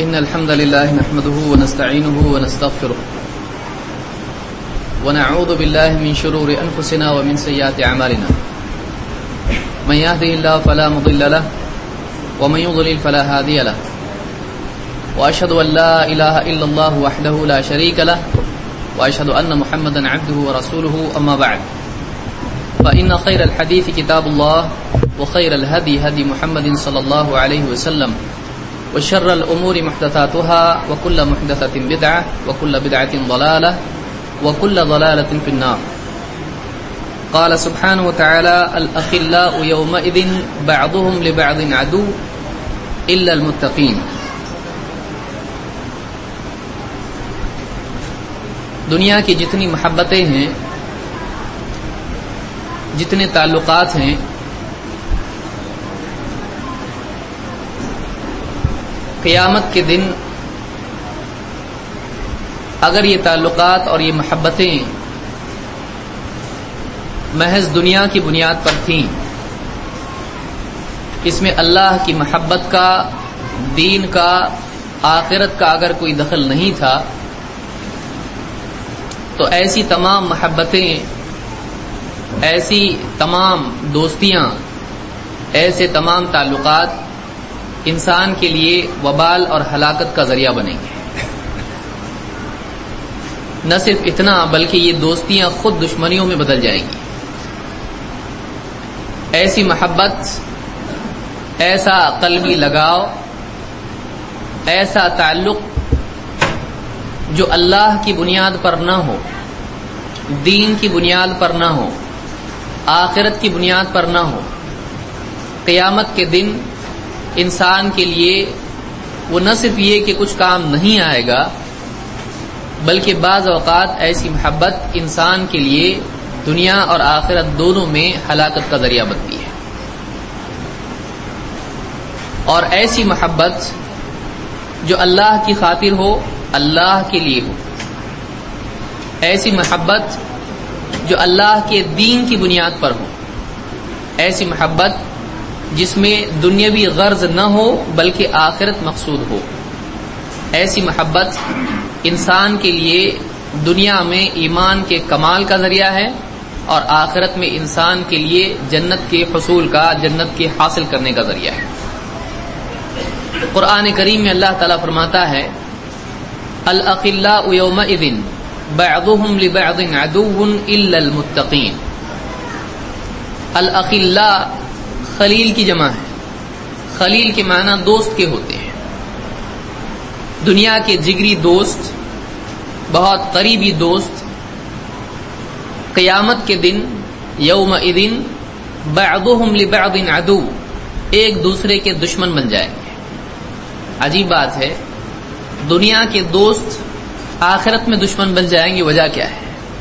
إن الحمد لله نحمده ونستعينه ونستغفره ونعوذ بالله من شرور أنفسنا ومن سيئات أعمالنا من يهده الله فلا مضل له ومن يضلل فلا هادي له وأشهد أن لا إله إلا الله وحده لا شريك له وأشهد أن محمدا عبده ورسوله أما بعد فإن خير الحديث كتاب الله وخير الهدي هدي محمد صلى الله عليه وسلم وشر الأمور محدثاتها وكل محدثة بدعة وكل بدعة ضلالة وكل ضلالة في النار. قال سبحانه وتعالى الأخلاء يومئذ بعضهم لبعض عدو إلا المتقين. دنیا کی جتنی محبتیں ہیں، جتنے تعلقات ہیں، قیامت کے دن اگر یہ تعلقات اور یہ محبتیں محض دنیا کی بنیاد پر تھیں، اس میں اللہ کی محبت کا، دین کا، آخرت کا اگر کوئی دخل نہیں تھا، تو ایسی تمام محبتیں، ایسی تمام دوستیاں، ایسے تمام تعلقات انسان کے لیے وبال اور ہلاکت کا ذریعہ بنیں گے۔ نہ صرف اتنا بلکہ یہ دوستیاں خود دشمنیوں میں بدل جائیں گی۔ ایسی محبت، ایسا قلبی لگاؤ، ایسا تعلق جو اللہ کی بنیاد پر نہ ہو، دین کی بنیاد پر نہ ہو، آخرت کی بنیاد پر نہ ہو، قیامت کے دن انسان کے لیے وہ نہ صرف یہ کہ کچھ کام نہیں آئے گا، بلکہ بعض اوقات ایسی محبت انسان کے لیے دنیا اور آخرت دونوں میں ہلاکت کا ذریعہ بنتی ہے۔ اور ایسی محبت جو اللہ کی خاطر ہو، اللہ کے لیے ہو، ایسی محبت جو اللہ کے دین کی بنیاد پر ہو، ایسی محبت جس میں دنیاوی غرض نہ ہو بلکہ آخرت مقصود ہو، ایسی محبت انسان کے لیے دنیا میں ایمان کے کمال کا ذریعہ ہے اور آخرت میں انسان کے لیے جنت کے حصول کا، جنت کے حاصل کرنے کا ذریعہ ہے۔ قرآن کریم میں اللہ تعالیٰ فرماتا ہے الأخلاء يومئذ بعضهم لبعض عدو إلا المتقين۔ الأخلاء خلیل کی جمع ہے۔ خلیل کے معنی دوست کے ہوتے ہیں۔ دنیا کے جگری دوست، بہت قریبی دوست، قیامت کے دن یومئذ بعضهم لبعض عدو، ایک دوسرے کے دشمن بن جائیں گے۔ عجیب بات ہے، دنیا کے دوست آخرت میں دشمن بن جائیں گے، وجہ کیا ہے؟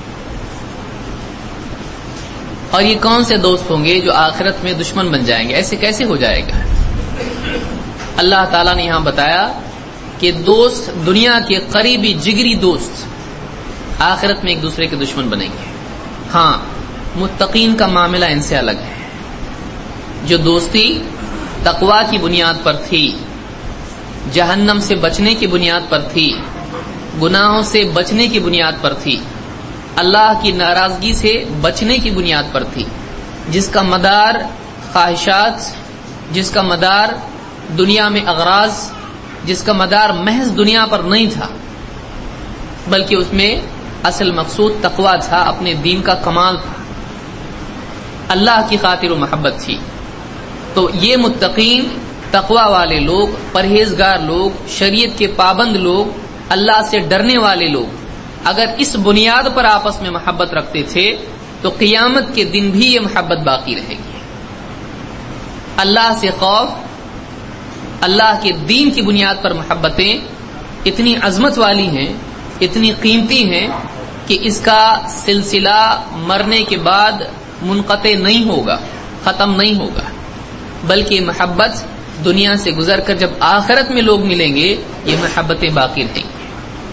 اور یہ کون سے دوست ہوں گے جو آخرت میں دشمن بن جائیں گے؟ ایسے کیسے ہو جائے گا؟ اللہ تعالیٰ نے یہاں بتایا کہ دوست، دنیا کے قریبی جگری دوست آخرت میں ایک دوسرے کے دشمن بنیں گے۔ ہاں، متقین کا معاملہ ان سے الگ ہے۔ جو دوستی تقویٰ کی بنیاد پر تھی، جہنم سے بچنے کی بنیاد پر تھی، گناہوں سے بچنے کی بنیاد پر تھی، اللہ کی ناراضگی سے بچنے کی بنیاد پر تھی، جس کا مدار خواہشات، جس کا مدار دنیا میں اغراض، جس کا مدار محض دنیا پر نہیں تھا بلکہ اس میں اصل مقصود تقویٰ تھا، اپنے دین کا کمال تھا، اللہ کی خاطر و محبت تھی۔ تو یہ متقین، تقویٰ والے لوگ، پرہیزگار لوگ، شریعت کے پابند لوگ، اللہ سے ڈرنے والے لوگ اگر اس بنیاد پر آپس میں محبت رکھتے تھے تو قیامت کے دن بھی یہ محبت باقی رہے گی۔ اللہ سے خوف، اللہ کے دین کی بنیاد پر محبتیں اتنی عظمت والی ہیں، اتنی قیمتی ہیں کہ اس کا سلسلہ مرنے کے بعد منقطع نہیں ہوگا، ختم نہیں ہوگا، بلکہ محبت دنیا سے گزر کر جب آخرت میں لوگ ملیں گے یہ محبتیں باقی رہیں گی۔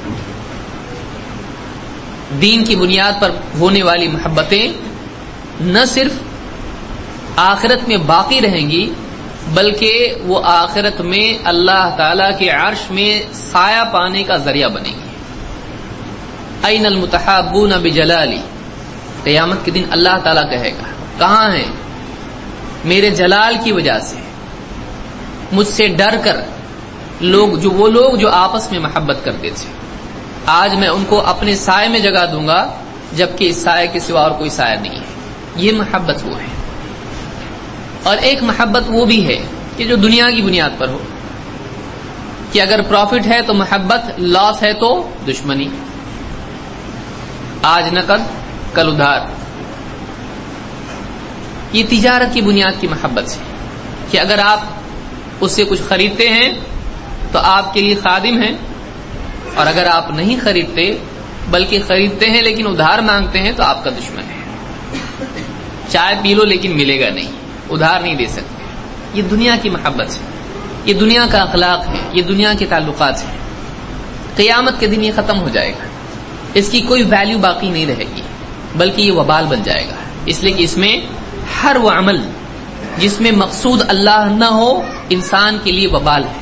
دین کی بنیاد پر ہونے والی محبتیں نہ صرف آخرت میں باقی رہیں گی بلکہ وہ آخرت میں اللہ تعالی کے عرش میں سایہ پانے کا ذریعہ بنے گی. این المتحابون بجلالی، قیامت کے دن اللہ تعالیٰ کہے گا کہاں ہیں میرے جلال کی وجہ سے مجھ سے ڈر کر وہ لوگ جو آپس میں محبت کرتے تھے، آج میں ان کو اپنے سائے میں جگہ دوں گا جبکہ اس سائے کے سوا اور کوئی سایہ نہیں ہے. یہ محبت وہ ہے. اور ایک محبت وہ بھی ہے کہ جو دنیا کی بنیاد پر ہو، کہ اگر پروفٹ ہے تو محبت، لاس ہے تو دشمنی، آج نقد کل ادھار. یہ تجارت کی بنیاد کی محبت ہے کہ اگر آپ اس سے کچھ خریدتے ہیں تو آپ کے لیے خادم ہیں، اور اگر آپ نہیں خریدتے بلکہ خریدتے ہیں لیکن ادھار مانگتے ہیں تو آپ کا دشمن ہے. چائے پی لو لیکن ملے گا نہیں، ادھار نہیں دے سکتے. یہ دنیا کی محبت ہے، یہ دنیا کا اخلاق ہے، یہ دنیا کے تعلقات ہیں. قیامت کے دن یہ ختم ہو جائے گا، اس کی کوئی ویلیو باقی نہیں رہے گی، بلکہ یہ وبال بن جائے گا. اس لیے کہ اس میں ہر وہ عمل جس میں مقصود اللہ نہ ہو انسان کے لیے وبال ہے،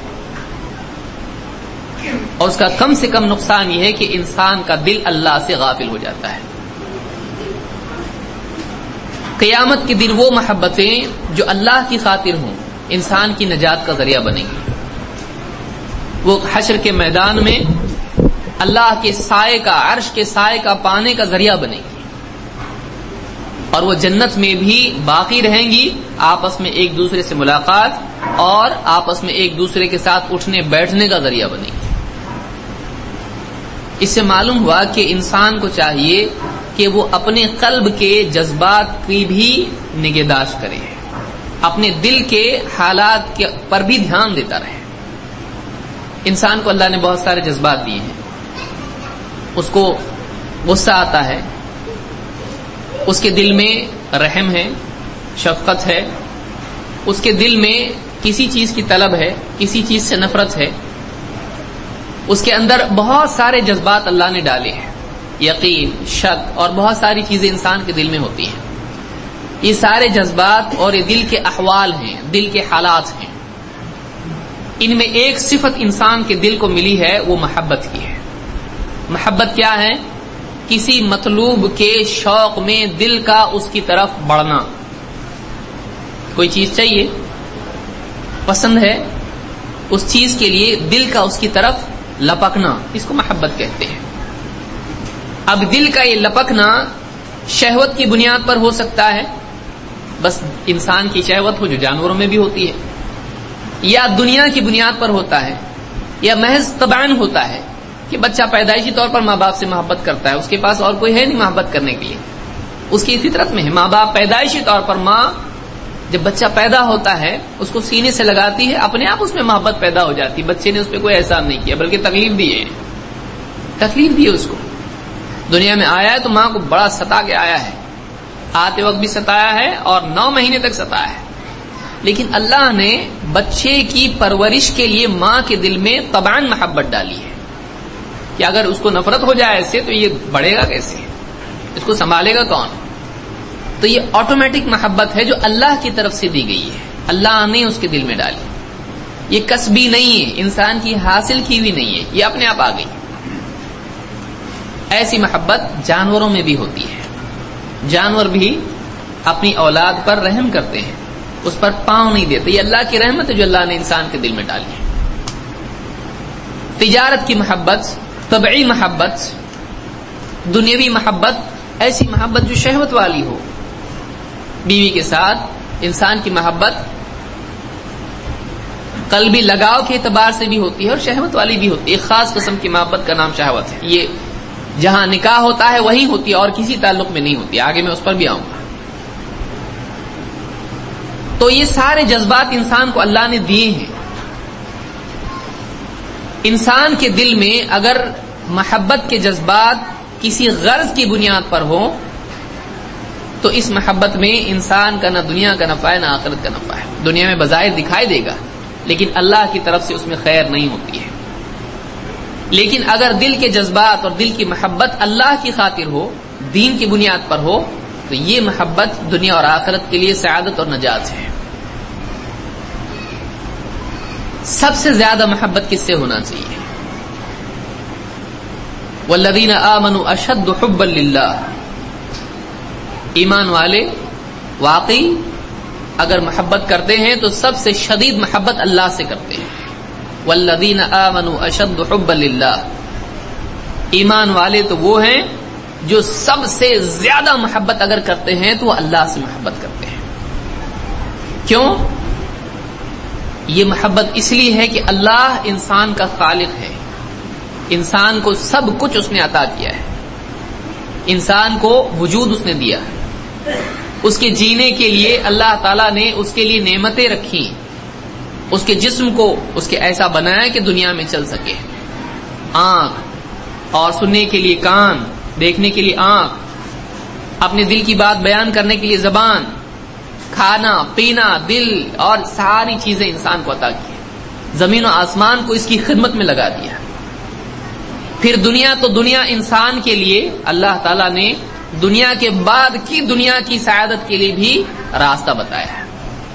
اور اس کا کم سے کم نقصان یہ ہے کہ انسان کا دل اللہ سے غافل ہو جاتا ہے. قیامت کے دن وہ محبتیں جو اللہ کی خاطر ہوں انسان کی نجات کا ذریعہ بنیں گی. وہ حشر کے میدان میں اللہ کے سائے کا، عرش کے سائے کا پانے کا ذریعہ بنے گی، اور وہ جنت میں بھی باقی رہیں گی، آپس میں ایک دوسرے سے ملاقات اور آپس میں ایک دوسرے کے ساتھ اٹھنے بیٹھنے کا ذریعہ بنے گی. اس سے معلوم ہوا کہ انسان کو چاہیے کہ وہ اپنے قلب کے جذبات کی بھی نگہداشت کرے، اپنے دل کے حالات پر بھی دھیان دیتا رہے. انسان کو اللہ نے بہت سارے جذبات دیے ہیں. اس کو غصہ آتا ہے، اس کے دل میں رحم ہے، شفقت ہے، اس کے دل میں کسی چیز کی طلب ہے، کسی چیز سے نفرت ہے. اس کے اندر بہت سارے جذبات اللہ نے ڈالے ہیں، یقین، شک اور بہت ساری چیزیں انسان کے دل میں ہوتی ہیں. یہ سارے جذبات اور یہ دل کے احوال ہیں، دل کے حالات ہیں. ان میں ایک صفت انسان کے دل کو ملی ہے، وہ محبت کی ہے. محبت کیا ہے؟ کسی مطلوب کے شوق میں دل کا اس کی طرف بڑھنا. کوئی چیز چاہیے، پسند ہے، اس چیز کے لیے دل کا اس کی طرف لپکنا، اس کو محبت کہتے ہیں. اب دل کا یہ لپکنا شہوت کی بنیاد پر ہو سکتا ہے، بس انسان کی شہوت ہو جو جانوروں میں بھی ہوتی ہے، یا دنیا کی بنیاد پر ہوتا ہے، یا محض طبعاً ہوتا ہے کہ بچہ پیدائشی طور پر ماں باپ سے محبت کرتا ہے، اس کے پاس اور کوئی ہے نہیں محبت کرنے کے لیے، اس کی فطرت میں ہے. ماں باپ پیدائشی طور پر، ماں جب بچہ پیدا ہوتا ہے اس کو سینے سے لگاتی ہے، اپنے آپ اس میں محبت پیدا ہو جاتی. بچے نے اس پہ کوئی احسان نہیں کیا بلکہ تکلیف دی ہے، تکلیف دی ہے اس کو. دنیا میں آیا ہے تو ماں کو بڑا ستا کے آیا ہے، آتے وقت بھی ستایا ہے اور 9 مہینے تک ستایا ہے. لیکن اللہ نے بچے کی پرورش کے لیے ماں کے دل میں طبعاً محبت ڈالی ہے کہ اگر اس کو نفرت ہو جائے اس سے تو یہ بڑھے گا کیسے، اس کو سنبھالے گا کون. تو یہ آٹومیٹک محبت ہے جو اللہ کی طرف سے دی گئی ہے، اللہ نے اس کے دل میں ڈالی. یہ کسبی نہیں ہے، انسان کی حاصل کی بھی نہیں ہے، یہ اپنے آپ آ گئی. ایسی محبت جانوروں میں بھی ہوتی ہے. جانور بھی اپنی اولاد پر رحم کرتے ہیں، اس پر پاؤں نہیں دیتے. یہ اللہ کی رحمت ہے جو اللہ نے انسان کے دل میں ڈالی ہے. تجارت کی محبت، طبعی محبت، دنیاوی محبت، ایسی محبت جو شہوت والی ہو. بیوی کے ساتھ انسان کی محبت قلبی لگاؤ کے اعتبار سے بھی ہوتی ہے اور شہوت والی بھی ہوتی ہے. ایک خاص قسم کی محبت کا نام شہوت ہے. یہ جہاں نکاح ہوتا ہے وہیں ہوتی ہے اور کسی تعلق میں نہیں ہوتی. آگے میں اس پر بھی آؤں گا. تو یہ سارے جذبات انسان کو اللہ نے دیے ہیں. انسان کے دل میں اگر محبت کے جذبات کسی غرض کی بنیاد پر ہوں تو اس محبت میں انسان کا نہ دنیا کا نفع ہے نہ آخرت کا نفع ہے. دنیا میں بظاہر دکھائی دے گا لیکن اللہ کی طرف سے اس میں خیر نہیں ہوتی ہے. لیکن اگر دل کے جذبات اور دل کی محبت اللہ کی خاطر ہو، دین کی بنیاد پر ہو، تو یہ محبت دنیا اور آخرت کے لیے سعادت اور نجات ہے. سب سے زیادہ محبت کس سے ہونا چاہیے؟ والذین آمنوا اشد حبا للہ، ایمان والے واقعی اگر محبت کرتے ہیں تو سب سے شدید محبت اللہ سے کرتے ہیں. والذین آمنوا اشد حبا للہ، ایمان والے تو وہ ہیں جو سب سے زیادہ محبت اگر کرتے ہیں تو وہ اللہ سے محبت کرتے ہیں. کیوں؟ یہ محبت اس لیے ہے کہ اللہ انسان کا خالق ہے، انسان کو سب کچھ اس نے عطا کیا ہے، انسان کو وجود اس نے دیا ہے، اس کے جینے کے لیے اللہ تعالیٰ نے اس کے لیے نعمتیں رکھی، اس کے جسم کو اس کے ایسا بنایا کہ دنیا میں چل سکے، آنکھ اور سننے کے لیے کان، دیکھنے کے لیے آنکھ، اپنے دل کی بات بیان کرنے کے لیے زبان، کھانا پینا دل اور ساری چیزیں انسان کو عطا کی، زمین و آسمان کو اس کی خدمت میں لگا دیا. پھر دنیا تو دنیا انسان کے لیے اللہ تعالیٰ نے دنیا کے بعد کی دنیا کی سعادت کے لیے بھی راستہ بتایا ہے.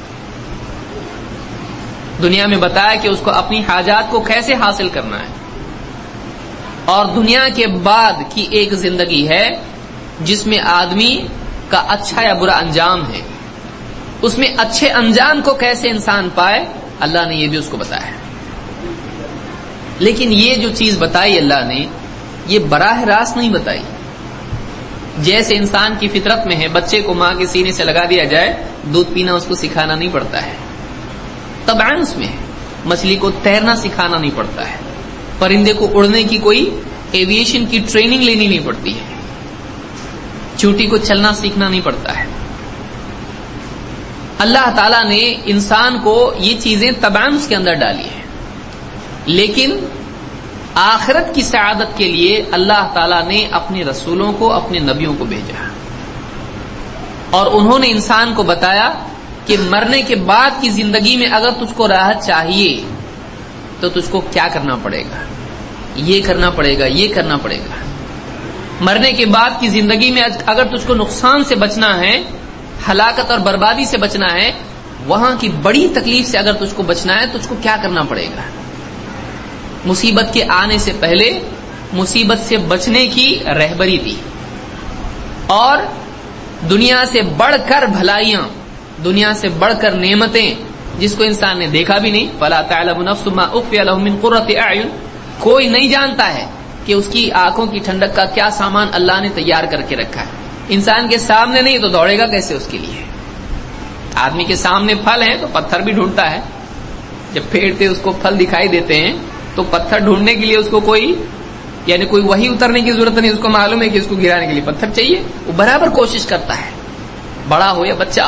دنیا میں بتایا کہ اس کو اپنی حاجات کو کیسے حاصل کرنا ہے، اور دنیا کے بعد کی ایک زندگی ہے جس میں آدمی کا اچھا یا برا انجام ہے، اس میں اچھے انجام کو کیسے انسان پائے اللہ نے یہ بھی اس کو بتایا ہے. لیکن یہ جو چیز بتائی اللہ نے یہ براہ راست نہیں بتائی. جیسے انسان کی فطرت میں ہے، بچے کو ماں کے سینے سے لگا دیا جائے، دودھ پینا اس کو سکھانا نہیں پڑتا ہے، طبعاً اس میں ہے. مچھلی کو تیرنا سکھانا نہیں پڑتا ہے، پرندے کو اڑنے کی کوئی ایویشن کی ٹریننگ لینی نہیں پڑتی ہے، چونٹی کو چلنا سیکھنا نہیں پڑتا ہے. اللہ تعالیٰ نے انسان کو یہ چیزیں طبعاً اس کے اندر ڈالی ہیں، لیکن آخرت کی سعادت کے لیے اللہ تعالیٰ نے اپنے رسولوں کو، اپنے نبیوں کو بھیجا، اور انہوں نے انسان کو بتایا کہ مرنے کے بعد کی زندگی میں اگر تجھ کو راحت چاہیے تو تجھ کو کیا کرنا پڑے گا، یہ کرنا پڑے گا، یہ کرنا پڑے گا. مرنے کے بعد کی زندگی میں اگر تجھ کو نقصان سے بچنا ہے، ہلاکت اور بربادی سے بچنا ہے، وہاں کی بڑی تکلیف سے اگر تجھ کو بچنا ہے، تجھ کو کیا کرنا پڑے گا. مصیبت کے آنے سے پہلے مصیبت سے بچنے کی رہبری دی، اور دنیا سے بڑھ کر بھلائیاں، دنیا سے بڑھ کر نعمتیں جس کو انسان نے دیکھا بھی نہیں. فَلَا تَعْلَمُ نَفْسٌ مَا أُخْفِيَ لَهُم مِّن قُرَّةِ أَعْيُنٍ، کوئی نہیں جانتا ہے کہ اس کی آنکھوں کی ٹھنڈک کا کیا سامان اللہ نے تیار کر کے رکھا ہے. انسان کے سامنے نہیں تو دوڑے گا کیسے اس کے لیے. آدمی کے سامنے پھل ہیں تو پتھر بھی ڈھونڈتا ہے، جب پھیرتے اس کو پھل دکھائی دیتے ہیں تو پتھر ڈھونڈنے کے لیے اس کو کوئی وحی اترنے کی ضرورت نہیں، اس کو معلوم ہے کہ اس کو گرانے کے لیے پتھر چاہیے، وہ برابر کوشش کرتا ہے، بڑا ہو یا بچہ.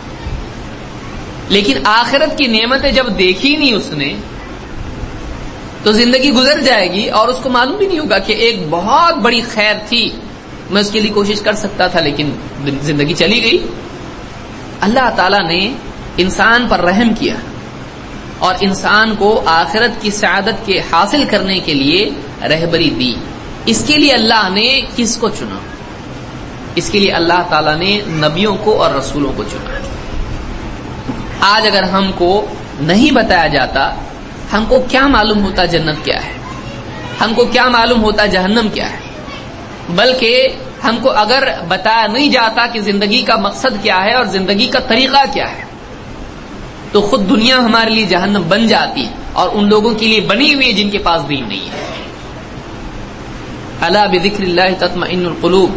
لیکن آخرت کی نعمتیں جب دیکھی نہیں اس نے تو زندگی گزر جائے گی اور اس کو معلوم بھی نہیں ہوگا کہ ایک بہت بڑی خیر تھی، میں اس کے لیے کوشش کر سکتا تھا لیکن زندگی چلی گئی. اللہ تعالیٰ نے انسان پر رحم کیا اور انسان کو آخرت کی سعادت کے حاصل کرنے کے لیے رہبری دی. اس کے لیے اللہ نے کس کو چنا؟ اس کے لیے اللہ تعالیٰ نے نبیوں کو اور رسولوں کو چنا. آج اگر ہم کو نہیں بتایا جاتا، ہم کو کیا معلوم ہوتا جنت کیا ہے، ہم کو کیا معلوم ہوتا جہنم کیا ہے. بلکہ ہم کو اگر بتایا نہیں جاتا کہ زندگی کا مقصد کیا ہے اور زندگی کا طریقہ کیا ہے تو خود دنیا ہمارے لیے جہنم بن جاتی، اور ان لوگوں کے لیے بنی ہوئی ہے جن کے پاس دین نہیں ہے. الا بذکر اللہ تطمئن القلوب،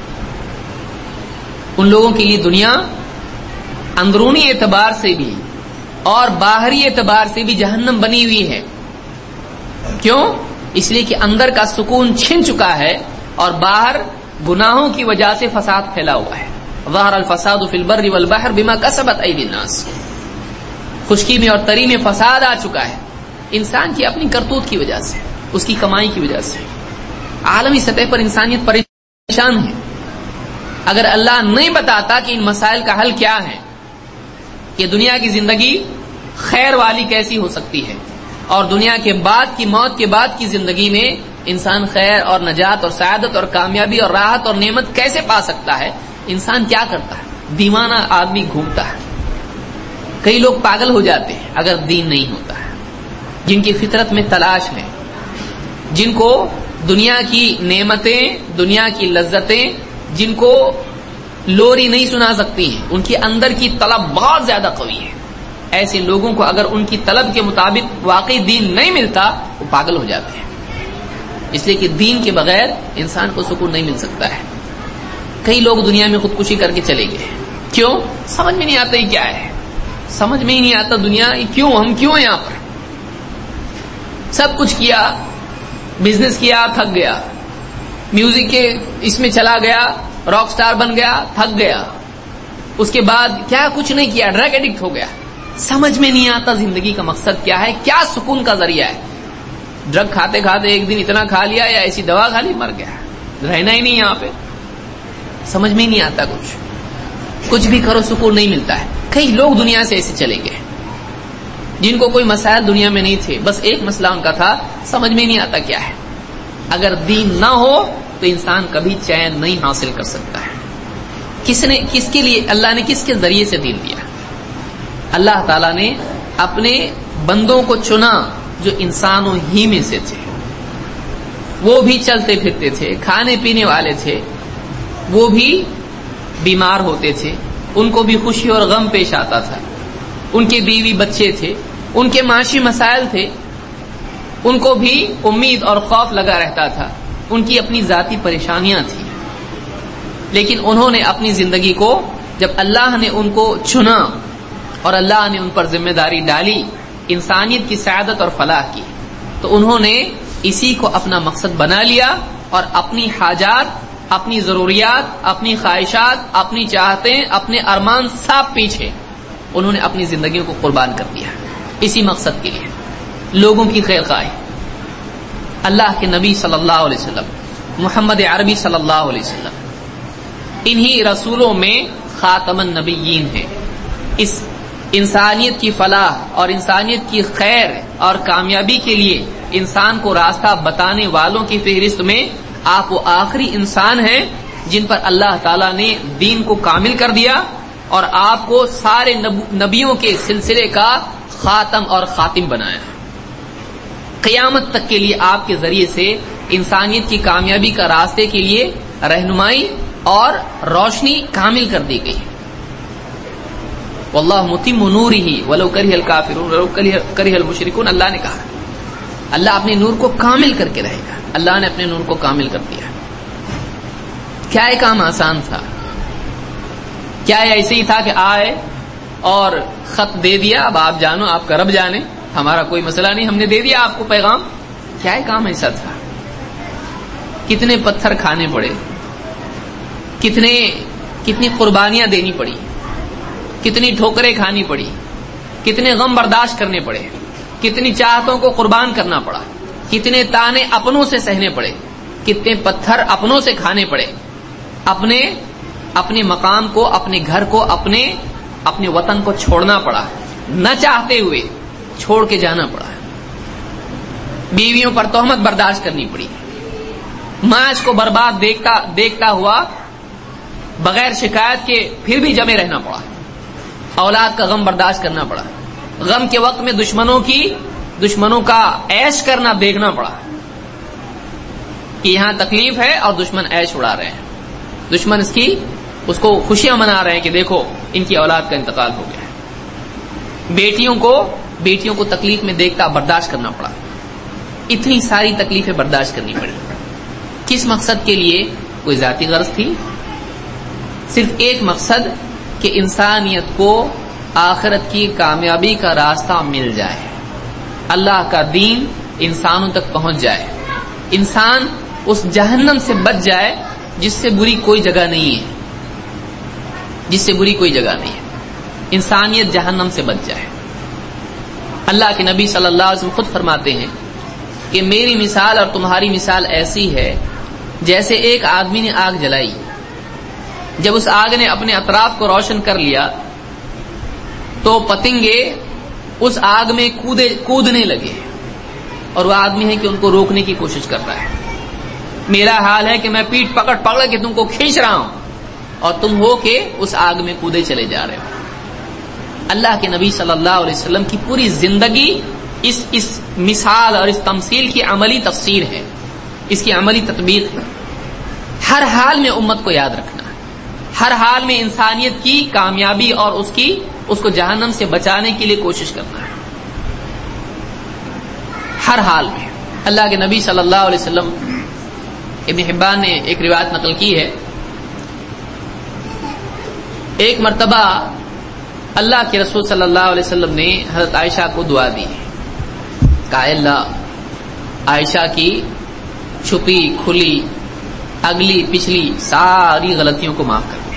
ان لوگوں کے لیے دنیا اندرونی اعتبار سے بھی اور باہری اعتبار سے بھی جہنم بنی ہوئی ہے. کیوں؟ اس لیے کہ اندر کا سکون چھن چکا ہے اور باہر گناہوں کی وجہ سے فساد پھیلا ہوا ہے. ظہر الفساد فی البر والبحر بما کسبت ایدی الناس، خشکی میں اور تری میں فساد آ چکا ہے انسان کی اپنی کرتوت کی وجہ سے، اس کی کمائی کی وجہ سے. عالمی سطح پر انسانیت پریشان ہے. اگر اللہ نہیں بتاتا کہ ان مسائل کا حل کیا ہے، کہ دنیا کی زندگی خیر والی کیسی ہو سکتی ہے اور دنیا کے بعد کی موت کے بعد کی زندگی میں انسان خیر اور نجات اور سعادت اور کامیابی اور راحت اور نعمت کیسے پا سکتا ہے، انسان کیا کرتا ہے؟ دیوانہ آدمی گھومتا ہے. کئی لوگ پاگل ہو جاتے ہیں اگر دین نہیں ہوتا ہے. جن کی فطرت میں تلاش ہے، جن کو دنیا کی نعمتیں، دنیا کی لذتیں جن کو لوری نہیں سنا سکتی ہیں، ان کے اندر کی طلب بہت زیادہ قوی ہے. ایسے لوگوں کو اگر ان کی طلب کے مطابق واقعی دین نہیں ملتا وہ پاگل ہو جاتے ہیں، اس لیے کہ دین کے بغیر انسان کو سکون نہیں مل سکتا ہے. کئی لوگ دنیا میں خودکشی کر کے چلے گئے. کیوں؟ سمجھ میں نہیں آتا یہ کیا ہے، سمجھ میں ہی نہیں آتا دنیا کیوں، ہم کیوں یہاں پر. سب کچھ کیا، بزنس کیا، تھک گیا، میوزک کے اس میں چلا گیا، راک سٹار بن گیا، تھک گیا، اس کے بعد کیا کچھ نہیں کیا، ڈرگ ایڈکٹ ہو گیا. سمجھ میں نہیں آتا زندگی کا مقصد کیا ہے، کیا سکون کا ذریعہ ہے. ڈرگ کھاتے کھاتے ایک دن اتنا کھا لیا یا ایسی دوا کھا لی، مر گیا، رہنا ہی نہیں یہاں پہ. سمجھ میں ہی نہیں آتا کچھ بھی کرو سکون نہیں ملتا ہے. کئی لوگ دنیا سے ایسے چلے گئے جن کو کوئی مسائل دنیا میں نہیں تھے، بس ایک مسئلہ ان کا تھا، سمجھ میں نہیں آتا کیا ہے. اگر دین نہ ہو تو انسان کبھی چین نہیں حاصل کر سکتا ہے. کس کے لیے اللہ نے کس کے ذریعے سے دین دیا؟ اللہ تعالیٰ نے اپنے بندوں کو چنا جو انسانوں ہی میں سے تھے. وہ بھی چلتے پھرتے تھے، کھانے پینے والے تھے، وہ بھی بیمار ہوتے تھے، ان کو بھی خوشی اور غم پیش آتا تھا، ان کے بیوی بچے تھے، ان کے معاشی مسائل تھے، ان کو بھی امید اور خوف لگا رہتا تھا، ان کی اپنی ذاتی پریشانیاں تھیں. لیکن انہوں نے اپنی زندگی کو، جب اللہ نے ان کو چنا اور اللہ نے ان پر ذمہ داری ڈالی انسانیت کی سعادت اور فلاح کی، تو انہوں نے اسی کو اپنا مقصد بنا لیا اور اپنی حاجات، اپنی ضروریات، اپنی خواہشات، اپنی چاہتیں، اپنے ارمان سب پیچھے انہوں نے اپنی زندگیوں کو قربان کر دیا اسی مقصد کے لیے، لوگوں کی خیر خواہی. اللہ کے نبی صلی اللہ علیہ وسلم، محمد عربی صلی اللہ علیہ وسلم انہی رسولوں میں خاتم النبیین ہیں. اس انسانیت کی فلاح اور انسانیت کی خیر اور کامیابی کے لیے انسان کو راستہ بتانے والوں کی فہرست میں آپ وہ آخری انسان ہیں جن پر اللہ تعالیٰ نے دین کو کامل کر دیا اور آپ کو سارے نبیوں کے سلسلے کا خاتم اور خاتم بنایا. قیامت تک کے لیے آپ کے ذریعے سے انسانیت کی کامیابی کا راستے کے لیے رہنمائی اور روشنی کامل کر دی گئی. واللہ متم نورہ ولو کرہ الکافرون ولو کرہ المشرکون. اللہ نے کہا اللہ اپنے نور کو کامل کر کے رہے گا. اللہ نے اپنے نور کو کامل کر دیا. کیا یہ کام آسان تھا؟ کیا یہ ایسے ہی تھا کہ آئے اور خط دے دیا، اب آپ جانو، آپ کا رب جانے، ہمارا کوئی مسئلہ نہیں، ہم نے دے دیا آپ کو پیغام؟ کیا یہ کام ایسا تھا؟ کتنے پتھر کھانے پڑے، کتنی قربانیاں دینی پڑی، کتنی ٹھوکریں کھانی پڑی، کتنے غم برداشت کرنے پڑے، کتنی چاہتوں کو قربان کرنا پڑا، کتنے تانے اپنوں سے سہنے پڑے، کتنے پتھر اپنوں سے کھانے پڑے، اپنے مقام کو، اپنے گھر کو، اپنے وطن کو چھوڑنا پڑا، نہ چاہتے ہوئے چھوڑ کے جانا پڑا. بیویوں پر تہمت برداشت کرنی پڑی، معاش کو برباد دیکھتا ہوا بغیر شکایت کے پھر بھی جمے رہنا پڑا، اولاد کا غم برداشت کرنا پڑا، غم کے وقت میں دشمنوں کا عیش کرنا دیکھنا پڑا کہ یہاں تکلیف ہے اور دشمن عیش اڑا رہے ہیں، دشمن اس کو خوشیاں منا رہے ہیں کہ دیکھو ان کی اولاد کا انتقال ہو گیا. بیٹیوں کو تکلیف میں دیکھتا برداشت کرنا پڑا. اتنی ساری تکلیفیں برداشت کرنی پڑی. کس مقصد کے لیے؟ کوئی ذاتی غرض تھی؟ صرف ایک مقصد کہ انسانیت کو آخرت کی کامیابی کا راستہ مل جائے، اللہ کا دین انسانوں تک پہنچ جائے، انسان اس جہنم سے بچ جائے جس سے بری کوئی جگہ نہیں ہے، انسانیت جہنم سے بچ جائے. اللہ کے نبی صلی اللہ علیہ وسلم خود فرماتے ہیں کہ میری مثال اور تمہاری مثال ایسی ہے جیسے ایک آدمی نے آگ جلائی، جب اس آگ نے اپنے اطراف کو روشن کر لیا تو پتنگے اس آگ میں کودنے لگے اور وہ آدمی ہے کہ ان کو روکنے کی کوشش کرتا ہے. میرا حال ہے کہ میں پیٹ پکڑ کے تم کو کھینچ رہا ہوں اور تم ہو کے اس آگ میں کودے چلے جا رہے ہو. اللہ کے نبی صلی اللہ علیہ وسلم کی پوری زندگی اس مثال اور اس تمثیل کی عملی تفسیر ہے، اس کی عملی تطبیق ہے۔ ہر حال میں امت کو یاد رکھنا، ہر حال میں انسانیت کی کامیابی اور اس کو جہنم سے بچانے کے لیے کوشش کرنا ہے، ہر حال میں۔ اللہ کے نبی صلی اللہ علیہ وسلم، ابن حبان نے ایک روایت نقل کی ہے، ایک مرتبہ اللہ کے رسول صلی اللہ علیہ وسلم نے حضرت عائشہ کو دعا دی، کہا اللہ عائشہ کی چھپی کھلی اگلی پچھلی ساری غلطیوں کو معاف کر دے۔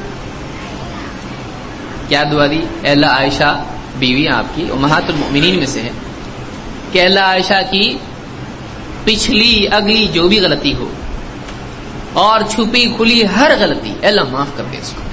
کیا دعا دی؟ اے اللہ عائشہ بیوی آپ کی امہات المؤمنین میں سے ہے، کہ اللہ عائشہ کی پچھلی اگلی جو بھی غلطی ہو اور چھپی کھلی ہر غلطی اللہ معاف کر دے اس کو۔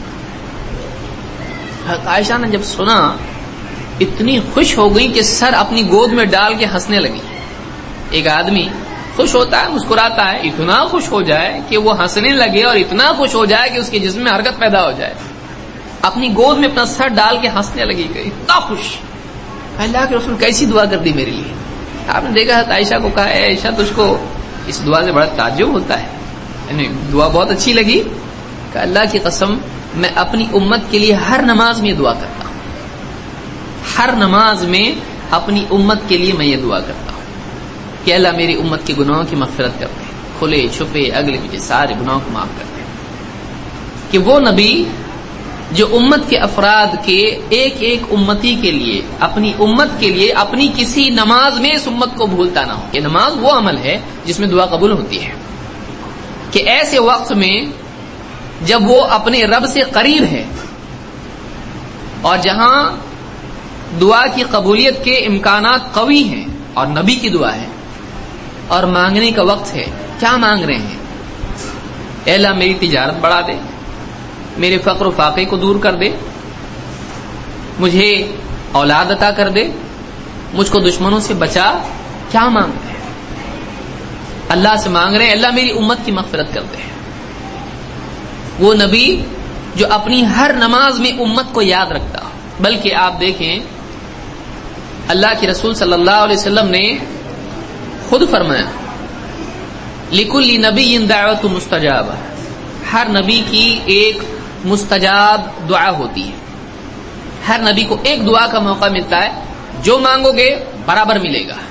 عائشہ نے جب سنا اتنی خوش ہو گئی کہ سر اپنی گود میں ڈال کے ہنسنے لگی۔ ایک آدمی خوش ہوتا ہے، مسکراتا ہے، اتنا خوش ہو جائے کہ وہ ہنسنے لگے اور اتنا خوش ہو جائے کہ اس کے جسم میں حرکت پیدا ہو جائے، اپنی گود میں اپنا سر ڈال کے ہنسنے لگی، اتنا خوش۔ اللہ کے رسول کیسی دعا کر دی میرے لیے؟ آپ نے دیکھا عائشہ کو، کہا اے عائشہ تجھ کو اس دعا سے بڑا تعجب ہوتا ہے؟ یعنی دعا بہت اچھی لگی؟ کہ اللہ کی قسم میں اپنی امت کے لیے ہر نماز میں یہ دعا کرتا ہوں، ہر نماز میں اپنی امت کے لیے میں یہ دعا کرتا ہوں کہ اللہ میری امت کے گناہوں کی مغفرت کر دے، کھلے چھپے اگلے پیچھے سارے گناہوں کو معاف کر دے۔ کہ وہ نبی جو امت کے افراد کے ایک ایک امتی کے لیے، اپنی امت کے لیے اپنی کسی نماز میں اس امت کو بھولتا نہ ہو، کہ نماز وہ عمل ہے جس میں دعا قبول ہوتی ہے، کہ ایسے وقت میں جب وہ اپنے رب سے قریب ہے اور جہاں دعا کی قبولیت کے امکانات قوی ہیں اور نبی کی دعا ہے اور مانگنے کا وقت ہے، کیا مانگ رہے ہیں؟ اے اللہ میری تجارت بڑھا دے، میرے فقر و فاقے کو دور کر دے، مجھے اولاد عطا کر دے، مجھ کو دشمنوں سے بچا۔ کیا مانگ رہے ہیں؟ اللہ سے مانگ رہے ہیں اللہ میری امت کی مغفرت کر دے۔ وہ نبی جو اپنی ہر نماز میں امت کو یاد رکھتا، بلکہ آپ دیکھیں اللہ کے رسول صلی اللہ علیہ وسلم نے خود فرمایا لِكُلِّ نَبِيٍّ دَعْوَةٌ مُسْتَجَابَةٌ، ہر نبی کی ایک مستجاب دعا ہوتی ہے، ہر نبی کو ایک دعا کا موقع ملتا ہے، جو مانگو گے برابر ملے گا،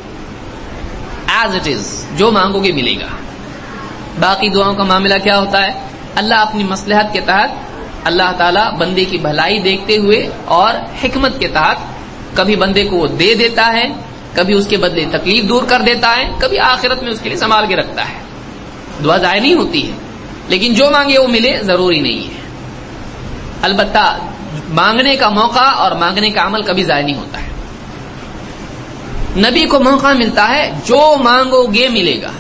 ایز اٹ از، جو مانگو گے ملے گا۔ باقی دعاؤں کا معاملہ کیا ہوتا ہے؟ اللہ اپنی مصلحت کے تحت، اللہ تعالیٰ بندے کی بھلائی دیکھتے ہوئے اور حکمت کے تحت کبھی بندے کو وہ دے دیتا ہے، کبھی اس کے بدلے تکلیف دور کر دیتا ہے، کبھی آخرت میں اس کے لیے سنبھال کے رکھتا ہے۔ دعا ضائع نہیں ہوتی ہے، لیکن جو مانگے وہ ملے ضروری نہیں ہے۔ البتہ مانگنے کا موقع اور مانگنے کا عمل کبھی ضائع نہیں ہوتا ہے۔ نبی کو موقع ملتا ہے، جو مانگو گے ملے گا۔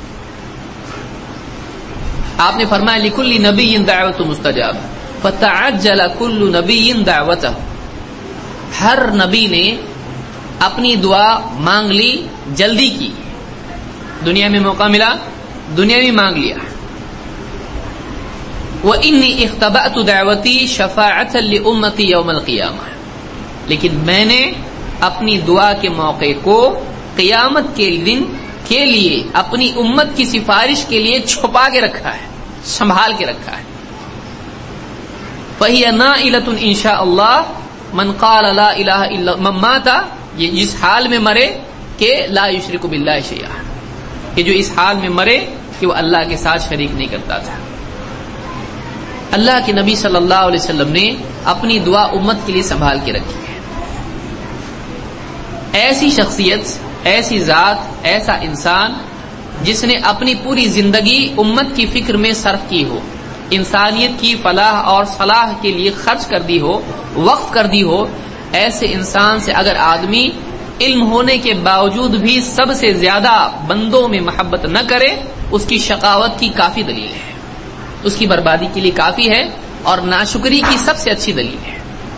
آپ نے فرمایا لِكُلِّ نَبِيٍّ دَعْوَةٌ مُسْتَجَابَةٌ فَتَعَجَّلَ كُلُّ نَبِيٍّ دَعْوَتَهُ، ہر نبی نے اپنی دعا مانگ لی، جلدی کی، دنیا میں موقع ملا دنیا میں مانگ لیا۔ وَإِنِّي اخْتَبَأْتُ دَعْوَتِي شَفَاعَةً لِأُمَّتِي يَوْمَ الْقِيَامَةِ، لیکن میں نے اپنی دعا کے موقع کو قیامت کے دن کے لیے اپنی امت کی سفارش کے لیے چھپا کے رکھا ہے، سنبھال کے رکھا ہے۔ فَهِيَ نَائِلَةٌ إِن شَاءَ اللَّهُ مَنْ قَالَ لَا إِلَهَ إِلَّا مَنْ مَاتَ، یہ جس حال میں مرے کہ لا یشرک باللہ شیئا، کہ جو اس حال میں مرے کہ وہ اللہ کے ساتھ شریک نہیں کرتا تھا۔ اللہ کے نبی صلی اللہ علیہ وسلم نے اپنی دعا امت کے لیے سنبھال کے رکھی ہے۔ ایسی شخصیت، ایسی ذات، ایسا انسان جس نے اپنی پوری زندگی امت کی فکر میں صرف کی ہو، انسانیت کی فلاح اور صلاح کے لیے خرچ کر دی ہو، وقف کر دی ہو، ایسے انسان سے اگر آدمی علم ہونے کے باوجود بھی سب سے زیادہ بندوں میں محبت نہ کرے، اس کی شقاوت کی کافی دلیل ہے، اس کی بربادی کے لیے کافی ہے، اور ناشکری کی سب سے اچھی دلیل ہے۔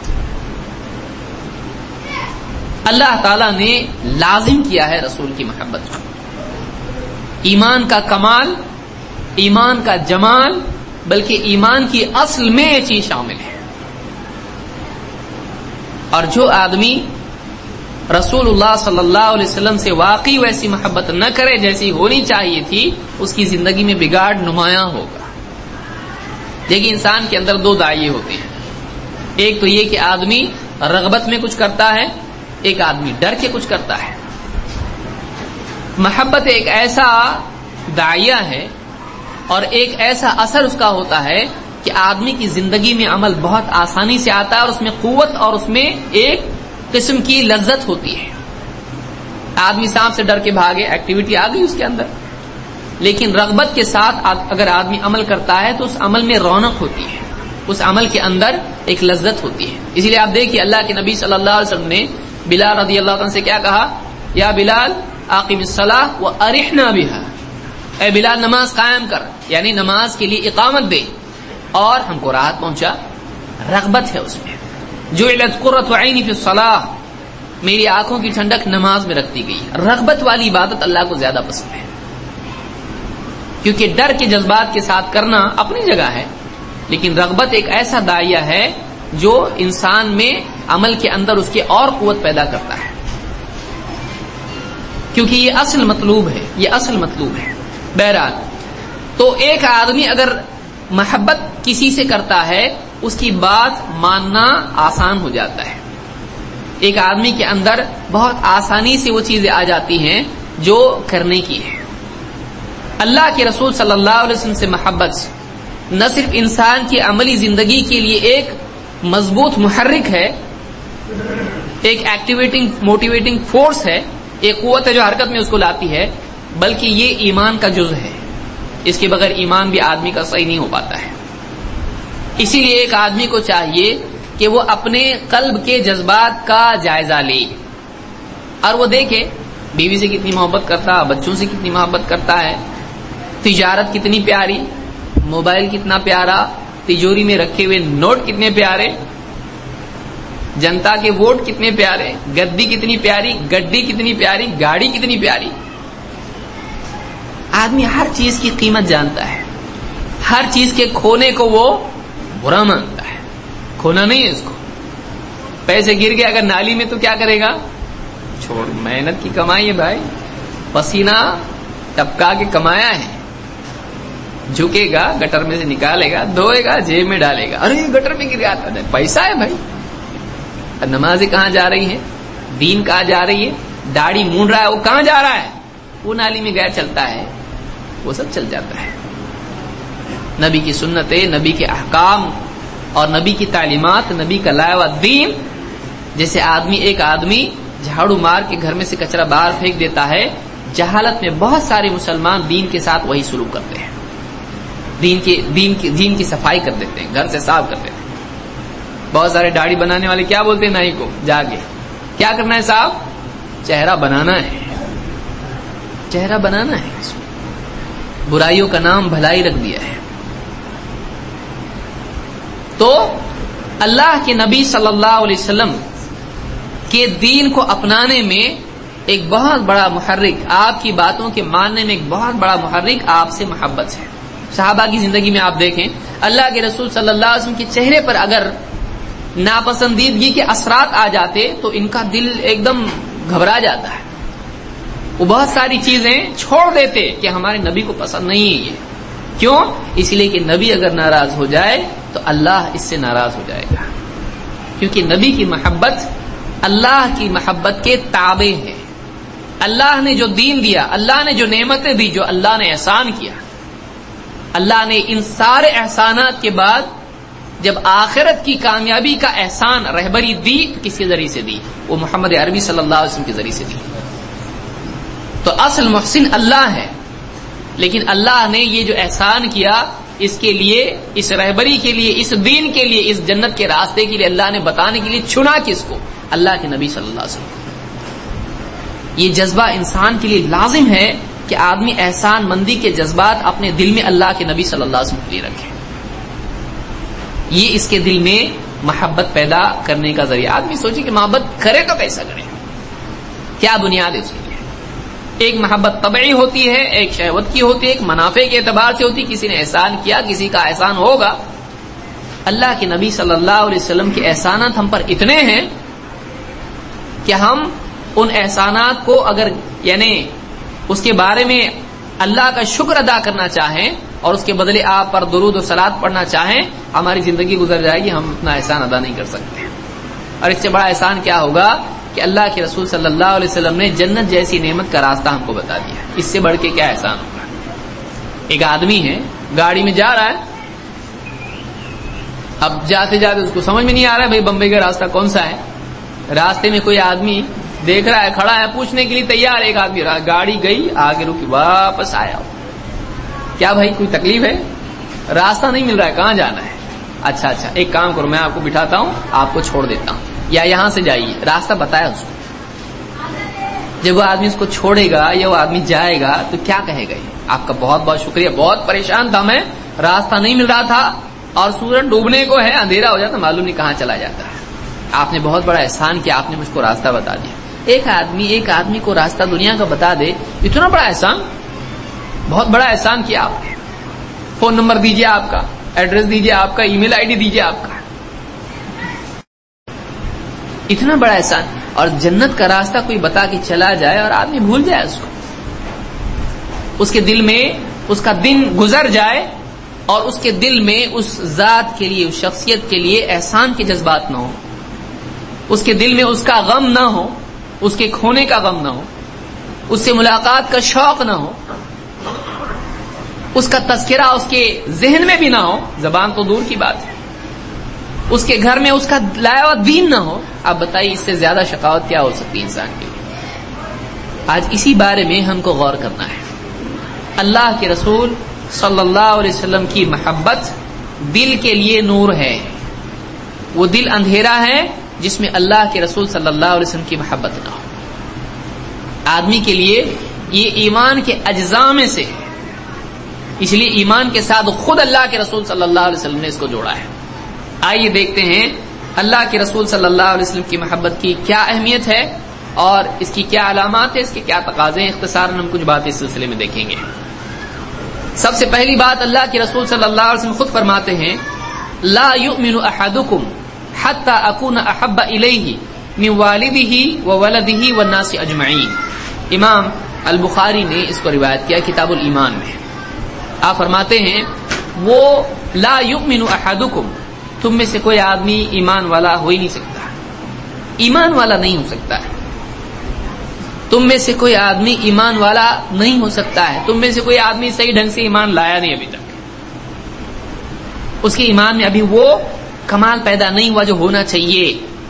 اللہ تعالیٰ نے لازم کیا ہے رسول کی محبت کو۔ ایمان کا کمال، ایمان کا جمال، بلکہ ایمان کی اصل میں یہ چیز شامل ہے۔ اور جو آدمی رسول اللہ صلی اللہ علیہ وسلم سے واقعی ویسی محبت نہ کرے جیسی ہونی چاہیے تھی، اس کی زندگی میں بگاڑ نمایاں ہوگا۔ دیکھیے انسان کے اندر دو دائیں ہوتے ہیں، ایک تو یہ کہ آدمی رغبت میں کچھ کرتا ہے، ایک آدمی ڈر کے کچھ کرتا ہے۔ محبت ایک ایسا داعیہ ہے اور ایک ایسا اثر اس کا ہوتا ہے کہ آدمی کی زندگی میں عمل بہت آسانی سے آتا ہے اور اس میں قوت اور اس میں ایک قسم کی لذت ہوتی ہے۔ آدمی سانپ سے ڈر کے بھاگے، ایکٹیویٹی آ گئی اس کے اندر، لیکن رغبت کے ساتھ اگر آدمی عمل کرتا ہے تو اس عمل میں رونق ہوتی ہے، اس عمل کے اندر ایک لذت ہوتی ہے۔ اسی لیے آپ دیکھیے اللہ کے نبی صلی اللہ علیہ وسلم نے بلال رضی اللہ عنہ سے کیا کہا؟ یا بلال اقم الصلاۃ وارحنا بها، اے بلال نماز قائم کر، یعنی نماز کے لیے اقامت دے اور ہم کو راحت پہنچا۔ رغبت ہے اس میں۔ جعلت قرۃ عینی فی الصلاۃ، میری آنکھوں کی ٹھنڈک نماز میں رکھ دی گئی۔ رغبت والی عبادت اللہ کو زیادہ پسند ہے، کیونکہ ڈر کے جذبات کے ساتھ کرنا اپنی جگہ ہے، لیکن رغبت ایک ایسا داعیہ ہے جو انسان میں عمل کے اندر اس کے اور قوت پیدا کرتا ہے، کیونکہ یہ اصل مطلوب ہے، یہ اصل مطلوب ہے۔ بہرحال تو ایک آدمی اگر محبت کسی سے کرتا ہے اس کی بات ماننا آسان ہو جاتا ہے، ایک آدمی کے اندر بہت آسانی سے وہ چیزیں آ جاتی ہیں جو کرنے کی ہے۔ اللہ کے رسول صلی اللہ علیہ وسلم سے محبت نہ صرف انسان کی عملی زندگی کے لیے ایک مضبوط محرک ہے، ایک ایکٹیویٹنگ موٹیویٹنگ فورس ہے، ایک قوت ہے جو حرکت میں اس کو لاتی ہے، بلکہ یہ ایمان کا جزء ہے۔ اس کے بغیر ایمان بھی آدمی کا صحیح نہیں ہو پاتا ہے۔ اسی لیے ایک آدمی کو چاہیے کہ وہ اپنے قلب کے جذبات کا جائزہ لے اور وہ دیکھے بیوی سے کتنی محبت کرتا ہے، بچوں سے کتنی محبت کرتا ہے، تجارت کتنی پیاری، موبائل کتنا پیارا، تجوری میں رکھے ہوئے نوٹ کتنے پیارے، جنتا کے ووٹ کتنے پیارے، گدی کتنی پیاری، گڈی کتنی پیاری، گاڑی کتنی پیاری۔ آدمی ہر چیز کی قیمت جانتا ہے، ہر چیز کے کھونے کو وہ برا مانتا ہے، کھونا نہیں ہے اس کو۔ پیسے گر گئے اگر نالی میں تو کیا کرے گا؟ چھوڑ، محنت کی کمائی ہے بھائی، پسینہ ٹپکا کے کمایا ہے، جھکے گا، گٹر میں سے نکالے گا، دھوئے گا، جیب میں ڈالے گا، ارے گٹر میں گر گیا، پیسہ ہے بھائی۔ نمازیں کہاں جا رہی ہیں؟ دین کہاں جا رہی ہے؟ داڑھی مونڈ رہا ہے وہ کہاں جا رہا ہے؟ وہ نالی میں گیا چلتا ہے، وہ سب چل جاتا ہے۔ نبی کی سنتیں، نبی کے احکام اور نبی کی تعلیمات، نبی کا لایا ہوا دین، جیسے ایک آدمی جھاڑو مار کے گھر میں سے کچرا باہر پھینک دیتا ہے، جہالت میں بہت سارے مسلمان دین کے ساتھ وہی سلوک کرتے ہیں، دین کی صفائی کر دیتے ہیں، گھر سے صاف کر دیتے ہیں۔ بہت سارے داڑھی بنانے والے کیا بولتے ہیں نائی کو؟ جاگے کیا کرنا ہے صاحب؟ چہرہ بنانا ہے، چہرہ بنانا ہے، برائیوں کا نام بھلائی رکھ دیا ہے۔ تو اللہ کے نبی صلی اللہ علیہ وسلم کے دین کو اپنانے میں ایک بہت بڑا محرک، آپ کی باتوں کے ماننے میں ایک بہت بڑا محرک آپ سے محبت ہے۔ صحابہ کی زندگی میں آپ دیکھیں، اللہ کے رسول صلی اللہ علیہ وسلم کے چہرے پر اگر ناپسندیدگی کے اثرات آ جاتے تو ان کا دل ایک دم گھبرا جاتا ہے، وہ بہت ساری چیزیں چھوڑ دیتے کہ ہمارے نبی کو پسند نہیں ہے یہ۔ کیوں؟ اس لیے کہ نبی اگر ناراض ہو جائے تو اللہ اس سے ناراض ہو جائے گا، کیونکہ نبی کی محبت اللہ کی محبت کے تابع ہے۔ اللہ نے جو دین دیا، اللہ نے جو نعمتیں دی، جو اللہ نے احسان کیا، اللہ نے ان سارے احسانات کے بعد جب آخرت کی کامیابی کا احسان رہبری دی تو کس کے ذریعے سے دی؟ وہ محمد عربی صلی اللہ علیہ وسلم کے ذریعے سے دی۔ تو اصل محسن اللہ ہے، لیکن اللہ نے یہ جو احسان کیا، اس کے لیے، اس رہبری کے لیے، اس دین کے لیے، اس جنت کے راستے کے لیے اللہ نے بتانے کے لیے چنا کس کو؟ اللہ کے نبی صلی اللہ علیہ وسلم۔ یہ جذبہ انسان کے لیے لازم ہے کہ آدمی احسان مندی کے جذبات اپنے دل میں اللہ کے نبی صلی اللہ علیہ وسلم کے لیے رکھے۔ یہ اس کے دل میں محبت پیدا کرنے کا ذریعہ۔ آدمی سوچے کہ محبت کرے تو کیسا کرے، کیا بنیاد ہے اس کے لیے؟ ایک محبت طبعی ہوتی ہے، ایک شہوت کی ہوتی ہے، ایک منافع کے اعتبار سے ہوتی ہے، کسی نے احسان کیا، کسی کا احسان ہوگا۔ اللہ کے نبی صلی اللہ علیہ وسلم کے احسانات ہم پر اتنے ہیں کہ ہم ان احسانات کو اگر یعنی اس کے بارے میں اللہ کا شکر ادا کرنا چاہیں اور اس کے بدلے آپ پر درود و صلوات پڑھنا چاہیں، ہماری زندگی گزر جائے گی، ہم اتنا احسان ادا نہیں کر سکتے. اور اس سے بڑا احسان کیا ہوگا کہ اللہ کے رسول صلی اللہ علیہ وسلم نے جنت جیسی نعمت کا راستہ ہم کو بتا دیا. اس سے بڑھ کے کیا احسان ہوگا؟ ایک آدمی ہے گاڑی میں جا رہا ہے، اب جاتے جاتے اس کو سمجھ میں نہیں آ رہا ہے بھائی بمبئی کا راستہ کون سا ہے. راستے میں کوئی آدمی دیکھ رہا ہے، کھڑا ہے، پوچھنے کے لیے تیار ہے. ایک آدمی گاڑی گئی، آگے رکی، واپس آیا. کیا بھائی کوئی تکلیف ہے؟ راستہ نہیں مل رہا ہے، کہاں جانا ہے؟ اچھا ایک کام کرو، میں آپ کو بٹھاتا ہوں، آپ کو چھوڑ دیتا ہوں، یا یہاں سے جائیے. راستہ بتایا اس کو. جب وہ آدمی اس کو چھوڑے گا یا وہ آدمی جائے گا تو کیا کہے گا؟ آپ کا بہت بہت شکریہ، بہت پریشان تھا میں، راستہ نہیں مل رہا تھا اور سورج ڈوبنے کو ہے، اندھیرا ہو جاتا، معلوم نہیں کہاں چلا جاتا ہے. آپ نے بہت بڑا احسان کیا، آپ نے مجھ کو راستہ بتا دیا. ایک آدمی کو راستہ دنیا کا بتا دے، اتنا بڑا احسان، بہت بڑا احسان کیا آپ نے. فون نمبر دیجیے، آپ کا ایڈریس دیجیے، آپ کا ای میل آئی ڈی دیجیے، آپ کا اتنا بڑا احسان. اور جنت کا راستہ کوئی بتا کے چلا جائے اور آدمی بھول جائے اس کو، اس کے دل میں اس کا دن گزر جائے اور اس کے دل میں اس ذات کے لیے، اس شخصیت کے لیے احسان کے جذبات نہ ہو، اس کے دل میں اس کا غم نہ ہو، اس کے کھونے کا غم نہ ہو، اس سے ملاقات کا شوق نہ ہو، اس کا تذکرہ اس کے ذہن میں بھی نہ ہو، زبان تو دور کی بات ہے، اس کے گھر میں اس کا لایا ہوا دین نہ ہو. آپ بتائیے اس سے زیادہ شقاوت کیا ہو سکتی ہے انسان کے لیے؟ آج اسی بارے میں ہم کو غور کرنا ہے. اللہ کے رسول صلی اللہ علیہ وسلم کی محبت دل کے لیے نور ہے. وہ دل اندھیرا ہے جس میں اللہ کے رسول صلی اللہ علیہ وسلم کی محبت نہ ہو. آدمی کے لیے یہ ایمان کے اجزاء میں سے ہے، اس لیے ایمان کے ساتھ خود اللہ کے رسول صلی اللہ علیہ وسلم نے اس کو جوڑا ہے. آئیے دیکھتے ہیں اللہ کے رسول صلی اللہ علیہ وسلم کی محبت کی کیا اہمیت ہے اور اس کی کیا علامات ہے، اس کے کیا تقاضے ہیں. اختصاراً ہم کچھ باتیں اس سلسلے میں دیکھیں گے. سب سے پہلی بات، اللہ کے رسول صلی اللہ علیہ وسلم خود فرماتے ہیں لا یؤمن احدکم حتی اکون احب الیہ من والدہ وولدہ والناس اجمعین. امام البخاری نے اس کو روایت کیا کتاب الایمان میں. آپ فرماتے ہیں وہ لا یؤمن احدکم، تم میں سے کوئی آدمی ایمان والا ہو ہی نہیں سکتا، ایمان والا نہیں ہو سکتا ہے. تم میں سے کوئی آدمی ایمان والا نہیں ہو سکتا ہے، تم میں سے کوئی آدمی صحیح ڈھنگ سے ایمان لایا نہیں ابھی تک، اس کے ایمان میں ابھی وہ کمال پیدا نہیں ہوا جو ہونا چاہیے.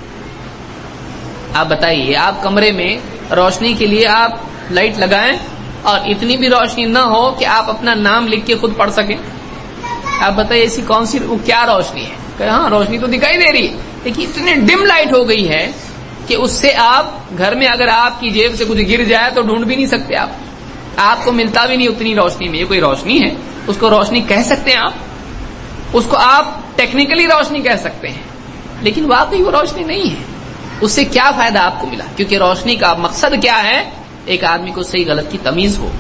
آپ بتائیے، آپ کمرے میں روشنی کے لیے آپ لائٹ لگائیں اور اتنی بھی روشنی نہ ہو کہ آپ اپنا نام لکھ کے خود پڑھ سکیں. آپ بتائیے ایسی کون سی کیا روشنی ہے؟ کہ ہاں روشنی تو دکھائی دے رہی ہے لیکن اتنی ڈم لائٹ ہو گئی ہے کہ اس سے آپ گھر میں اگر آپ کی جیب سے کچھ گر جائے تو ڈھونڈ بھی نہیں سکتے، آپ کو ملتا بھی نہیں اتنی روشنی میں. یہ کوئی روشنی ہے؟ اس کو روشنی کہہ سکتے ہیں آپ؟ اس کو آپ ٹیکنیکلی روشنی کہہ سکتے ہیں لیکن واقعی وہ روشنی نہیں ہے. اس سے کیا فائدہ آپ کو ملا؟ کیونکہ روشنی کا مقصد کیا ہے؟ ایک آدمی کو صحیح غلط کی تمیز ہو،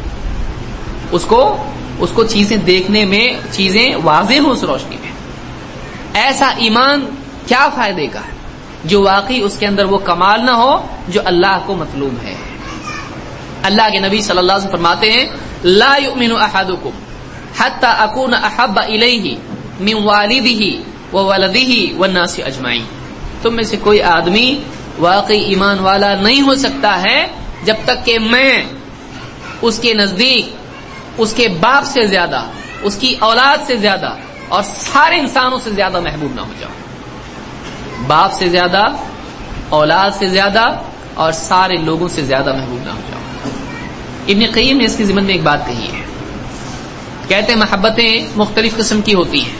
اس کو چیزیں دیکھنے میں چیزیں واضح ہوں اس روشنی میں. ایسا ایمان کیا فائدے کا ہے جو واقعی اس کے اندر وہ کمال نہ ہو جو اللہ کو مطلوب ہے. اللہ کے نبی صلی اللہ علیہ وسلم فرماتے ہیں لا یؤمن احدکم حتی اکون احب الیہ من والدہ وولدہ والناس اجمعین. تم میں سے کوئی آدمی واقعی ایمان والا نہیں ہو سکتا ہے جب تک کہ میں اس کے نزدیک اس کے باپ سے زیادہ، اس کی اولاد سے زیادہ اور سارے انسانوں سے زیادہ محبوب نہ ہو جاؤں. باپ سے زیادہ، اولاد سے زیادہ اور سارے لوگوں سے زیادہ محبوب نہ ہو جاؤں. ابن قیم نے اس کے ضمن میں ایک بات کہی ہے، کہتے ہیں محبتیں مختلف قسم کی ہوتی ہیں.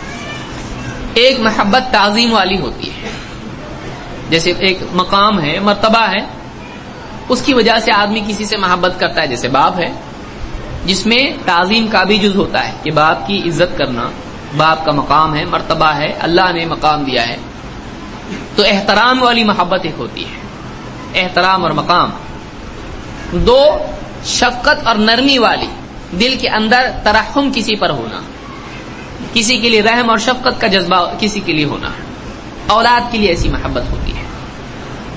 ایک محبت تعظیم والی ہوتی ہے، جیسے ایک مقام ہے، مرتبہ ہے، اس کی وجہ سے آدمی کسی سے محبت کرتا ہے، جیسے باپ ہے جس میں تعظیم کا بھی جز ہوتا ہے کہ باپ کی عزت کرنا، باپ کا مقام ہے، مرتبہ ہے، اللہ نے مقام دیا ہے. تو احترام والی محبت ایک ہوتی ہے، احترام اور مقام. دو، شفقت اور نرمی والی، دل کے اندر ترحم کسی پر ہونا، کسی کے لیے رحم اور شفقت کا جذبہ کسی کے لیے ہونا. اولاد کے لیے ایسی محبت ہوتی ہے.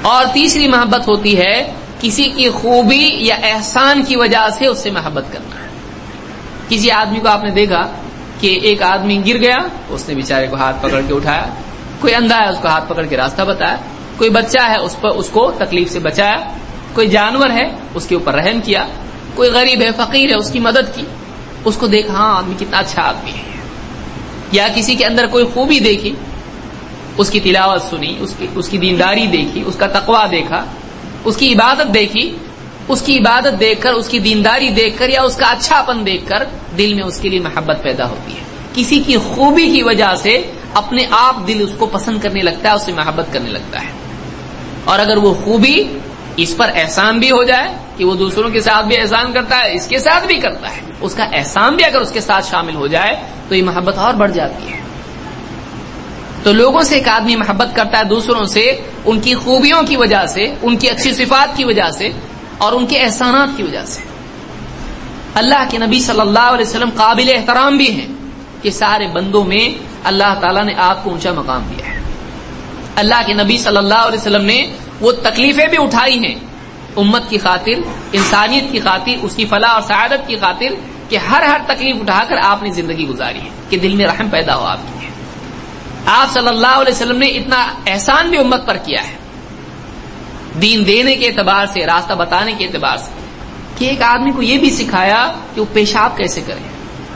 اور تیسری محبت ہوتی ہے کسی کی خوبی یا احسان کی وجہ سے اس سے محبت کرنا ہے. کسی آدمی کو آپ نے دیکھا کہ ایک آدمی گر گیا، اس نے بیچارے کو ہاتھ پکڑ کے اٹھایا، کوئی اندھا ہے اس کو ہاتھ پکڑ کے راستہ بتایا، کوئی بچہ ہے اس کو تکلیف سے بچایا، کوئی جانور ہے اس کے اوپر رحم کیا، کوئی غریب ہے فقیر ہے اس کی مدد کی، اس کو دیکھا ہاں آدمی کتنا اچھا آدمی ہے. یا کسی کے اندر کوئی خوبی دیکھی، اس کی تلاوت سنی، اس کی دینداری دیکھی، اس کا تقوی دیکھا، اس کی عبادت دیکھی، اس کی عبادت دیکھ کر، اس کی دینداری دیکھ کر یا اس کا اچھا پن دیکھ کر دل میں اس کے لیے محبت پیدا ہوتی ہے. کسی کی خوبی کی وجہ سے اپنے آپ دل اس کو پسند کرنے لگتا ہے، اس سے محبت کرنے لگتا ہے. اور اگر وہ خوبی اس پر احسان بھی ہو جائے کہ وہ دوسروں کے ساتھ بھی احسان کرتا ہے، اس کے ساتھ بھی کرتا ہے، اس کا احسان بھی اگر اس کے ساتھ شامل ہو جائے تو یہ محبت اور بڑھ جاتی ہے. تو لوگوں سے ایک آدمی محبت کرتا ہے دوسروں سے ان کی خوبیوں کی وجہ سے، ان کی اچھی صفات کی وجہ سے اور ان کے احسانات کی وجہ سے. اللہ کے نبی صلی اللہ علیہ وسلم قابل احترام بھی ہیں کہ سارے بندوں میں اللہ تعالیٰ نے آپ کو اونچا مقام دیا ہے. اللہ کے نبی صلی اللہ علیہ وسلم نے وہ تکلیفیں بھی اٹھائی ہیں امت کی خاطر، انسانیت کی خاطر، اس کی فلاح اور سعادت کی خاطر، کہ ہر تکلیف اٹھا کر آپ نے زندگی گزاری ہے کہ دل میں رحم پیدا ہو آپ کی. آپ صلی اللہ علیہ وسلم نے اتنا احسان بھی امت پر کیا ہے دین دینے کے اعتبار سے، راستہ بتانے کے اعتبار سے، کہ ایک آدمی کو یہ بھی سکھایا کہ وہ پیشاب کیسے کرے.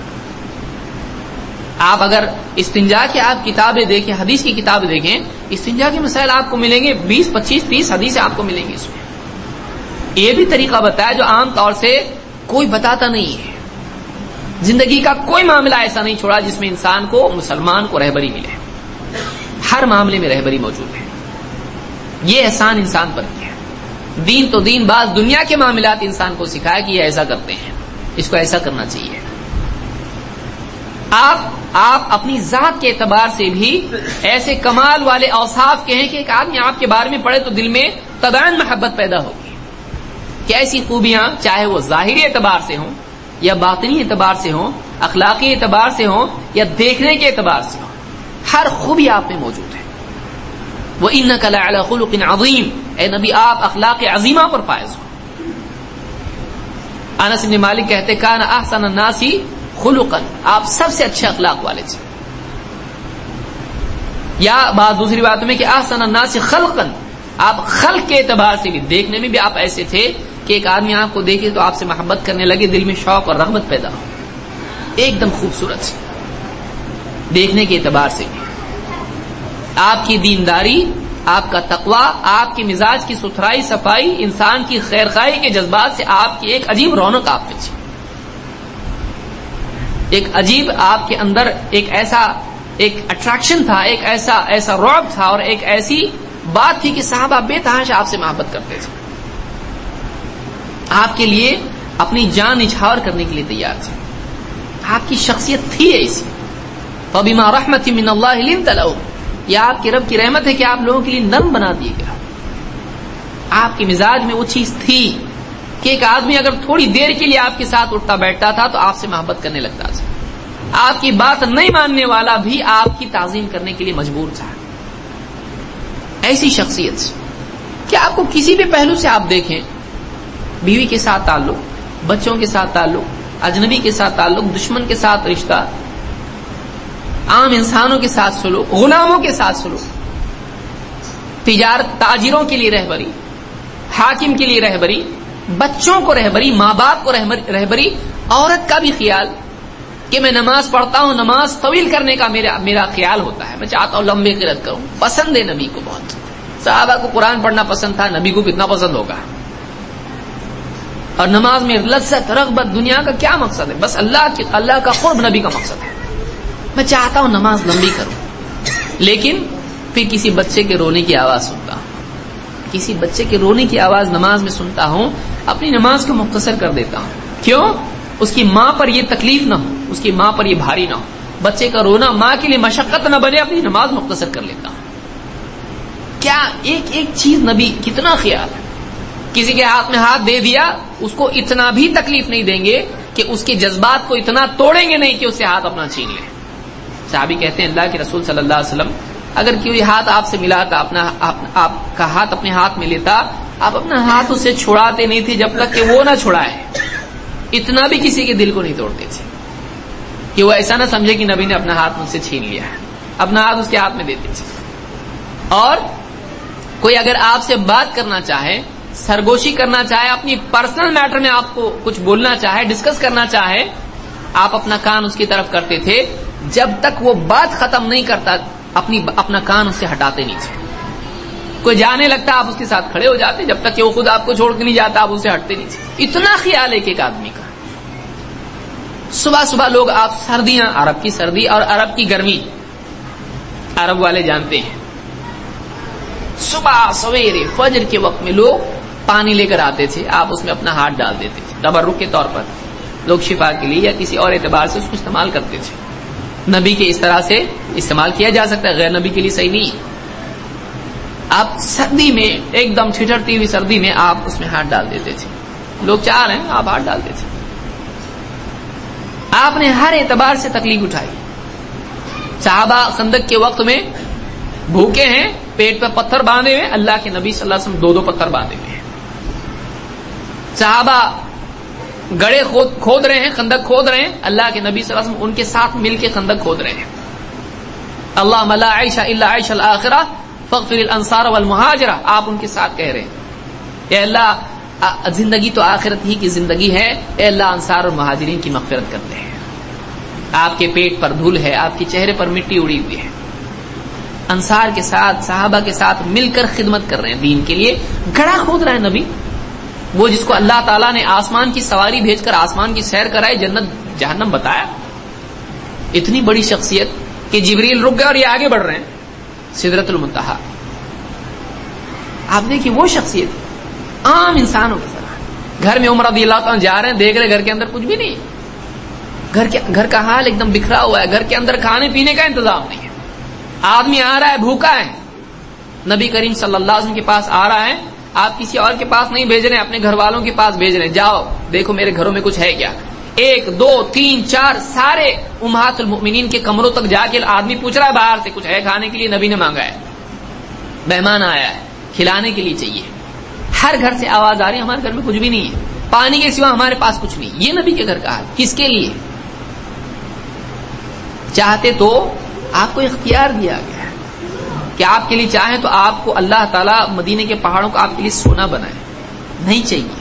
آپ اگر استنجا کی آپ کتابیں دیکھیں، حدیث کی کتابیں دیکھیں، استنجا کے مسائل آپ کو ملیں گے 20 25 30 حدیثیں آپ کو ملیں گی. اس میں یہ بھی طریقہ بتایا جو عام طور سے کوئی بتاتا نہیں ہے. زندگی کا کوئی معاملہ ایسا نہیں چھوڑا جس میں انسان کو، مسلمان کو رہبری ملے. ہر معاملے میں رہبری موجود ہے. یہ احسان انسان پر کیا ہے. دین تو دین، بعض دنیا کے معاملات انسان کو سکھایا کہ یہ ایسا کرتے ہیں، اس کو ایسا کرنا چاہیے. آپ اپنی ذات کے اعتبار سے بھی ایسے کمال والے اوصاف کے ہیں کہ ایک آدمی آپ کے بارے میں پڑھے تو دل میں تباً محبت پیدا ہوگی کہ ایسی خوبیاں چاہے وہ ظاہری اعتبار سے ہوں یا باطنی اعتبار سے ہوں، اخلاقی اعتبار سے ہوں یا دیکھنے کے اعتبار سے ہوں، ہر خوبی آپ میں موجود ہے. وَإِنَّكَ لَعَلَىٰ خُلُقٍ عَظِيمٍ، اے نبی آپ اخلاق عظیمہ پر فائز ہو. انس بن مالک کہتے کان احسن الناس خلقا، آپ سب سے اچھے اخلاق والے تھے. یا دوسری بات میں کہ احسن الناس خلقا، آپ خلق کے اعتبار سے بھی، دیکھنے میں بھی آپ ایسے تھے کہ ایک آدمی آپ کو دیکھے تو آپ سے محبت کرنے لگے، دل میں شوق اور رغبت پیدا ہو. ایک دم خوبصورت دیکھنے کے اعتبار سے بھی. آپ کی دینداری، آپ کا تقوی، آپ کی مزاج کی ستھرائی صفائی، انسان کی خیرخواہی کے جذبات سے آپ کی ایک عجیب رونق آپ میں تھی. ایک عجیب آپ کے اندر ایک ایسا ایک اٹریکشن تھا، ایک ایسا رعب تھا اور ایک ایسی بات تھی کہ صحابہ بے تحاشا آپ سے محبت کرتے تھے، آپ کے لیے اپنی جان نچھاور کرنے کے لیے تیار تھے. آپ کی شخصیت تھی ایسی. فَبِمَا رَحْمَةٍ مِّنَ اللَّهِ لِنتَ لَهُمْ، یہ آپ کے رب کی رحمت ہے کہ آپ لوگوں کے لیے نرم بنا دیے گئے. آپ کے مزاج میں وہ چیز تھی کہ ایک آدمی اگر تھوڑی دیر کے لیے آپ کے ساتھ اٹھتا بیٹھتا تھا تو آپ سے محبت کرنے لگتا تھا. آپ کی بات نہیں ماننے والا بھی آپ کی تعظیم کرنے کے لیے مجبور تھا. ایسی شخصیت کہ آپ کو کسی بھی پہلو سے آپ دیکھیں، بیوی کے ساتھ تعلق، بچوں کے ساتھ تعلق، اجنبی کے ساتھ تعلق، دشمن کے ساتھ رشتہ، عام انسانوں کے ساتھ سلوک، غلاموں کے ساتھ سلوک، تاجروں کے لیے رہبری، حاکم کے لیے رہبری، بچوں کو رہبری، ماں باپ کو رہبری، عورت کا بھی خیال کہ میں نماز پڑھتا ہوں، نماز طویل کرنے کا میرا خیال ہوتا ہے، میں چاہتا ہوں لمبے قرات کروں. پسند ہے نبی کو بہت. صحابہ کو قرآن پڑھنا پسند تھا، نبی کو کتنا پسند ہوگا. اور نماز میں لذت رغبت، دنیا کا کیا مقصد ہے؟ بس اللہ کا قرب نبی کا مقصد ہے. میں چاہتا ہوں نماز لمبی کروں، لیکن پھر کسی بچے کے رونے کی آواز سنتا ہوں، کسی بچے کے رونے کی آواز نماز میں سنتا ہوں، اپنی نماز کو مختصر کر دیتا ہوں. کیوں؟ اس کی ماں پر یہ تکلیف نہ ہو، اس کی ماں پر یہ بھاری نہ ہو، بچے کا رونا ماں کے لیے مشقت نہ بنے، اپنی نماز مختصر کر لیتا ہوں. کیا ایک چیز نبی کتنا خیال ہے. کسی کے ہاتھ میں ہاتھ دے دیا، اس کو اتنا بھی تکلیف نہیں دیں گے کہ اس کے جذبات کو اتنا توڑیں گے نہیں کہ اس سے ہاتھ اپنا چھین لیں. صحابی کہتے ہیں اللہ کے رسول صلی اللہ علیہ وسلم اگر کوئی ہاتھ آپ سے ملاتا، آپ کا ہاتھ اپنے ہاتھ میں لیتا، آپ اپنا ہاتھ اسے چھڑاتے نہیں تھے جب تک کہ وہ نہ چھڑائے. اتنا بھی کسی کے دل کو نہیں توڑتے تھے کہ وہ ایسا نہ سمجھے کہ نبی نے اپنا ہاتھ مجھ سے چھین لیا ہے. اپنا ہاتھ اس کے ہاتھ میں دیتے تھے. اور کوئی اگر آپ سے بات کرنا چاہے، سرگوشی کرنا چاہے، اپنی پرسنل میٹر میں آپ کو کچھ بولنا چاہے، ڈسکس کرنا چاہے، آپ اپنا کان اس کی طرف کرتے تھے. جب تک وہ بات ختم نہیں کرتا اپنا کان اس سے ہٹاتے نہیں تھے. کوئی جانے لگتا آپ اس کے ساتھ کھڑے ہو جاتے، جب تک کہ وہ خود آپ کو چھوڑ کے نہیں جاتا آپ اس سے ہٹتے نہیں تھے. اتنا خیال ایک آدمی کا. صبح صبح لوگ، آپ سردیاں، عرب کی سردی اور عرب کی گرمی عرب والے جانتے ہیں. صبح سویرے فجر کے وقت میں لوگ پانی لے کر آتے تھے، آپ اس میں اپنا ہاتھ ڈال دیتے تھے تبرک کے طور پر. لوگ شفا کے لیے یا کسی اور اعتبار سے اس کو استعمال کرتے تھے. نبی کے اس طرح سے استعمال کیا جا سکتا ہے، غیر نبی کے لیے صحیح نہیں. آپ سردی میں ایک دم ٹھٹرتی ہوئی سردی میں آپ اس میں ہاتھ ڈال دیتے تھے. لوگ چاہ رہے ہیں آپ ہاتھ ڈالتے تھے. آپ نے ہر اعتبار سے تکلیف اٹھائی. صحابہ خندق کے وقت میں بھوکے ہیں، پیٹ پہ پتھر باندھے ہوئے، اللہ کے نبی صلی اللہ علیہ وسلم دو پتھر باندھے ہوئے ہیں. صحابہ گڑھے کھود رہے ہیں، خندق کھود رہے ہیں، اللہ کے نبی صلی اللہ علیہ وسلم ان کے ساتھ مل کے خندق کھود رہے ہیں. اللہم لا عیش الا عیش الآخرہ فاغفر الانصار والمہاجرہ، آپ ان کے ساتھ کہہ رہے ہیں اے اللہ زندگی تو آخرت ہی کی زندگی ہے، اے اللہ انصار اور مہاجرین کی مغفرت کرتے ہیں. آپ کے پیٹ پر دھول ہے، آپ کے چہرے پر مٹی اڑی ہوئی ہے. انصار کے ساتھ، صحابہ کے ساتھ مل کر خدمت کر رہے ہیں دین کے لیے. گڑھا کھود رہا ہے نبی، وہ جس کو اللہ تعالیٰ نے آسمان کی سواری بھیج کر آسمان کی سیر کرائی، جنت جہنم بتایا. اتنی بڑی شخصیت کہ جبریل رک گئے اور یہ آگے بڑھ رہے ہیں سدرۃ المنتہا. آپ دیکھیے وہ شخصیت عام انسانوں کی طرح. گھر میں عمر رضی اللہ عنہ جا رہے ہیں، دیکھ رہے گھر کے اندر کچھ بھی نہیں. گھر کا حال ایک دم بکھرا ہوا ہے. گھر کے اندر کھانے پینے کا انتظام نہیں ہے. آدمی آ رہا ہے بھوکا ہے، نبی کریم صلی اللہ علیہ وسلم کے پاس آ رہا ہے. آپ کسی اور کے پاس نہیں بھیج رہے ہیں، اپنے گھر والوں کے پاس بھیج رہے ہیں. جاؤ دیکھو میرے گھروں میں کچھ ہے کیا. 1 2 3 4 سارے امہات المؤمنین کے کمروں تک جا کے آدمی پوچھ رہا ہے باہر سے کچھ ہے کھانے کے لیے. نبی نے مانگا ہے، مہمان آیا ہے، کھلانے کے لیے چاہیے. ہر گھر سے آواز آ رہی ہے ہمارے گھر میں کچھ بھی نہیں ہے، پانی کے سوا ہمارے پاس کچھ نہیں. یہ نبی کے گھر کا حال. کس کے لیے؟ چاہتے تو آپ کو اختیار دیا گیا ہے کہ آپ کے لیے چاہیں تو آپ کو اللہ تعالیٰ مدینے کے پہاڑوں کو آپ کے لیے سونا بنائے. نہیں چاہیے.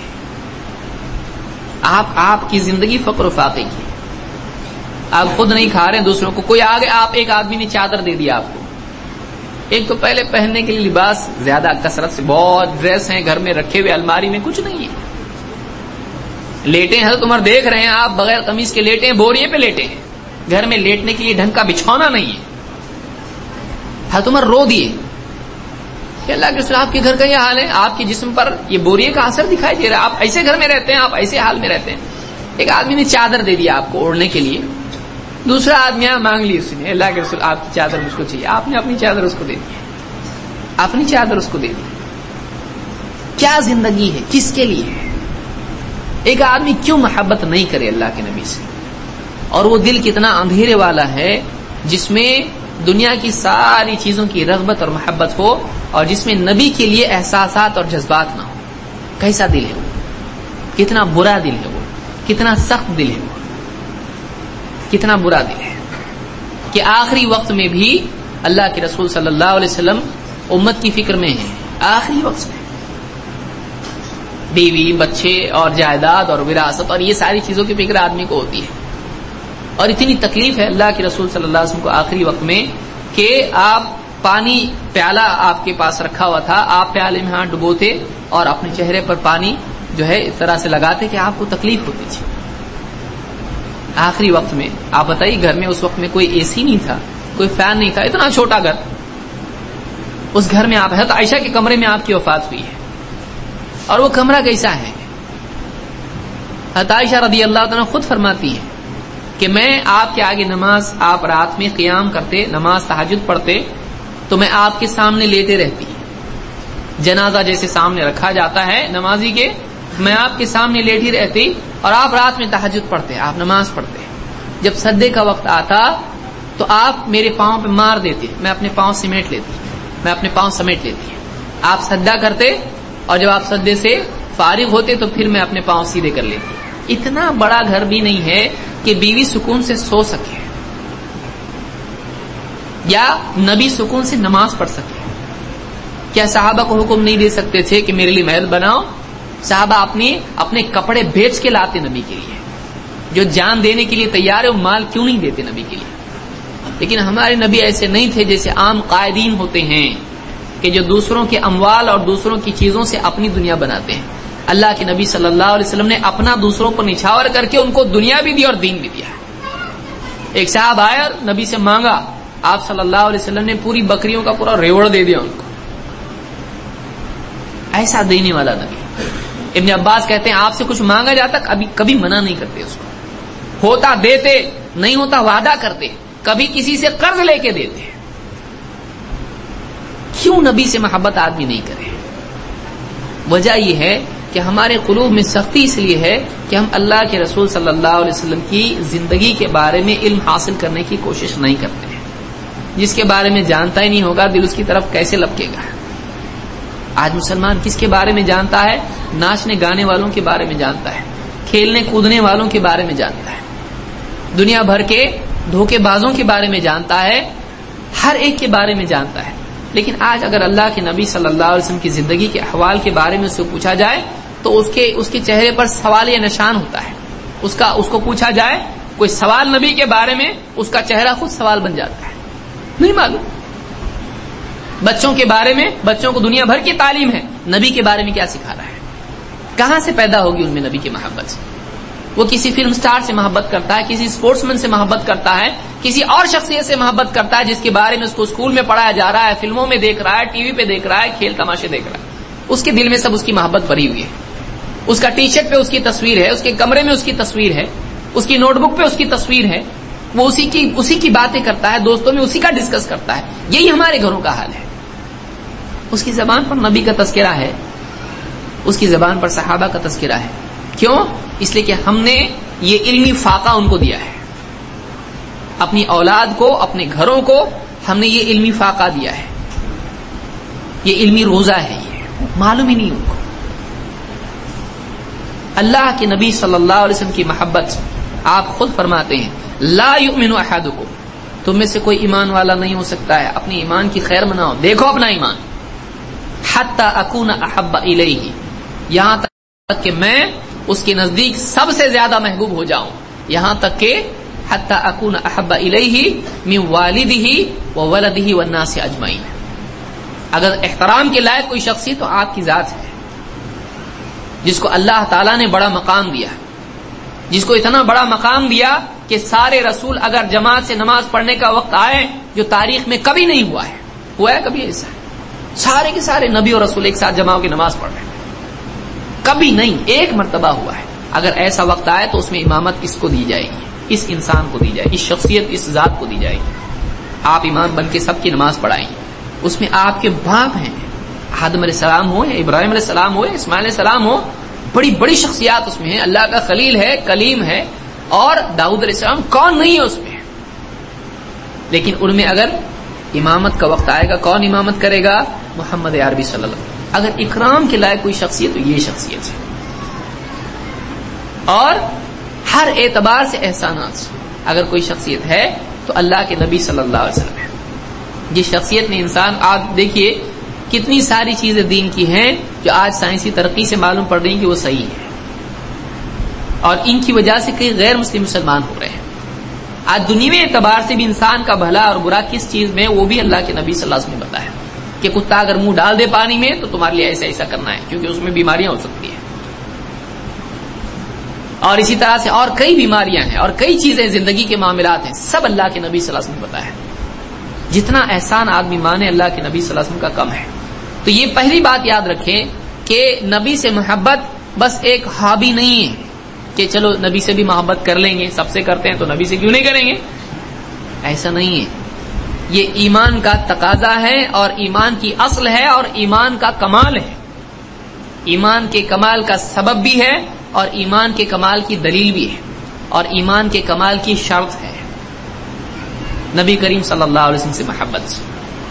آپ کی زندگی فقر و فاقے کی. آپ خود نہیں کھا رہے ہیں، دوسروں کو. کوئی آگے آپ ایک آدمی نے چادر دے دیا آپ کو. ایک تو پہلے پہننے کے لیے لباس زیادہ کثرت سے بہت ڈریس ہیں گھر میں رکھے ہوئے، الماری میں کچھ نہیں ہے. لیٹے ہیں حضرت عمر دیکھ رہے ہیں آپ بغیر قمیص کے لیٹے ہیں، بوریے پہ لیٹے ہیں. گھر میں لیٹنے کے لیے ڈھنگ کا بچھونا نہیں ہے. حضرت عمر رو دیے کہ اللہ کے رسول آپ کے گھر کا یہ حال ہے، آپ کے جسم پر یہ بوریے کا اثر دکھائی دے رہا ہے، آپ ایسے گھر میں رہتے ہیں، آپ ایسے حال میں رہتے ہیں. ایک آدمی نے چادر دے دیا آپ کو اوڑھنے کے لیے. دوسرا آدمی یہاں مانگ لی اس نے، اللہ کے رسول آپ کی چادر مجھ کو چاہیے. آپ نے اپنی چادر اس کو دے دی، اپنی چادر اس کو دے دی. کیا زندگی ہے، کس کے لیے ہے؟ ایک آدمی کیوں محبت نہیں کرے اللہ کے نبی سے؟ اور وہ دل کتنا اندھیرے والا ہے جس میں دنیا کی ساری چیزوں کی رغبت اور محبت ہو اور جس میں نبی کے لیے احساسات اور جذبات نہ ہو. کیسا دل ہے وہ؟ کتنا برا دل ہے وہ، کتنا سخت دل ہے وہ، کتنا برا دل ہے کہ آخری وقت میں بھی اللہ کے رسول صلی اللہ علیہ وسلم امت کی فکر میں ہیں. آخری وقت میں بیوی بچے اور جائیداد اور وراثت اور یہ ساری چیزوں کی فکر آدمی کو ہوتی ہے. اور اتنی تکلیف ہے اللہ کے رسول صلی اللہ علیہ وسلم کو آخری وقت میں کہ آپ پانی پیالہ آپ کے پاس رکھا ہوا تھا، آپ پیالے میں ہاتھ ڈبوتے اور اپنے چہرے پر پانی جو ہے اس طرح سے لگاتے کہ آپ کو تکلیف ہوتی تھی. آخری وقت میں آپ بتائیے گھر میں اس وقت میں کوئی اے سی نہیں تھا، کوئی فین نہیں تھا، اتنا چھوٹا گھر. اس گھر میں آپ حضرت عائشہ کے کمرے میں آپ کی وفات ہوئی ہے. اور وہ کمرہ کیسا ہے؟ حضرت عائشہ رضی اللہ عنہا خود فرماتی ہیں کہ میں آپ کے آگے نماز، آپ رات میں قیام کرتے، نماز تہجد پڑھتے تو میں آپ کے سامنے لیتے رہتی. جنازہ جیسے سامنے رکھا جاتا ہے نمازی کے، میں آپ کے سامنے لیٹی رہتی اور آپ رات میں تہجد پڑھتے، آپ نماز پڑھتے. جب سجدے کا وقت آتا تو آپ میرے پاؤں پہ مار دیتے، میں اپنے پاؤں سمیٹ لیتی، آپ سجدہ کرتے اور جب آپ سجدے سے فارغ ہوتے تو پھر میں اپنے پاؤں سیدھے کر لیتی. اتنا بڑا گھر بھی نہیں ہے کہ بیوی سکون سے سو سکے یا نبی سکون سے نماز پڑھ سکے. کیا صحابہ کو حکم نہیں دے سکتے تھے کہ میرے لیے محل بناؤ؟ صحابہ اپنے کپڑے بیچ کے لاتے نبی کے لیے. جو جان دینے کے لیے تیار ہے وہ مال کیوں نہیں دیتے نبی کے لیے؟ لیکن ہمارے نبی ایسے نہیں تھے جیسے عام قائدین ہوتے ہیں کہ جو دوسروں کے اموال اور دوسروں کی چیزوں سے اپنی دنیا بناتے ہیں. اللہ کے نبی صلی اللہ علیہ وسلم نے اپنا دوسروں کو نچھاور کر کے ان کو دنیا بھی دی اور دین بھی دیا. ایک صاحب آیا اور نبی سے مانگا، آپ صلی اللہ علیہ وسلم نے پوری بکریوں کا پورا ریوڑ دے دیا ان کو. ایسا دینے والا نبی. ابن عباس کہتے ہیں آپ سے کچھ مانگا جاتا کبھی منع نہیں کرتے اس کو، ہوتا دیتے، نہیں ہوتا وعدہ کرتے، کبھی کسی سے قرض لے کے دیتے. کیوں نبی سے محبت آدمی نہیں کرے؟ وجہ یہ ہے کہ ہمارے قلوب میں سختی اس لیے ہے کہ ہم اللہ کے رسول صلی اللہ علیہ وسلم کی زندگی کے بارے میں علم حاصل کرنے کی کوشش نہیں کرتے ہیں. جس کے بارے میں جانتا ہی نہیں ہوگا دل اس کی طرف کیسے لپکے گا؟ آج مسلمان کس کے بارے میں جانتا ہے؟ ناچنے گانے والوں کے بارے میں جانتا ہے، کھیلنے کودنے والوں کے بارے میں جانتا ہے، دنیا بھر کے دھوکے بازوں کے بارے میں جانتا ہے، ہر ایک کے بارے میں جانتا ہے. لیکن آج اگر اللہ کے نبی صلی اللہ علیہ وسلم کی زندگی کے احوال کے بارے میں اس سے پوچھا جائے تو اس کے چہرے پر سوال یا نشان ہوتا ہے. اس کو پوچھا جائے کوئی سوال نبی کے بارے میں، اس کا چہرہ خود سوال بن جاتا ہے، نہیں معلوم. بچوں کے بارے میں، بچوں کو دنیا بھر کی تعلیم ہے، نبی کے بارے میں کیا سکھا رہا ہے؟ کہاں سے پیدا ہوگی ان میں نبی کی محبت؟ وہ کسی فلم سٹار سے محبت کرتا ہے، کسی سپورٹس مین سے محبت کرتا ہے، کسی اور شخصیت سے محبت کرتا ہے جس کے بارے میں اس کو اسکول میں پڑھایا جا رہا ہے، فلموں میں دیکھ رہا ہے، ٹی وی پہ دیکھ رہا ہے، کھیل تماشے دیکھ رہا ہے. اس کے دل میں سب اس کی محبت بھری ہوئی ہے. اس کا ٹی شرٹ پہ اس کی تصویر ہے، اس کے کمرے میں اس کی تصویر ہے، اس کی نوٹ بک پہ اس کی تصویر ہے. وہ اسی کی باتیں کرتا ہے، دوستوں میں اسی کا ڈسکس کرتا ہے. یہی ہمارے گھروں کا حال ہے. اس کی زبان پر نبی کا تذکرہ ہے، اس کی زبان پر صحابہ کا تذکرہ ہے. کیوں؟ اس لیے کہ ہم نے یہ علمی فاقہ ان کو دیا ہے. اپنی اولاد کو، اپنے گھروں کو ہم نے یہ علمی فاقہ دیا ہے، یہ علمی روزہ ہے. یہ معلوم ہی نہیں ان کو. اللہ کے نبی صلی اللہ علیہ وسلم کی محبت آپ خود فرماتے ہیں لا یؤمن احدکم، تم میں سے کوئی ایمان والا نہیں ہو سکتا ہے. اپنے ایمان کی خیر مناؤ، دیکھو اپنا ایمان. حتی اکون احب الیہ، یہاں تک کہ میں اس کے نزدیک سب سے زیادہ محبوب ہو جاؤں. یہاں تک کہ حتی اکون احب الیہ من والدہ وولدہ والناس اجمعین. اگر احترام کے لائق کوئی شخص ہے تو آپ کی ذات ہے، جس کو اللہ تعالیٰ نے بڑا مقام دیا، جس کو اتنا بڑا مقام دیا کہ سارے رسول اگر جماعت سے نماز پڑھنے کا وقت آئے، جو تاریخ میں کبھی نہیں ہوا ہے. ہوا ہے کبھی ایسا؟ سارے کے سارے نبی اور رسول ایک ساتھ جمع ہو کے نماز پڑھ رہے ہیں؟ کبھی نہیں، ایک مرتبہ ہوا ہے. اگر ایسا وقت آئے تو اس میں امامت کس کو دی جائے گی؟ اس انسان کو دی جائے گی، اس شخصیت، اس ذات کو دی جائے گی. آپ امام بن کے سب کی نماز پڑھائیں. اس میں آپ کے باپ ہیں، آدم علیہ السلام ہو یا ابراہیم علیہ السلام ہو یا اسماعیل علیہ السلام ہو، بڑی بڑی شخصیات اس میں ہیں. اللہ کا خلیل ہے، کلیم ہے، اور داؤد علیہ السلام کون نہیں ہے اس میں. لیکن ان میں اگر امامت کا وقت آئے گا، کون امامت کرے گا؟ محمد عربی صلی اللہ علیہ وسلم. اگر اکرام کے لائق کوئی شخصیت تو یہ شخصیت ہے. اور ہر اعتبار سے احسانات سے اگر کوئی شخصیت ہے تو اللہ کے نبی صلی اللہ علیہ وسلم ہے. جس شخصیت نے انسان، آپ دیکھیے کتنی ساری چیزیں دین کی ہیں جو آج سائنسی ترقی سے معلوم پڑ رہی ہیں کہ وہ صحیح ہے، اور ان کی وجہ سے کئی غیر مسلم مسلمان ہو رہے ہیں. آج دنیاوی اعتبار سے بھی انسان کا بھلا اور برا کس چیز میں، وہ بھی اللہ کے نبی صلی اللہ علیہ وسلم نے بتایا کہ کتا اگر منہ ڈال دے پانی میں تو تمہارے لیے ایسا ایسا کرنا ہے، کیونکہ اس میں بیماریاں ہو سکتی ہیں. اور اسی طرح سے اور کئی بیماریاں ہیں اور کئی چیزیں زندگی کے معاملات ہیں، سب اللہ کے نبی صلی اللہ علیہ وسلم نے بتایا. جتنا احسان آدمی مانے اللہ کے نبی صلی اللہ علیہ وسلم کا کم ہے. تو یہ پہلی بات یاد رکھیں کہ نبی سے محبت بس ایک ہابی نہیں ہے کہ چلو نبی سے بھی محبت کر لیں گے، سب سے کرتے ہیں تو نبی سے کیوں نہیں کریں گے. ایسا نہیں ہے. یہ ایمان کا تقاضا ہے اور ایمان کی اصل ہے اور ایمان کا کمال ہے. ایمان کے کمال کا سبب بھی ہے اور ایمان کے کمال کی دلیل بھی ہے اور ایمان کے کمال کی شرط ہے. نبی کریم صلی اللہ علیہ وسلم سے محبت سے.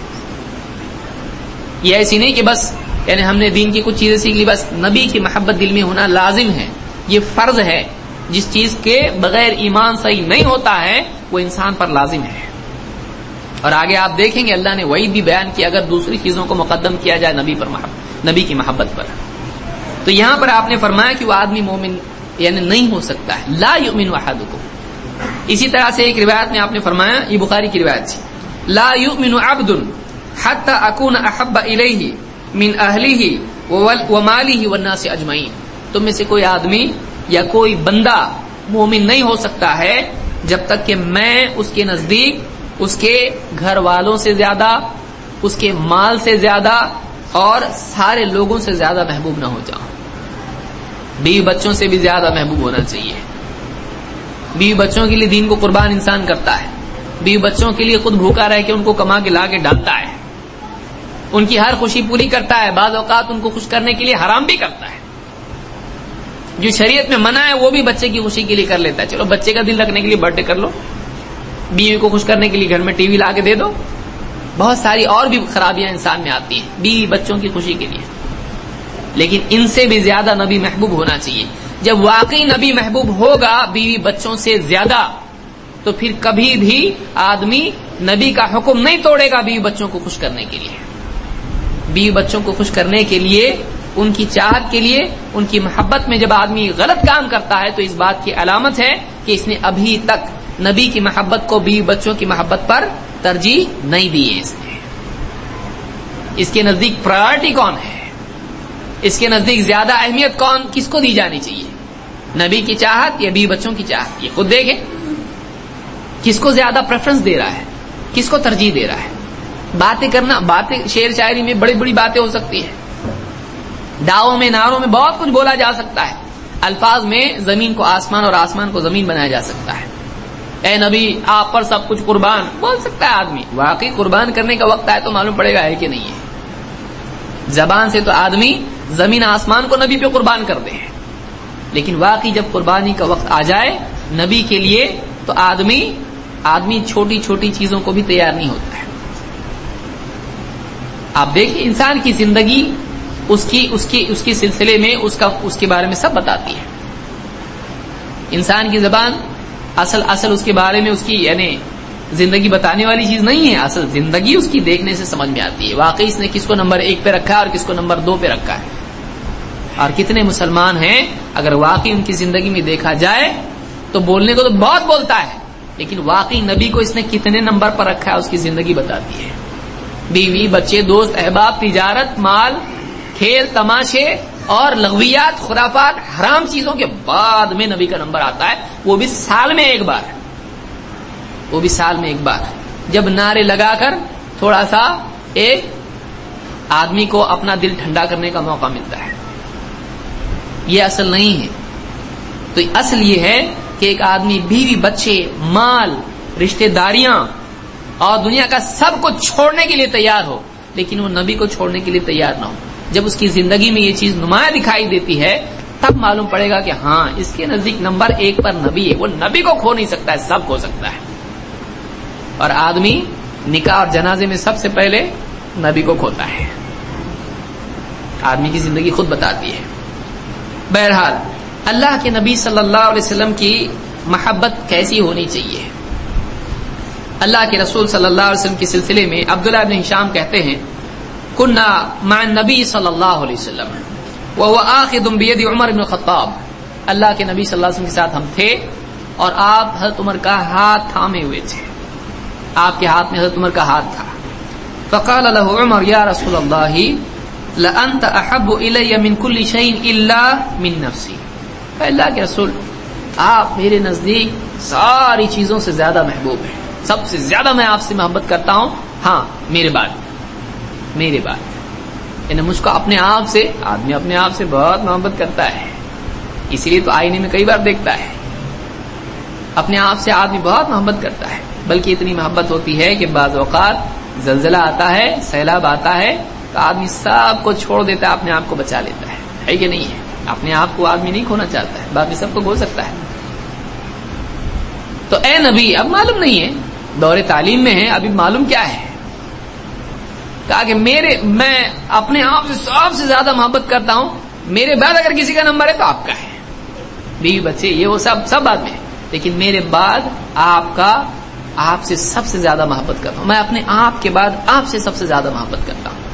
یہ ایسی نہیں کہ بس یعنی ہم نے دین کی کچھ چیزیں سیکھ لی، بس نبی کی محبت دل میں ہونا لازم ہے، یہ فرض ہے. جس چیز کے بغیر ایمان صحیح نہیں ہوتا ہے وہ انسان پر لازم ہے. اور آگے آپ دیکھیں گے اللہ نے وعید بھی بیان کیا اگر دوسری چیزوں کو مقدم کیا جائے نبی کی محبت پر. تو یہاں پر آپ نے فرمایا کہ وہ آدمی مومن یعنی نہیں ہو سکتا ہے، لا یؤمن احدکم. اسی طرح سے ایک روایت میں آپ نے فرمایا، یہ بخاری کی روایت ہے، لا یؤمن عبد حتی اکون احب الیہ من اہلہ ومالہ والناس اجمعین. تم میں سے کوئی آدمی یا کوئی بندہ مومن نہیں ہو سکتا ہے جب تک کہ میں اس کے نزدیک اس کے گھر والوں سے زیادہ، اس کے مال سے زیادہ اور سارے لوگوں سے زیادہ محبوب نہ ہو جاؤں. بیوی بچوں سے بھی زیادہ محبوب ہونا چاہیے. بیوی بچوں کے لیے دین کو قربان انسان کرتا ہے. بیوی بچوں کے لیے خود بھوکا رہ کے ان کو کما کے لا کے ڈالتا ہے، ان کی ہر خوشی پوری کرتا ہے، بعض اوقات ان کو خوش کرنے کے لیے حرام بھی کرتا ہے. جو شریعت میں منع ہے وہ بھی بچے کی خوشی کے لیے کر لیتا ہے. چلو بچے کا دل رکھنے کے لیے برتھ ڈے کر لو، بیوی کو خوش کرنے کے لیے گھر میں ٹی وی لا کے دے دو. بہت ساری اور بھی خرابیاں انسان میں آتی ہیں بیوی بچوں کی خوشی کے لیے. لیکن ان سے بھی زیادہ نبی محبوب ہونا چاہیے. جب واقعی نبی محبوب ہوگا بیوی بچوں سے زیادہ تو پھر کبھی بھی آدمی نبی کا حکم نہیں توڑے گا بیوی بچوں کو خوش کرنے کے لیے. بیوی بچوں کو خوش کرنے کے لیے، ان کی چاہت کے لیے، ان کی محبت میں جب آدمی غلط کام کرتا ہے تو اس بات کی علامت ہے کہ اس نے ابھی تک نبی کی محبت کو بیوی بچوں کی محبت پر ترجیح نہیں دی ہے. اس کے نزدیک پرائرٹی کون ہے، اس کے نزدیک زیادہ اہمیت کس کو دی جانی چاہیے، نبی کی چاہت یا بیوی بچوں کی چاہت؟ یہ خود دیکھیں کس کو زیادہ پریفرنس دے رہا ہے، کس کو ترجیح دے رہا ہے. باتیں کرنا، باتیں شعر شاعری میں بڑی بڑی باتیں ہو سکتی ہیں، دعووں میں نعروں میں بہت کچھ بولا جا سکتا ہے، الفاظ میں زمین کو آسمان اور آسمان کو زمین بنایا جا سکتا ہے. اے نبی آپ پر سب کچھ قربان بول سکتا ہے آدمی. واقعی قربان کرنے کا وقت آئے تو معلوم پڑے گا ہے کہ نہیں ہے. زبان سے تو آدمی زمین آسمان کو نبی پہ قربان کر دے ہیں، لیکن واقعی جب قربانی کا وقت آ جائے نبی کے لیے تو آدمی چھوٹی چھوٹی چیزوں کو بھی تیار نہیں ہوتا ہے. آپ دیکھیں انسان کی زندگی اس کی سلسلے میں اس کے بارے میں سب بتاتی ہے. انسان کی زبان اصل اس کے بارے میں اس کی یعنی زندگی بتانے والی چیز نہیں ہے. اصل زندگی اس کی دیکھنے سے سمجھ میں آتی ہے واقعی اس نے کس کو نمبر 1 پہ رکھا ہے اور کس کو نمبر 2 پہ رکھا ہے. اور کتنے مسلمان ہیں اگر واقعی ان کی زندگی میں دیکھا جائے تو بولنے کو تو بہت بولتا ہے، لیکن واقعی نبی کو اس نے کتنے نمبر پر رکھا ہے اس کی زندگی بتاتی ہے. بیوی بچے دوست احباب تجارت مال کھیل تماشے اور لغویات خرافات حرام چیزوں کے بعد میں نبی کا نمبر آتا ہے، وہ بھی سال میں ایک بار جب نعرے لگا کر تھوڑا سا ایک آدمی کو اپنا دل ٹھنڈا کرنے کا موقع ملتا ہے. یہ اصل نہیں ہے. تو اصل یہ ہے کہ ایک آدمی بیوی بچے مال رشتہ داریاں اور دنیا کا سب کچھ چھوڑنے کے لیے تیار ہو، لیکن وہ نبی کو چھوڑنے کے لیے تیار نہ ہو. جب اس کی زندگی میں یہ چیز نمایاں دکھائی دیتی ہے تب معلوم پڑے گا کہ ہاں اس کے نزدیک نمبر 1 پر نبی ہے. وہ نبی کو کھو نہیں سکتا ہے، سب کھو سکتا ہے. اور آدمی نکاح اور جنازے میں سب سے پہلے نبی کو کھوتا ہے. آدمی کی زندگی خود بتاتی ہے. بہرحال اللہ کے نبی صلی اللہ علیہ وسلم کی محبت کیسی ہونی چاہیے؟ اللہ کے رسول صلی اللہ علیہ وسلم کے سلسلے میں عبداللہ بن ہشام کہتے ہیں کننا مع النبی صلی اللہ علیہ وسلم وهو آخذ بید عمر بن الخطاب. اللہ کے نبی صلی اللہ علیہ وسلم کے ساتھ ہم تھے اور آپ حضرت عمر کا ہاتھ تھامے ہوئے تھے. آپ کے ہاتھ میں حضرت عمر کا ہاتھ تھا. فقال له عمر یا رسول اللہ لأنت احب الی من كل شيء الا من نفسی. اللہ کے رسول آپ میرے نزدیک ساری چیزوں سے زیادہ محبوب ہیں، سب سے زیادہ میں آپ سے محبت کرتا ہوں. ہاں میرے بعد یعنی مجھ کو اپنے آپ سے آدمی اپنے آپ سے بہت محبت کرتا ہے، اسی لیے تو آئینے میں کئی بار دیکھتا ہے. اپنے آپ سے آدمی بہت محبت کرتا ہے، بلکہ اتنی محبت ہوتی ہے کہ بعض اوقات زلزلہ آتا ہے سیلاب آتا ہے تو آدمی سب کو چھوڑ دیتا ہے، اپنے آپ کو بچا لیتا ہے کہ نہیں ہے؟ اپنے آپ کو آدمی نہیں کھونا چاہتا ہے، باقی سب کو کھو سکتا ہے. تو اے نبی اب معلوم نہیں ہے دور تعلیم میں ہیں، ابھی معلوم کیا ہے، کہا کہ میں اپنے آپ سے سب سے زیادہ محبت کرتا ہوں، میرے بعد اگر کسی کا نمبر ہے تو آپ کا ہے، بیوی بچے یہ وہ سب بعد میں، لیکن میرے بعد آپ سے سب سے زیادہ محبت کرتا ہوں، میں اپنے آپ کے بعد آپ سے سب سے زیادہ محبت کرتا ہوں۔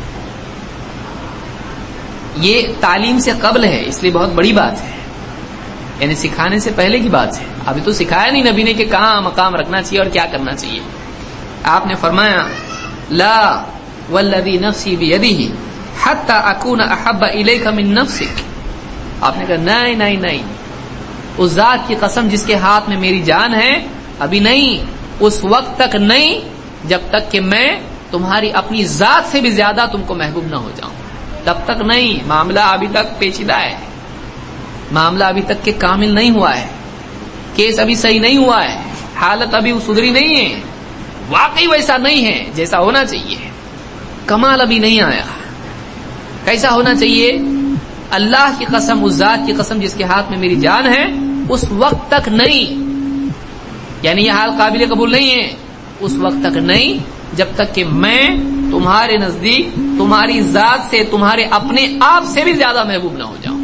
یہ تعلیم سے قبل ہے، اس لیے بہت بڑی بات ہے، یعنی سکھانے سے پہلے کی بات ہے، ابھی تو سکھایا نہیں نبی نے کہ کہاں مقام رکھنا چاہیے اور کیا کرنا چاہیے۔ آپ نے فرمایا لا والذی نفسی بیدہ حتی اکون احب الیک من نفسک، آپ نے کہا نہیں، اس ذات کی قسم جس کے ہاتھ میں میری جان ہے، ابھی نہیں، اس وقت تک نہیں جب تک کہ میں تمہاری اپنی ذات سے بھی زیادہ تم کو محبوب نہ ہو جاؤں، تب تک نہیں، معاملہ ابھی تک پیچیدہ ہے، معاملہ ابھی تک کہ کامل نہیں ہوا ہے، کیس ابھی صحیح نہیں ہوا ہے، حالت ابھی سدھری نہیں ہے، واقعی ویسا نہیں ہے جیسا ہونا چاہیے، کمال ابھی نہیں آیا۔ کیسا ہونا چاہیے؟ اللہ کی قسم، اس ذات کی قسم جس کے ہاتھ میں میری جان ہے، اس وقت تک نہیں، یعنی یہ حال قابل قبول نہیں ہے، اس وقت تک نہیں جب تک کہ میں تمہارے نزدیک تمہاری ذات سے، تمہارے اپنے آپ سے بھی زیادہ محبوب نہ ہو جاؤں۔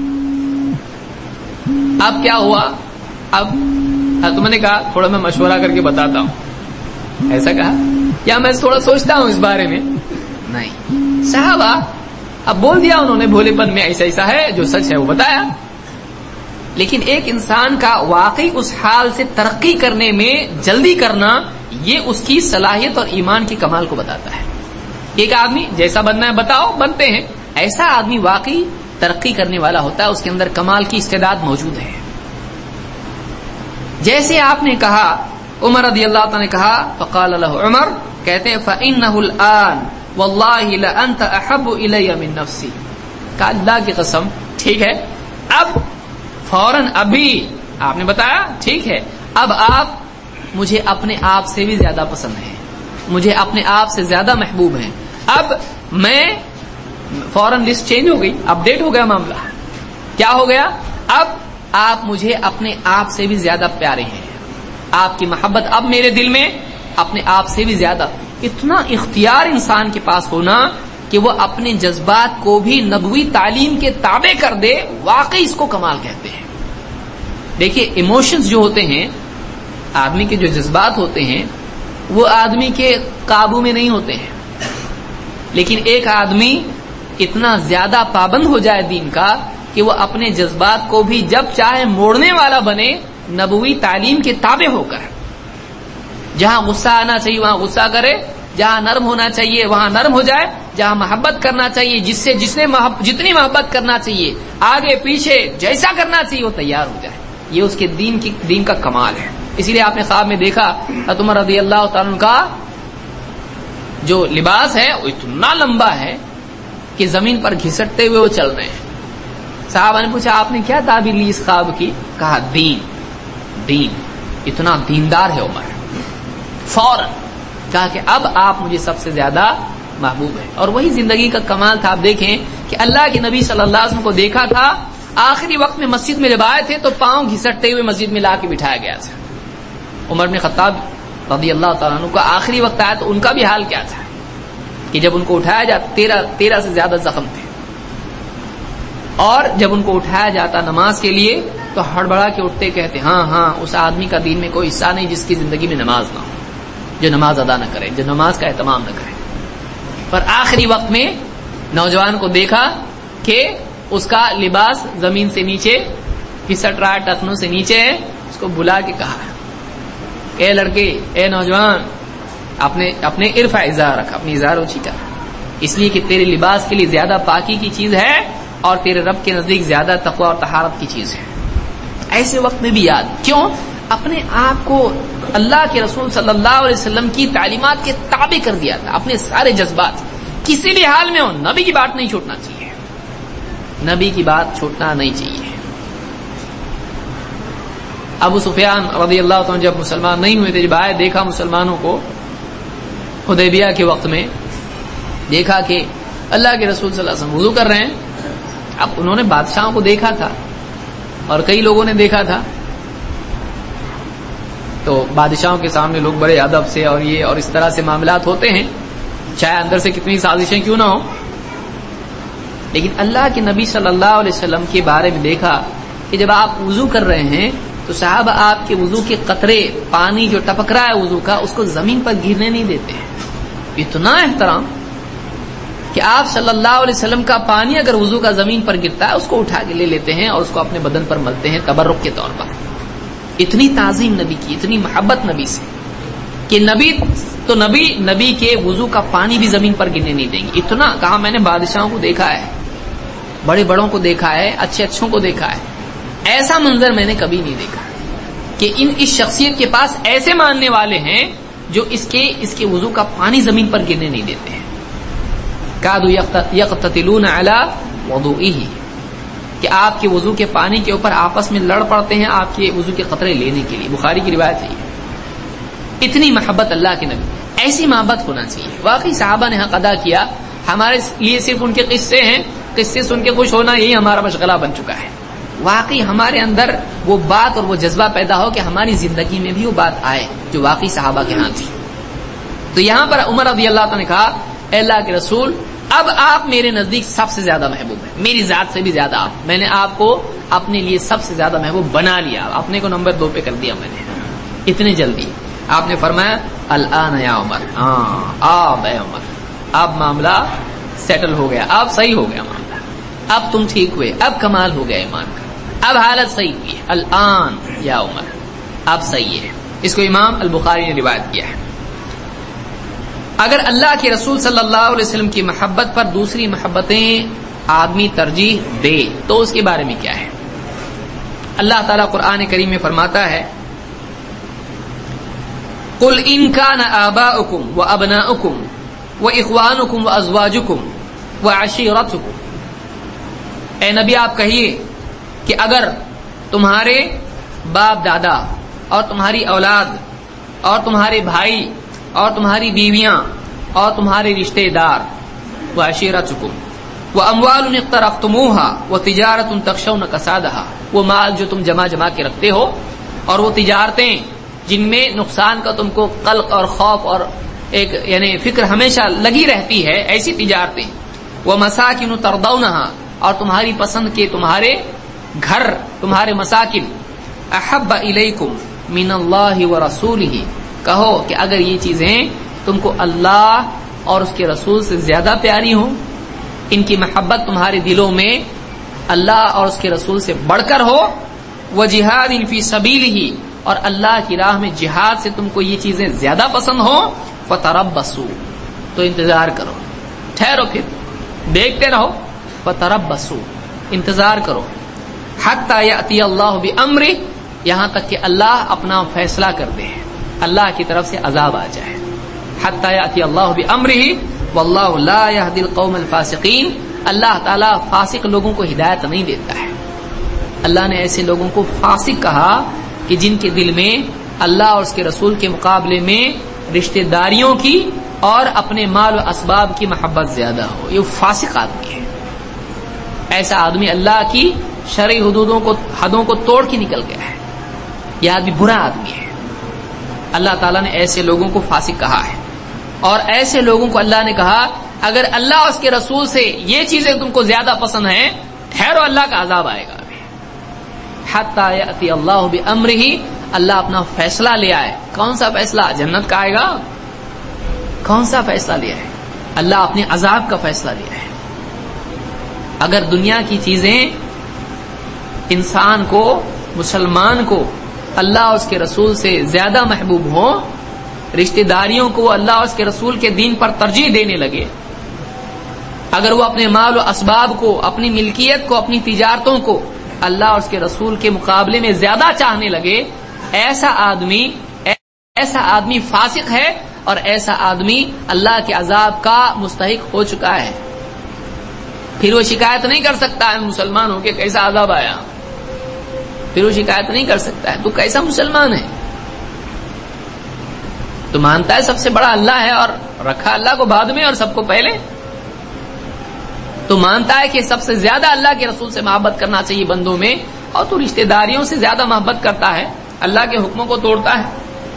اب کیا ہوا؟ اب تم نے کہا تھوڑا میں مشورہ کر کے بتاتا ہوں، ایسا کہا یا میں تھوڑا سوچتا ہوں اس بارے میں؟ نہیں، صحابہ اب بول دیا انہوں نے بھولے پن میں، ایسا ہے، جو سچ ہے وہ بتایا۔ لیکن ایک انسان کا واقعی اس حال سے ترقی کرنے میں جلدی کرنا، یہ اس کی صلاحیت اور ایمان کی کمال کو بتاتا ہے۔ ایک آدمی جیسا بننا ہے بتاؤ، بنتے ہیں، ایسا آدمی واقعی ترقی کرنے والا ہوتا ہے، اس کے اندر کمال کی استعداد موجود ہے۔ جیسے آپ نے کہا، عمر رضی اللہ عنہ نے کہا، فقال له عمر، کہتے ہیں فإنه الآن واللہ لأنت احب الی من نفسی، کہا اللہ کی قسم ٹھیک ہے، اب فوراً ابھی آپ نے بتایا ٹھیک ہے، اب آپ مجھے اپنے آپ سے بھی زیادہ پسند ہیں، مجھے اپنے آپ سے زیادہ محبوب ہیں، اب میں فوراً لسٹ چینج ہو گئی، اپ ڈیٹ ہو گیا معاملہ، کیا ہو گیا؟ اب آپ مجھے اپنے آپ سے بھی زیادہ پیارے ہیں، آپ کی محبت اب میرے دل میں اپنے آپ سے بھی زیادہ۔ اتنا اختیار انسان کے پاس ہونا کہ وہ اپنے جذبات کو بھی نبوی تعلیم کے تابع کر دے، واقعی اس کو کمال کہتے ہیں۔ دیکھیے ایموشنز جو ہوتے ہیں، آدمی کے جو جذبات ہوتے ہیں، وہ آدمی کے قابو میں نہیں ہوتے ہیں، لیکن ایک آدمی اتنا زیادہ پابند ہو جائے دین کا کہ وہ اپنے جذبات کو بھی جب چاہے موڑنے والا بنے، نبوی تعلیم کے تابع ہو کر، جہاں غصہ آنا چاہیے وہاں غصہ کرے، جہاں نرم ہونا چاہیے وہاں نرم ہو جائے، جہاں محبت کرنا چاہیے جتنی محبت کرنا چاہیے، آگے پیچھے جیسا کرنا چاہیے وہ تیار ہو جائے۔ یہ اس کے دین کا کمال ہے۔ اسی لیے آپ نے خواب میں دیکھا عمر رضی اللہ تعالیٰ عنہ کا جو لباس ہے وہ اتنا لمبا ہے کہ زمین پر گھسٹتے ہوئے وہ چل رہے ہیں۔ صحابہ نے پوچھا آپ نے کیا تعبیر لی اس خواب کی؟ کہا دین، اتنا دیندار ہے عمر۔ فوراً کہا کہ اب آپ مجھے سب سے زیادہ محبوب ہیں، اور وہی زندگی کا کمال تھا۔ آپ دیکھیں کہ اللہ کے نبی صلی اللہ علیہ وسلم کو دیکھا تھا آخری وقت میں مسجد میں جب آئے تھے تو پاؤں گھسٹتے ہوئے مسجد میں لا کے بٹھایا گیا تھا۔ عمر بن خطاب رضی اللہ تعالیٰ عنہ کا آخری وقت آیا تو ان کا بھی حال کیا تھا کہ جب ان کو اٹھایا جاتا 13 سے زیادہ زخم تھے، اور جب ان کو اٹھایا جاتا نماز کے لیے تو ہڑبڑا کے اٹھتے، کہتے ہاں اس آدمی کا دین میں کوئی حصہ نہیں جس کی زندگی میں نماز نہ ہو، جو نماز ادا نہ کرے، جو نماز کا اہتمام نہ کرے۔ پر آخری وقت میں نوجوان کو دیکھا کہ اس کا لباس زمین سے نیچے پھسٹ رہا ہے، ٹخنوں سے نیچے ہے، اس کو بلا کے کہا اے لڑکے، اے نوجوان، اپنے ارفع ازار رکھ، اپنی ازار اونچی کر، اس لیے کہ تیرے لباس کے لیے زیادہ پاکی کی چیز ہے اور تیرے رب کے نزدیک زیادہ تقوی اور طہارت کی چیز ہے۔ ایسے وقت میں بھی یاد کیوں؟ اپنے آپ کو اللہ کے رسول صلی اللہ علیہ وسلم کی تعلیمات کے تابع کر دیا تھا، اپنے سارے جذبات، کسی بھی حال میں ہو نبی کی بات نہیں چھوڑنا چاہیے، نبی کی بات چھوڑنا نہیں چاہیے۔ ابو سفیان رضی اللہ عنہ جب مسلمان نہیں ہوئے تھے، جب آئے دیکھا مسلمانوں کو حدیبیہ کے وقت میں، دیکھا کہ اللہ کے رسول صلی اللہ علیہ وسلم وضو کر رہے ہیں۔ اب انہوں نے بادشاہوں کو دیکھا تھا اور کئی لوگوں نے دیکھا تھا، تو تو بادشاہوں کے سامنے لوگ بڑے ادب سے اور یہ اور اس طرح سے معاملات ہوتے ہیں، چاہے اندر سے کتنی سازشیں کیوں نہ ہو. لیکن اللہ کے نبی صلی اللہ علیہ وسلم کے بارے میں دیکھا کہ جب آپ وضو کر رہے ہیں تو صحابہ آپ کے وضو کے قطرے، پانی جو ٹپک رہا ہے وضو کا، اس کو زمین پر گرنے نہیں دیتے ہیں. اتنا احترام کہ آپ صلی اللہ علیہ وسلم کا پانی اگر وضو کا زمین پر گرتا ہے اس کو اٹھا کے لے لیتے ہیں اور اس کو اپنے بدن پر ملتے ہیں تبرک کے طور پر. اتنی تعظیم نبی کی، اتنی محبت نبی سے کہ نبی کے وضو کا پانی بھی زمین پر گرنے نہیں دیں گے. اتنا کہا میں نے بادشاہوں کو دیکھا ہے، بڑے بڑوں کو دیکھا ہے، اچھے اچھوں کو دیکھا ہے، ایسا منظر میں نے کبھی نہیں دیکھا کہ اس شخصیت کے پاس ایسے ماننے والے ہیں جو اس کے وضو کا پانی زمین پر گرنے نہیں دیتے ہیں. کادوا یقتتلون علی وضوئہ، کہ آپ کے وضو کے پانی کے اوپر آپس میں لڑ پڑتے ہیں آپ کے وضو کے قطرے لینے کے لیے. بخاری کی روایت ہے. اتنی محبت اللہ کے نبی، ایسی محبت ہونا چاہیے. واقعی صحابہ نے حق ادا کیا. ہمارے لیے صرف ان کے قصے ہیں، قصے سن کے خوش ہونا یہی ہمارا مشغلہ بن چکا ہے. واقعی ہمارے اندر وہ بات اور وہ جذبہ پیدا ہو کہ ہماری زندگی میں بھی وہ بات آئے جو واقعی صحابہ کے ہاں تھی. تو یہاں پر عمر رضی اللہ تعالیٰ نے کہا اے اللہ کے رسول، اب آپ میرے نزدیک سب سے زیادہ محبوب ہیں، میری ذات سے بھی زیادہ آپ، میں نے آپ کو اپنے لیے سب سے زیادہ محبوب بنا لیا، اپنے کو نمبر 2 پہ کر دیا میں نے. اتنی جلدی آپ نے فرمایا الآن یا عمر، اب اے عمر، اب معاملہ سیٹل ہو گیا، اب صحیح ہو گیا معاملہ، اب تم ٹھیک ہوئے، اب کمال ہو گیا ایمان کا، اب حالت صحیح ہوئی ہے. الآن یا عمر، اب صحیح ہے. اس کو امام البخاری نے روایت کیا ہے. اگر اللہ کے رسول صلی اللہ علیہ وسلم کی محبت پر دوسری محبتیں آدمی ترجیح دے تو اس کے بارے میں کیا ہے؟ اللہ تعالیٰ قرآن کریم میں فرماتا ہے قُلْ إِنْ كَانَ آبَاؤُكُمْ وَأَبْنَاؤُكُمْ وَإِخْوَانُكُمْ وَأَزْوَاجُكُمْ وَعَشِيرَتُكُمْ، اے نبی آپ کہیے کہ اگر تمہارے باپ دادا اور تمہاری اولاد اور تمہارے بھائی اور تمہاری بیویاں اور تمہارے رشتہ دار، وعشیرتکم واموال اقترفتموها وتجارۃ تخشون کسادها، وہ مال جو تم جمع کے رکھتے ہو اور وہ تجارتیں جن میں نقصان کا تم کو قلق اور خوف اور ایک یعنی فکر ہمیشہ لگی رہتی ہے، ایسی تجارتیں، ومساکن ترضونها، اور تمہاری پسند کے تمہارے گھر، تمہارے مساکن، احب الیکم من اللہ ورسولہ، کہو کہ اگر یہ چیزیں تم کو اللہ اور اس کے رسول سے زیادہ پیاری ہوں، ان کی محبت تمہارے دلوں میں اللہ اور اس کے رسول سے بڑھ کر ہو، وجہاد فی سبیلہ، اور اللہ کی راہ میں جہاد سے تم کو یہ چیزیں زیادہ پسند ہوں، فتربصوا، تو انتظار کرو، ٹھہرو، پھر دیکھتے رہو، فتربصوا، انتظار کرو، حتی یأتی اللہ بامرہ، یہاں تک کہ اللہ اپنا فیصلہ کر دے، اللہ کی طرف سے عذاب آ جائے. حتی یأتی اللہ بامرہ واللہ لا یہدی القوم الفاسقین، اللہ تعالیٰ فاسق لوگوں کو ہدایت نہیں دیتا ہے. اللہ نے ایسے لوگوں کو فاسق کہا کہ جن کے دل میں اللہ اور اس کے رسول کے مقابلے میں رشتہ داریوں کی اور اپنے مال و اسباب کی محبت زیادہ ہو، یہ فاسق آدمی ہے. ایسا آدمی اللہ کی شرعی حدوں کو توڑ کے نکل گیا ہے، یہ آدمی برا آدمی ہے. اللہ تعالیٰ نے ایسے لوگوں کو فاسق کہا ہے، اور ایسے لوگوں کو اللہ نے کہا اگر اللہ اور اس کے رسول سے یہ چیزیں تم کو زیادہ پسند ہیں، ٹھہرو، اللہ کا عذاب آئے گا. حتی یأتی اللہ بامرہ، اللہ اپنا فیصلہ لے آئے. کون سا فیصلہ؟ جنت کا آئے گا. کون سا فیصلہ لیا ہے؟ اللہ اپنے عذاب کا فیصلہ لیا ہے. اگر دنیا کی چیزیں انسان کو، مسلمان کو اللہ اور اس کے رسول سے زیادہ محبوب ہوں، رشتہ داریوں کو اللہ اور اس کے رسول کے دین پر ترجیح دینے لگے، اگر وہ اپنے مال و اسباب کو، اپنی ملکیت کو، اپنی تجارتوں کو اللہ اور اس کے رسول کے مقابلے میں زیادہ چاہنے لگے، ایسا آدمی فاسق ہے اور ایسا آدمی اللہ کے عذاب کا مستحق ہو چکا ہے. پھر وہ شکایت نہیں کر سکتا ہے مسلمان ہو کے کیسا عذاب آیا، پھر وہ شکایت نہیں کر سکتا ہے تو کیسا مسلمان ہے. تو مانتا ہے سب سے بڑا اللہ ہے اور رکھا اللہ کو بعد میں اور سب کو پہلے. تو مانتا ہے کہ سب سے زیادہ اللہ کے رسول سے محبت کرنا چاہیے بندوں میں، اور تو رشتہ داریوں سے زیادہ محبت کرتا ہے، اللہ کے حکموں کو توڑتا ہے.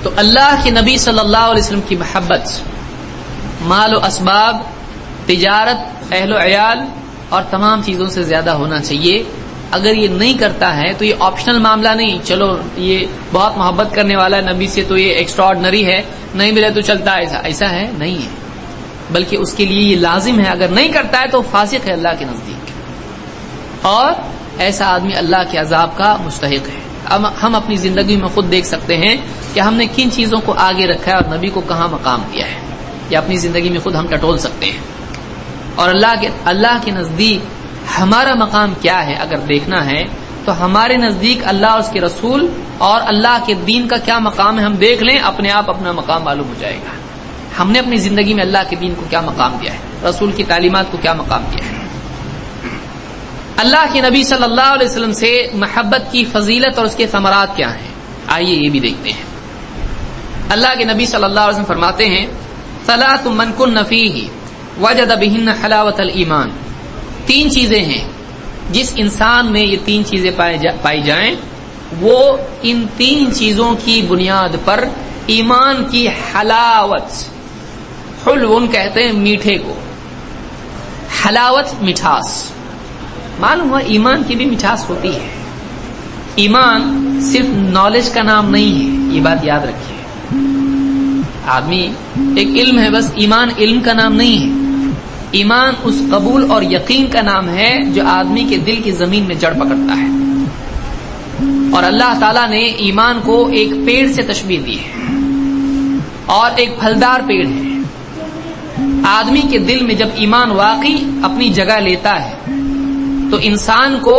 تو اللہ کے نبی صلی اللہ علیہ وسلم کی محبت مال و اسباب، تجارت، اہل و عیال اور تمام چیزوں سے زیادہ ہونا چاہیے. اگر یہ نہیں کرتا ہے تو یہ آپشنل معاملہ نہیں، چلو یہ بہت محبت کرنے والا ہے نبی سے تو یہ ایکسٹرا آرڈنری ہے، نہیں ملے تو چلتا ہے، ایسا ہے نہیں ہے، بلکہ اس کے لیے یہ لازم ہے. اگر نہیں کرتا ہے تو فاسق ہے اللہ کے نزدیک، اور ایسا آدمی اللہ کے عذاب کا مستحق ہے. اب ہم اپنی زندگی میں خود دیکھ سکتے ہیں کہ ہم نے کن چیزوں کو آگے رکھا ہے اور نبی کو کہاں مقام دیا ہے، یا اپنی زندگی میں خود ہم ٹٹول سکتے ہیں. اور اللہ کے نزدیک ہمارا مقام کیا ہے اگر دیکھنا ہے تو ہمارے نزدیک اللہ اور اس کے رسول اور اللہ کے دین کا کیا مقام ہے ہم دیکھ لیں، اپنے آپ اپنا مقام معلوم ہو جائے گا. ہم نے اپنی زندگی میں اللہ کے دین کو کیا مقام دیا ہے، رسول کی تعلیمات کو کیا مقام دیا ہے. اللہ کے نبی صلی اللہ علیہ وسلم سے محبت کی فضیلت اور اس کے ثمرات کیا ہیں، آئیے یہ بھی دیکھتے ہیں. اللہ کے نبی صلی اللہ علیہ وسلم فرماتے ہیں ثلاث من کن فیہ وجد بہن حلاوت الایمان. 3 چیزیں ہیں جس انسان میں یہ 3 چیزیں پائی جائیں وہ ان 3 چیزوں کی بنیاد پر ایمان کی حلاوت، حلون کہتے ہیں میٹھے کو، حلاوت مٹھاس. معلوم ہوا ایمان کی بھی مٹھاس ہوتی ہے. ایمان صرف نالج کا نام نہیں ہے، یہ بات یاد رکھیے. آدمی ایک علم ہے بس، ایمان علم کا نام نہیں ہے. ایمان اس قبول اور یقین کا نام ہے جو آدمی کے دل کی زمین میں جڑ پکڑتا ہے. اور اللہ تعالیٰ نے ایمان کو ایک پیڑ سے تشبیہ دی ہے اور ایک پھلدار پیڑ ہے. آدمی کے دل میں جب ایمان واقعی اپنی جگہ لیتا ہے تو انسان کو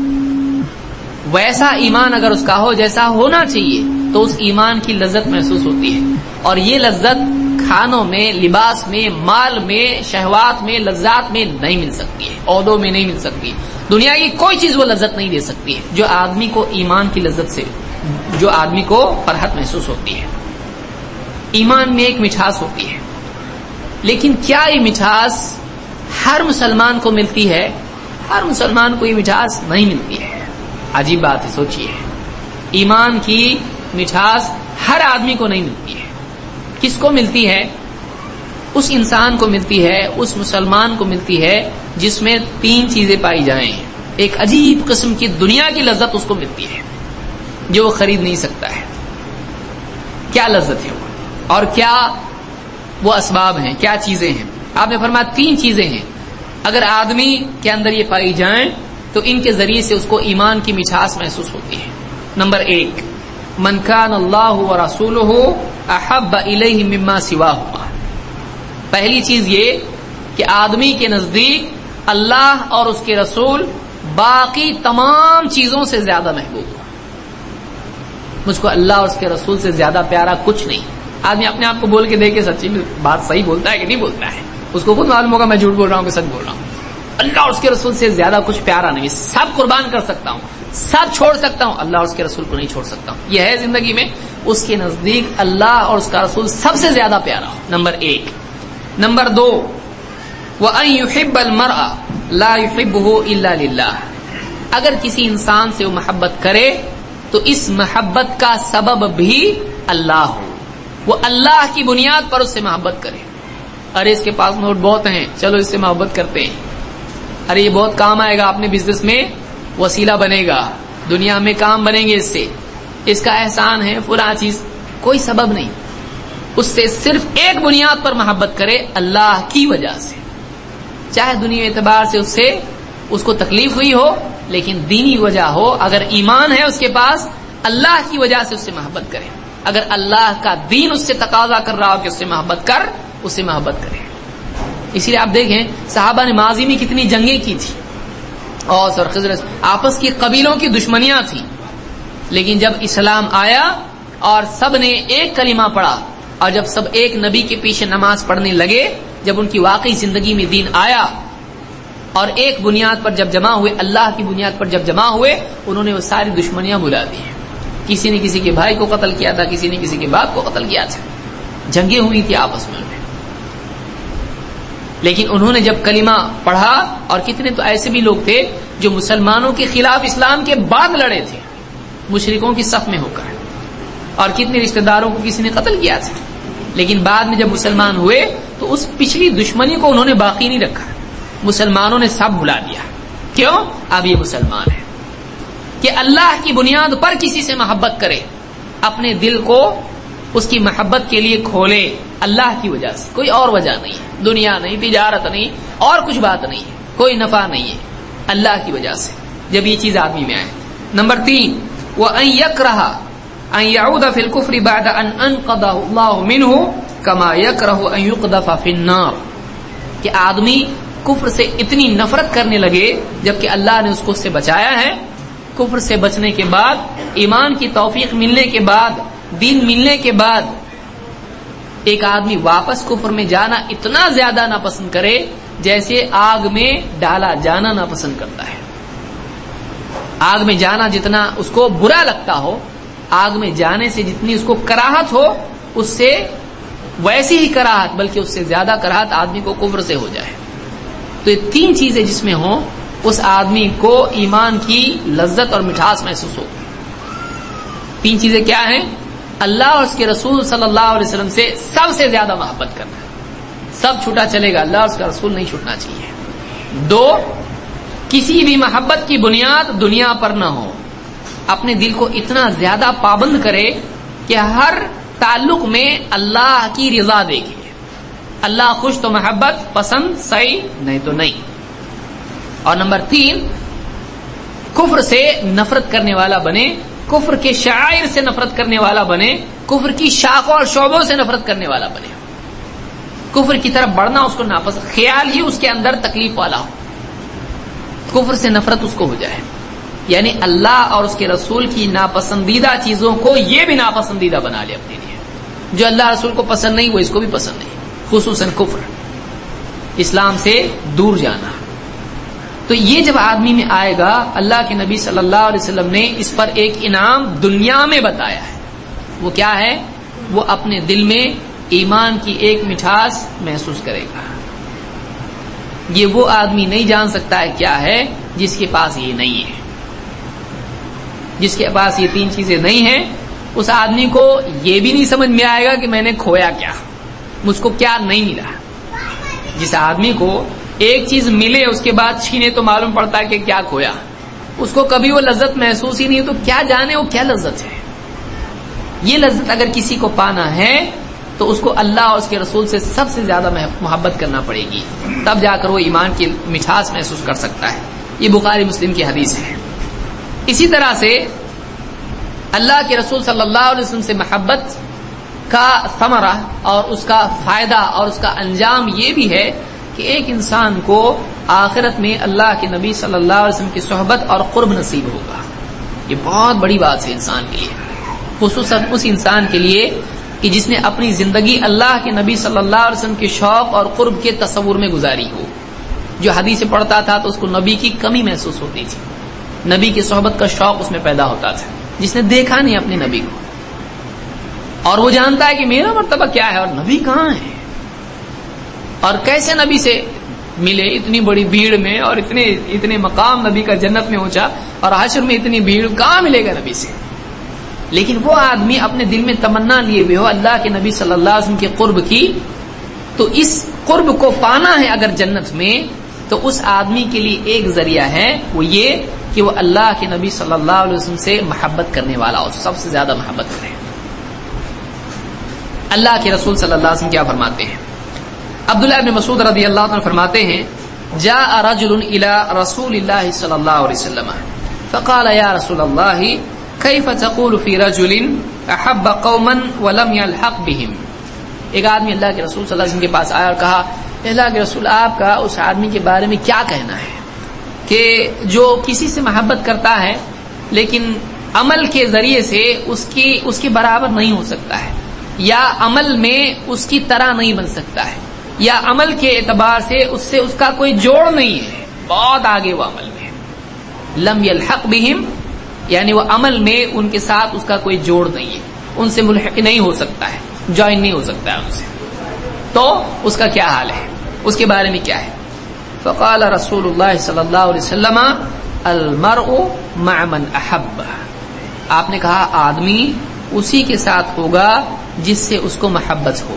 ویسا ایمان اگر اس کا ہو جیسا ہونا چاہیے تو اس ایمان کی لذت محسوس ہوتی ہے. اور یہ لذت کھانوں میں، لباس میں، مال میں، شہوات میں، لذات میں نہیں مل سکتی ہے، عہدوں میں نہیں مل سکتی. دنیا کی کوئی چیز وہ لذت نہیں دے سکتی ہے جو آدمی کو ایمان کی لذت سے، جو آدمی کو فرحت محسوس ہوتی ہے. ایمان میں ایک مٹھاس ہوتی ہے. لیکن کیا یہ مٹھاس ہر مسلمان کو ملتی ہے؟ ہر مسلمان کو یہ مٹھاس نہیں ملتی ہے. عجیب بات ہے، سوچئے. ایمان کی مٹھاس ہر آدمی کو نہیں ملتی ہے. کس کو ملتی ہے؟ اس انسان کو ملتی ہے، اس مسلمان کو ملتی ہے جس میں 3 چیزیں پائی جائیں. ایک عجیب قسم کی دنیا کی لذت اس کو ملتی ہے جو وہ خرید نہیں سکتا ہے. کیا لذت ہے وہ، اور کیا وہ اسباب ہیں، کیا چیزیں ہیں؟ آپ نے فرمایا 3 چیزیں ہیں. اگر آدمی کے اندر یہ پائی جائیں تو ان کے ذریعے سے اس کو ایمان کی مٹھاس محسوس ہوتی ہے. نمبر 1، من کان اللہ ورسولہ احب الیہ مما سواہما. پہلی چیز یہ کہ آدمی کے نزدیک اللہ اور اس کے رسول باقی تمام چیزوں سے زیادہ محبوب ہو. مجھ کو اللہ اور اس کے رسول سے زیادہ پیارا کچھ نہیں. آدمی اپنے آپ کو بول کے دیکھے سچی میں بات صحیح بولتا ہے کہ نہیں بولتا ہے. اس کو خود معلوم ہوگا میں جھوٹ بول رہا ہوں کہ سچ بول رہا ہوں. اللہ اور اس کے رسول سے زیادہ کچھ پیارا نہیں. سب قربان کر سکتا ہوں، سب چھوڑ سکتا ہوں، اللہ اور اس کے رسول کو نہیں چھوڑ سکتا ہوں. یہ ہے زندگی میں اس کے نزدیک اللہ اور اس کا رسول سب سے زیادہ پیارا ہو. نمبر 1. نمبر 2، وَأَن يُحِبَّ الْمَرْءَ لَا يُحِبُّهُ إِلَّا لِلَّهِ. اگر کسی انسان سے وہ محبت کرے تو اس محبت کا سبب بھی اللہ ہو، وہ اللہ کی بنیاد پر اس سے محبت کرے. ارے اس کے پاس نوٹ بہت ہیں، چلو اس سے محبت کرتے ہیں. ارے یہ بہت کام آئے گا، اپنے بزنس میں وسیلہ بنے گا، دنیا میں کام بنیں گے اس سے، اس کا احسان ہے، فلاں چیز. کوئی سبب نہیں، اس سے صرف ایک بنیاد پر محبت کرے، اللہ کی وجہ سے. چاہے دنیا اعتبار سے اس کو تکلیف ہوئی ہو لیکن دینی وجہ ہو. اگر ایمان ہے اس کے پاس، اللہ کی وجہ سے اس سے محبت کرے. اگر اللہ کا دین اس سے تقاضا کر رہا ہو کہ اس سے محبت کر، اس سے محبت کرے. اسی لیے آپ دیکھیں صحابہ نے ماضی میں کتنی جنگیں کی تھی. اوس اور خزرج آپس کی قبیلوں کی دشمنیاں تھیں، لیکن جب اسلام آیا اور سب نے ایک کلمہ پڑھا اور جب سب ایک نبی کے پیچھے نماز پڑھنے لگے، جب ان کی واقعی زندگی میں دین آیا اور ایک بنیاد پر جب جمع ہوئے، اللہ کی بنیاد پر جب جمع ہوئے، انہوں نے وہ ساری دشمنیاں بھلا دی. کسی نے کسی کے بھائی کو قتل کیا تھا، کسی نے کسی کے باپ کو قتل کیا تھا، جنگیں ہوئی تھی آپس میں. لیکن انہوں نے جب کلمہ پڑھا، اور کتنے تو ایسے بھی لوگ تھے جو مسلمانوں کے خلاف اسلام کے بعد لڑے تھے، مشرکوں کی صف میں ہو کر. اور کتنے رشتہ داروں کو کسی نے قتل کیا تھا، لیکن بعد میں جب مسلمان ہوئے تو اس پچھلی دشمنی کو انہوں نے باقی نہیں رکھا، مسلمانوں نے سب بھلا دیا. کیوں؟ اب یہ مسلمان ہے. کہ اللہ کی بنیاد پر کسی سے محبت کرے، اپنے دل کو اس کی محبت کے لیے کھولے اللہ کی وجہ سے، کوئی اور وجہ نہیں ہے، دنیا نہیں، تجارت نہیں، اور کچھ بات نہیں ہے، کوئی نفع نہیں ہے، اللہ کی وجہ سے جب یہ چیز آدمی میں آئے. نمبر 3 وَأَن يَكْرَهَ أَن يَعُودَ فِي الْكُفْرِ بَعْدَ أَنْ أَنْقَذَهُ اللَّهُ مِنْهُ كَمَا يَكْرَهُ أَن يُقْذَفَ فِي النَّارِ. کہ آدمی کفر سے اتنی نفرت کرنے لگے جبکہ اللہ نے اس کو اس سے بچایا ہے. کفر سے بچنے کے بعد، ایمان کی توفیق ملنے کے بعد، دین ملنے کے بعد ایک آدمی واپس کفر میں جانا اتنا زیادہ ناپسند کرے جیسے آگ میں ڈالا جانا ناپسند کرتا ہے. آگ میں جانا جتنا اس کو برا لگتا ہو، آگ میں جانے سے جتنی اس کو کراہت ہو، اس سے ویسی ہی کراہت بلکہ اس سے زیادہ کراہت آدمی کو کفر سے ہو جائے. تو یہ 3 چیزیں جس میں ہوں اس آدمی کو ایمان کی لذت اور مٹھاس محسوس ہو. 3 چیزیں کیا ہیں؟ اللہ اور اس کے رسول صلی اللہ علیہ وسلم سے سب سے زیادہ محبت کرنا، سب چھوٹا چلے گا، اللہ اور اس کا رسول نہیں چھوٹنا چاہیے. 2 کسی بھی محبت کی بنیاد دنیا پر نہ ہو، اپنے دل کو اتنا زیادہ پابند کرے کہ ہر تعلق میں اللہ کی رضا دیکھے، اللہ خوش تو محبت، پسند صحیح نہیں تو نہیں. اور نمبر 3 کفر سے نفرت کرنے والا بنے، کفر کے شعائر سے نفرت کرنے والا بنے، کفر کی شاخوں اور شعبوں سے نفرت کرنے والا بنے. کفر کی طرف بڑھنا اس کو ناپسند، خیال ہی اس کے اندر تکلیف والا ہو، کفر سے نفرت اس کو ہو جائے. یعنی اللہ اور اس کے رسول کی ناپسندیدہ چیزوں کو یہ بھی ناپسندیدہ بنا لے اپنے لیے. جو اللہ رسول کو پسند نہیں وہ اس کو بھی پسند نہیں، خصوصاً کفر، اسلام سے دور جانا. تو یہ جب آدمی میں آئے گا، اللہ کے نبی صلی اللہ علیہ وسلم نے اس پر ایک انعام دنیا میں بتایا ہے. وہ کیا ہے؟ وہ اپنے دل میں ایمان کی ایک مٹھاس محسوس کرے گا. یہ وہ آدمی نہیں جان سکتا ہے کیا ہے جس کے پاس یہ نہیں ہے. جس کے پاس یہ 3 چیزیں نہیں ہیں اس آدمی کو یہ بھی نہیں سمجھ میں آئے گا کہ میں نے کھویا کیا، مجھ کو کیا نہیں ملا. جس آدمی کو ایک چیز ملے اس کے بعد چھینے تو معلوم پڑتا ہے کہ کیا کھویا، اس کو کبھی وہ لذت محسوس ہی نہیں، تو کیا جانے وہ کیا لذت ہے. یہ لذت اگر کسی کو پانا ہے تو اس کو اللہ اور اس کے رسول سے سب سے زیادہ محبت کرنا پڑے گی، تب جا کر وہ ایمان کی مٹھاس محسوس کر سکتا ہے. یہ بخاری مسلم کی حدیث ہے. اسی طرح سے اللہ کے رسول صلی اللہ علیہ وسلم سے محبت کا ثمرہ اور اس کا فائدہ اور اس کا انجام یہ بھی ہے کہ ایک انسان کو آخرت میں اللہ کے نبی صلی اللہ علیہ وسلم کی صحبت اور قرب نصیب ہوگا. یہ بہت بڑی بات ہے انسان کے لیے، خصوصاً اس انسان کے لیے کہ جس نے اپنی زندگی اللہ کے نبی صلی اللہ علیہ وسلم کے شوق اور قرب کے تصور میں گزاری ہو. جو حدیث پڑھتا تھا تو اس کو نبی کی کمی محسوس ہوتی تھی، نبی کی صحبت کا شوق اس میں پیدا ہوتا تھا. جس نے دیکھا نہیں اپنے نبی کو اور وہ جانتا ہے کہ میرا مرتبہ کیا ہے اور نبی کہاں ہے اور کیسے نبی سے ملے اتنی بڑی بھیڑ میں، اور اتنے مقام نبی کا جنت میں اونچا، اور حشر میں اتنی بھیڑ کہاں ملے گا نبی سے. لیکن وہ آدمی اپنے دل میں تمنا لیے ہوئے ہو اللہ کے نبی صلی اللہ علیہ وسلم کے قرب کی، تو اس قرب کو پانا ہے اگر جنت میں تو اس آدمی کے لیے ایک ذریعہ ہے، وہ یہ کہ وہ اللہ کے نبی صلی اللہ علیہ وسلم سے محبت کرنے والا ہو، سب سے زیادہ محبت کرے. اللہ کے رسول صلی اللہ علیہ وسلم کیا فرماتے ہیں؟ عبداللہ بن مسعود رضی اللہ عنہ فرماتے ہیں جاء رجل الى رسول اللہ صلی اللہ علیہ وسلم فقال یا رسول اللہ کیف تقول فی رجل احب قوما ولم يلحق بهم. ایک آدمی اللہ کے رسول صلی اللہ علیہ وسلم کے پاس آیا اور کہا اللہ کے رسول آپ کا اس آدمی کے بارے میں کیا کہنا ہے کہ جو کسی سے محبت کرتا ہے لیکن عمل کے ذریعے سے اس کے برابر نہیں ہو سکتا ہے، یا عمل میں اس کی طرح نہیں بن سکتا ہے، یا عمل کے اعتبار سے اس کا کوئی جوڑ نہیں ہے، بہت آگے وہ عمل میں. لم يلحق بهم یعنی وہ عمل میں ان کے ساتھ اس کا کوئی جوڑ نہیں ہے، ان سے ملحق نہیں ہو سکتا ہے، جوائن نہیں ہو سکتا ہے ان سے، تو اس کا کیا حال ہے، اس کے بارے میں کیا ہے؟ فقال رسول اللہ صلی اللہ علیہ وسلم المرء مع من احب. آپ نے کہا آدمی اسی کے ساتھ ہوگا جس سے اس کو محبت ہو.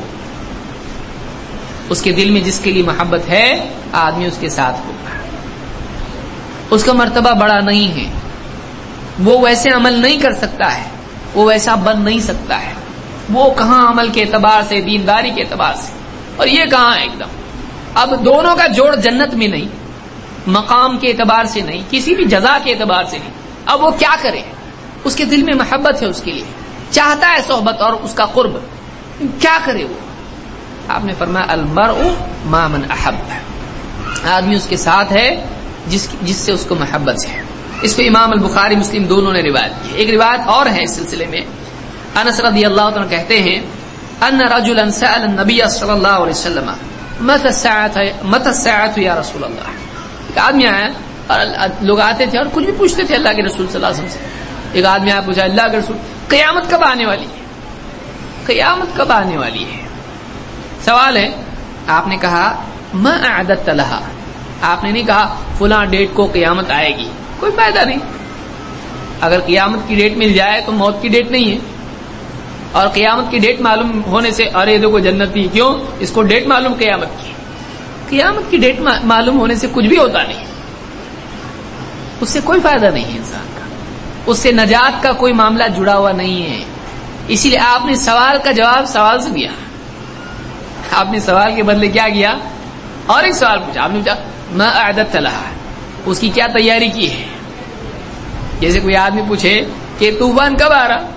اس کے دل میں جس کے لیے محبت ہے آدمی اس کے ساتھ ہوگا. اس کا مرتبہ بڑا نہیں ہے, وہ ویسے عمل نہیں کر سکتا ہے, وہ ویسا بن نہیں سکتا ہے, وہ کہاں عمل کے اعتبار سے, دینداری کے اعتبار سے, اور یہ کہاں ہے ایک دم. اب دونوں کا جوڑ جنت میں نہیں, مقام کے اعتبار سے نہیں, کسی بھی جزا کے اعتبار سے نہیں. اب وہ کیا کرے؟ اس کے دل میں محبت ہے, اس کے لیے چاہتا ہے صحبت اور اس کا قرب, کیا کرے وہ؟ آپ نے فرمایا المرء مع من احب, آدمی اس کے ساتھ ہے جس سے اس کو محبت ہے. اس کو امام البخاری مسلم دونوں نے روایت کی. ایک روایت اور ہے اس سلسلے میں, انس رضی اللہ عنہ کہتے ہیں ان رجلا سأل النبي صلی اللہ علیہ وسلم متى الساعة یا رسول اللہ. ایک آدمی آیا, اور لوگ آتے تھے اور کچھ بھی پوچھتے تھے اللہ کے رسول صلی اللہ علیہ وسلم سے. ایک آدمی آیا پوچھا اللہ کے رسول قیامت کب آنے والی ہے, قیامت کب آنے والی ہے؟ سوال ہے. آپ نے کہا ما اعددت لها, آپ نے نہیں کہا فلاں ڈیٹ کو قیامت آئے گی, کوئی فائدہ نہیں. اگر قیامت کی ڈیٹ مل جائے تو موت کی ڈیٹ نہیں ہے, اور قیامت کی ڈیٹ معلوم ہونے سے ارے دیکھو جنتی, کیوں اس کو ڈیٹ معلوم قیامت کی. قیامت کی ڈیٹ معلوم ہونے سے کچھ بھی ہوتا نہیں, اس سے کوئی فائدہ نہیں ہے انسان کا, اس سے نجات کا کوئی معاملہ جڑا ہوا نہیں ہے. اسی لیے آپ نے سوال کا جواب سوال سے دیا, آپ نے سوال کے بدلے کیا کیا, اور ایک سوال پوچھا. آپ نے پوچھا ما اعددت لها, اس کی کیا تیاری کی ہے. جیسے کوئی آدمی پوچھے کہ طوفان کب آ رہا,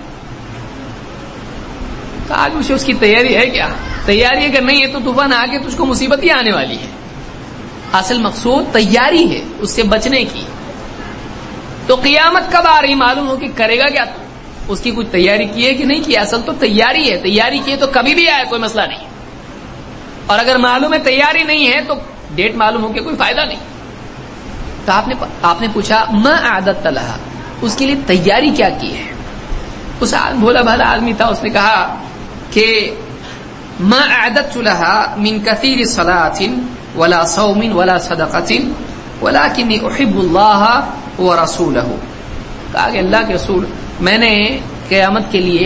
تو آج مجھے اس کی تیاری ہے کیا؟ تیاری اگر نہیں ہے تو طوفان آ کے تجھ کو مصیبت ہی آنے والی ہے. اصل مقصود تیاری ہے اس سے بچنے کی. تو قیامت کب آ رہی معلوم ہو کہ کرے گا کیا, اس کی کچھ تیاری کی ہے کہ نہیں کی. اصل تو تیاری ہے, تیاری کی ہے تو کبھی بھی آئے کوئی مسئلہ نہیں, اور اگر معلوم ہے تیاری نہیں ہے تو ڈیٹ معلوم ہو کے کوئی فائدہ نہیں. تو آپ نے پوچھا ما اعددت لها, اس کے لیے تیاری کیا کی ہے. اس بھولا بھالا آدمی تھا, اس نے کہا کہ ما اعددت لها من كثير صلاة ولا صوم ولا صدقة ولكني احب الله ورسوله. کہا کہ اللہ کے رسول میں نے قیامت کے لیے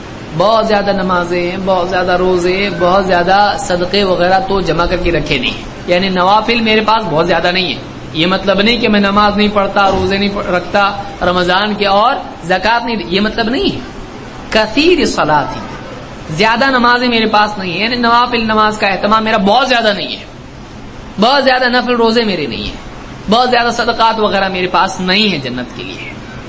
بہت زیادہ نمازیں, بہت زیادہ روزے, بہت زیادہ صدقے وغیرہ تو جمع کر کے رکھے نہیں, یعنی نوافل میرے پاس بہت زیادہ نہیں ہے. یہ مطلب نہیں کہ میں نماز نہیں پڑھتا, روزے نہیں رکھتا, رمضان کے اور زکات نہیں, یہ مطلب نہیں ہے. کثیر صلاۃ, زیادہ نمازیں میرے پاس نہیں ہے, یعنی نوافل نماز کا اہتمام میرا بہت زیادہ نہیں ہے, بہت زیادہ نفل روزے میرے نہیں ہیں, بہت زیادہ صدقات وغیرہ میرے پاس نہیں ہے جنت کے لیے.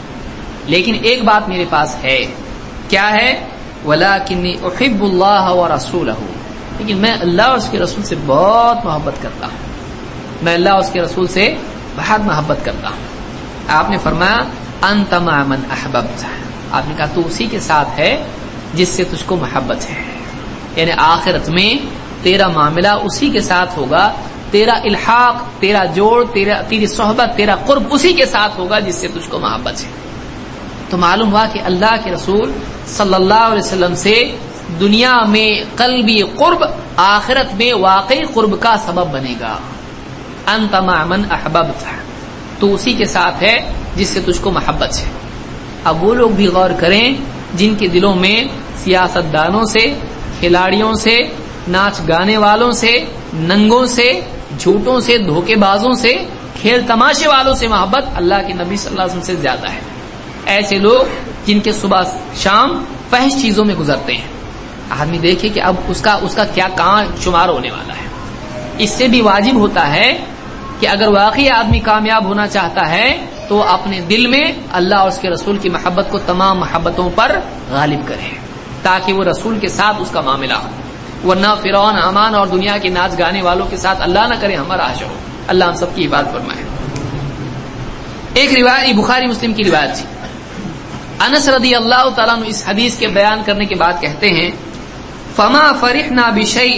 لیکن ایک بات میرے پاس ہے, کیا ہے؟ وَلَكِنِّي أُحِبُّ اللَّهَ وَرَسُولَهُ, لیکن میں اللہ اور اس کے رسول سے بہت محبت کرتا ہوں, میں اللہ اور اس کے رسول سے بہت محبت کرتا ہوں. آپ نے فرمایا أَنْتَ مَعَ مَنْ أَحْبَبْتَ, آپ نے کہا تو اسی کے ساتھ ہے جس سے تجھ کو محبت ہے, یعنی آخرت میں تیرا معاملہ اسی کے ساتھ ہوگا, تیرا الحاق, تیرا جوڑ, تیری صحبت, تیرا قرب اسی کے ساتھ ہوگا جس سے تجھ کو محبت ہے. تو معلوم ہوا کہ اللہ کے رسول صلی اللہ علیہ وسلم سے دنیا میں قلبی قرب آخرت میں واقعی قرب کا سبب بنے گا. انت مع من احببت, تو اسی کے ساتھ ہے جس سے تجھ کو محبت ہے. اب وہ لوگ بھی غور کریں جن کے دلوں میں سیاست دانوں سے, کھلاڑیوں سے, ناچ گانے والوں سے, ننگوں سے, جھوٹوں سے, دھوکے بازوں سے, کھیل تماشے والوں سے محبت اللہ کے نبی صلی اللہ علیہ وسلم سے زیادہ ہے. ایسے لوگ جن کے صبح شام فحش چیزوں میں گزرتے ہیں, آدمی دیکھے کہ اب اس کا کیا کہاں شمار ہونے والا ہے. اس سے بھی واجب ہوتا ہے کہ اگر واقعی آدمی کامیاب ہونا چاہتا ہے تو اپنے دل میں اللہ اور اس کے رسول کی محبت کو تمام محبتوں پر غالب کرے, تاکہ وہ رسول کے ساتھ اس کا معاملہ ہو, ورنہ فرعون, حامان اور دنیا کے ناچ گانے والوں کے ساتھ اللہ نہ کرے ہمارا حشر ہو. اللہ ہم سب کی حفاظت فرمائے. ایک روایت بخاری مسلم کی روایت تھی, انس رضی اللہ تعالیٰ عنہ اس حدیث کے بیان کرنے کے بعد کہتے ہیں فما فرحنا بشیء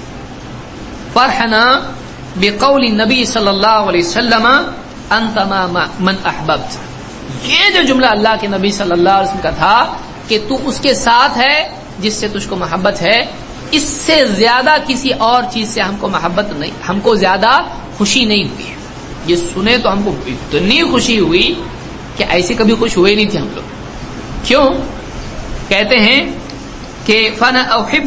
فرحنا بقول النبی صلی اللہ علیہ وسلم انت مع من احببت. یہ جو جملہ اللہ کے نبی صلی اللہ علیہ وسلم کا تھا کہ تو اس کے ساتھ ہے جس سے تجھ کو محبت ہے, اس سے زیادہ کسی اور چیز سے ہم کو محبت نہیں, ہم کو زیادہ خوشی نہیں ہوئی. یہ سنے تو ہم کو اتنی خوشی ہوئی کہ ایسے کبھی خوش ہوئے نہیں تھے ہم لوگ. کیوں؟ کہتے ہیں کہ فانا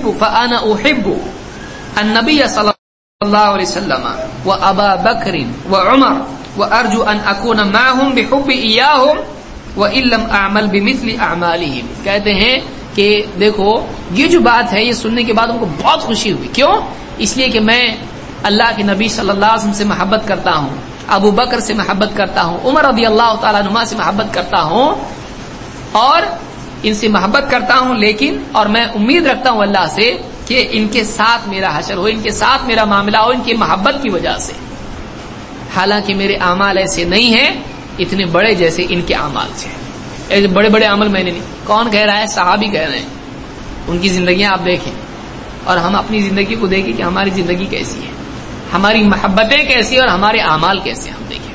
احب النبی صلی اللہ علیہ وسلم وابا بکر وعمر وارجو ان اکون معهم بحب ایاهم وان لم اعمل بمثل اعمالهم. کہتے ہیں کہ دیکھو یہ جو بات ہے یہ سننے کے بعد ہم کو بہت خوشی ہوئی. کیوں؟ اس لیے کہ میں اللہ کے نبی صلی اللہ علیہ وسلم سے محبت کرتا ہوں, ابو بکر سے محبت کرتا ہوں, عمر رضی اللہ تعالیٰ عنہ سے محبت کرتا ہوں, اور ان سے محبت کرتا ہوں, لیکن اور میں امید رکھتا ہوں اللہ سے کہ ان کے ساتھ میرا حشر ہو, ان کے ساتھ میرا معاملہ ہو, ان کی محبت کی وجہ سے. حالانکہ میرے اعمال ایسے نہیں ہیں اتنے بڑے جیسے ان کے اعمال سے. ایسے بڑے بڑے عمل میں نے نہیں. کون کہہ رہا ہے؟ صحابی کہہ رہے ہیں. ان کی زندگیاں آپ دیکھیں اور ہم اپنی زندگی کو دیکھیں کہ ہماری زندگی کیسی ہے, ہماری محبتیں کیسی اور ہمارے اعمال کیسے. ہم دیکھیں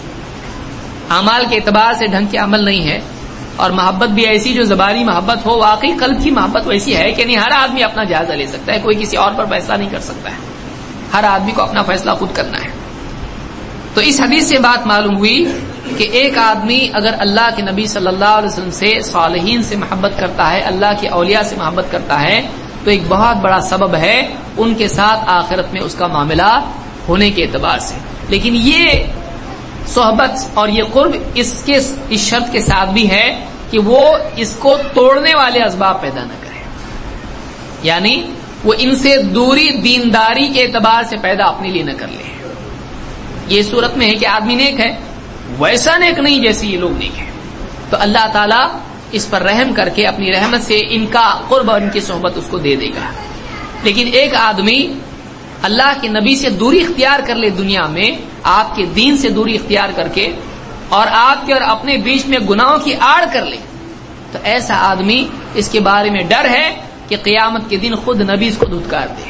اعمال کے اعتبار سے ڈھنگ کے عمل نہیں ہے, اور محبت بھی ایسی جو زبانی محبت ہو, واقعی قلب کی محبت ویسی ہے کہ نہیں ہر آدمی اپنا جائزہ لے سکتا ہے, کوئی کسی اور پر فیصلہ نہیں کر سکتا ہے, ہر آدمی کو اپنا فیصلہ خود کرنا ہے. تو اس حدیث سے بات معلوم ہوئی کہ ایک آدمی اگر اللہ کے نبی صلی اللہ علیہ وسلم سے, صالحین سے محبت کرتا ہے, اللہ کے اولیاء سے محبت کرتا ہے, تو ایک بہت بڑا سبب ہے ان کے ساتھ آخرت میں اس کا معاملہ ہونے کے اعتبار سے. لیکن یہ صحبت اور یہ قرب اس شرط کے ساتھ بھی ہے کہ وہ اس کو توڑنے والے اسباب پیدا نہ کرے, یعنی وہ ان سے دوری دینداری کے اعتبار سے پیدا اپنے لیے نہ کر لے. یہ صورت میں ہے کہ آدمی نیک ہے, ویسا نیک نہیں جیسے یہ لوگ نیک ہیں, تو اللہ تعالیٰ اس پر رحم کر کے اپنی رحمت سے ان کا قرب اور ان کی صحبت اس کو دے دے گا. لیکن ایک آدمی اللہ کے نبی سے دوری اختیار کر لے دنیا میں, آپ کے دین سے دوری اختیار کر کے, اور آپ کے اور اپنے بیچ میں گناہوں کی آڑ کر لے, تو ایسا آدمی اس کے بارے میں ڈر ہے کہ قیامت کے دن خود نبی اس کو دھتکار دے.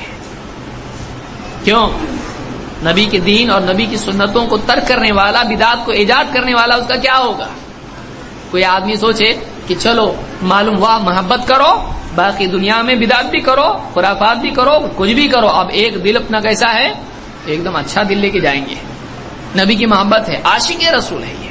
کیوں؟ نبی کے دین اور نبی کی سنتوں کو ترک کرنے والا, بدعات کو ایجاد کرنے والا, اس کا کیا ہوگا؟ کوئی آدمی سوچے کہ چلو معلوم ہوا محبت کرو, باقی دنیا میں بدعت بھی کرو, خرافات بھی کرو, کچھ بھی کرو, اب ایک دل اپنا کیسا ہے؟ ایک دم اچھا دل لے کے جائیں گے. نبی کی محبت ہے, عاشق رسول ہے. یہ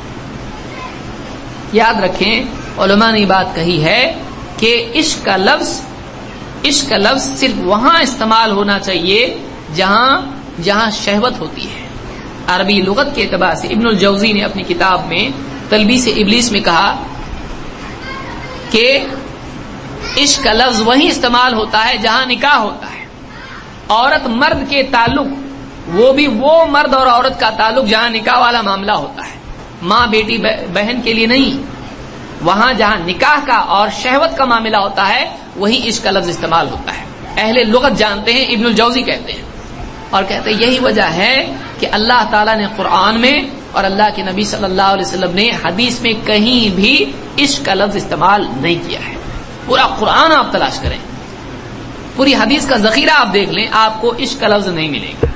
یاد رکھیں, علماء نے بات کہی ہے کہ عشق کا لفظ صرف وہاں استعمال ہونا چاہیے جہاں شہوت ہوتی ہے. عربی لغت کے اعتبار سے ابن الجوزی نے اپنی کتاب میں تلبیس ابلیس میں کہا کہ عشق کا لفظ وہیں استعمال ہوتا ہے جہاں نکاح ہوتا ہے. عورت مرد کے تعلق, وہ بھی وہ مرد اور عورت کا تعلق جہاں نکاح والا معاملہ ہوتا ہے, ماں بیٹی بہن کے لیے نہیں. وہاں جہاں نکاح کا اور شہوت کا معاملہ ہوتا ہے وہیں عشق کا لفظ استعمال ہوتا ہے. اہل لغت جانتے ہیں, ابن الجوزی کہتے ہیں, اور کہتے ہیں یہی وجہ ہے کہ اللہ تعالیٰ نے قرآن میں اور اللہ کے نبی صلی اللہ علیہ وسلم نے حدیث میں کہیں بھی عشق کا لفظ استعمال نہیں کیا ہے. پورا قرآن آپ تلاش کریں, پوری حدیث کا ذخیرہ آپ دیکھ لیں, آپ کو عشق کا لفظ نہیں ملے گا,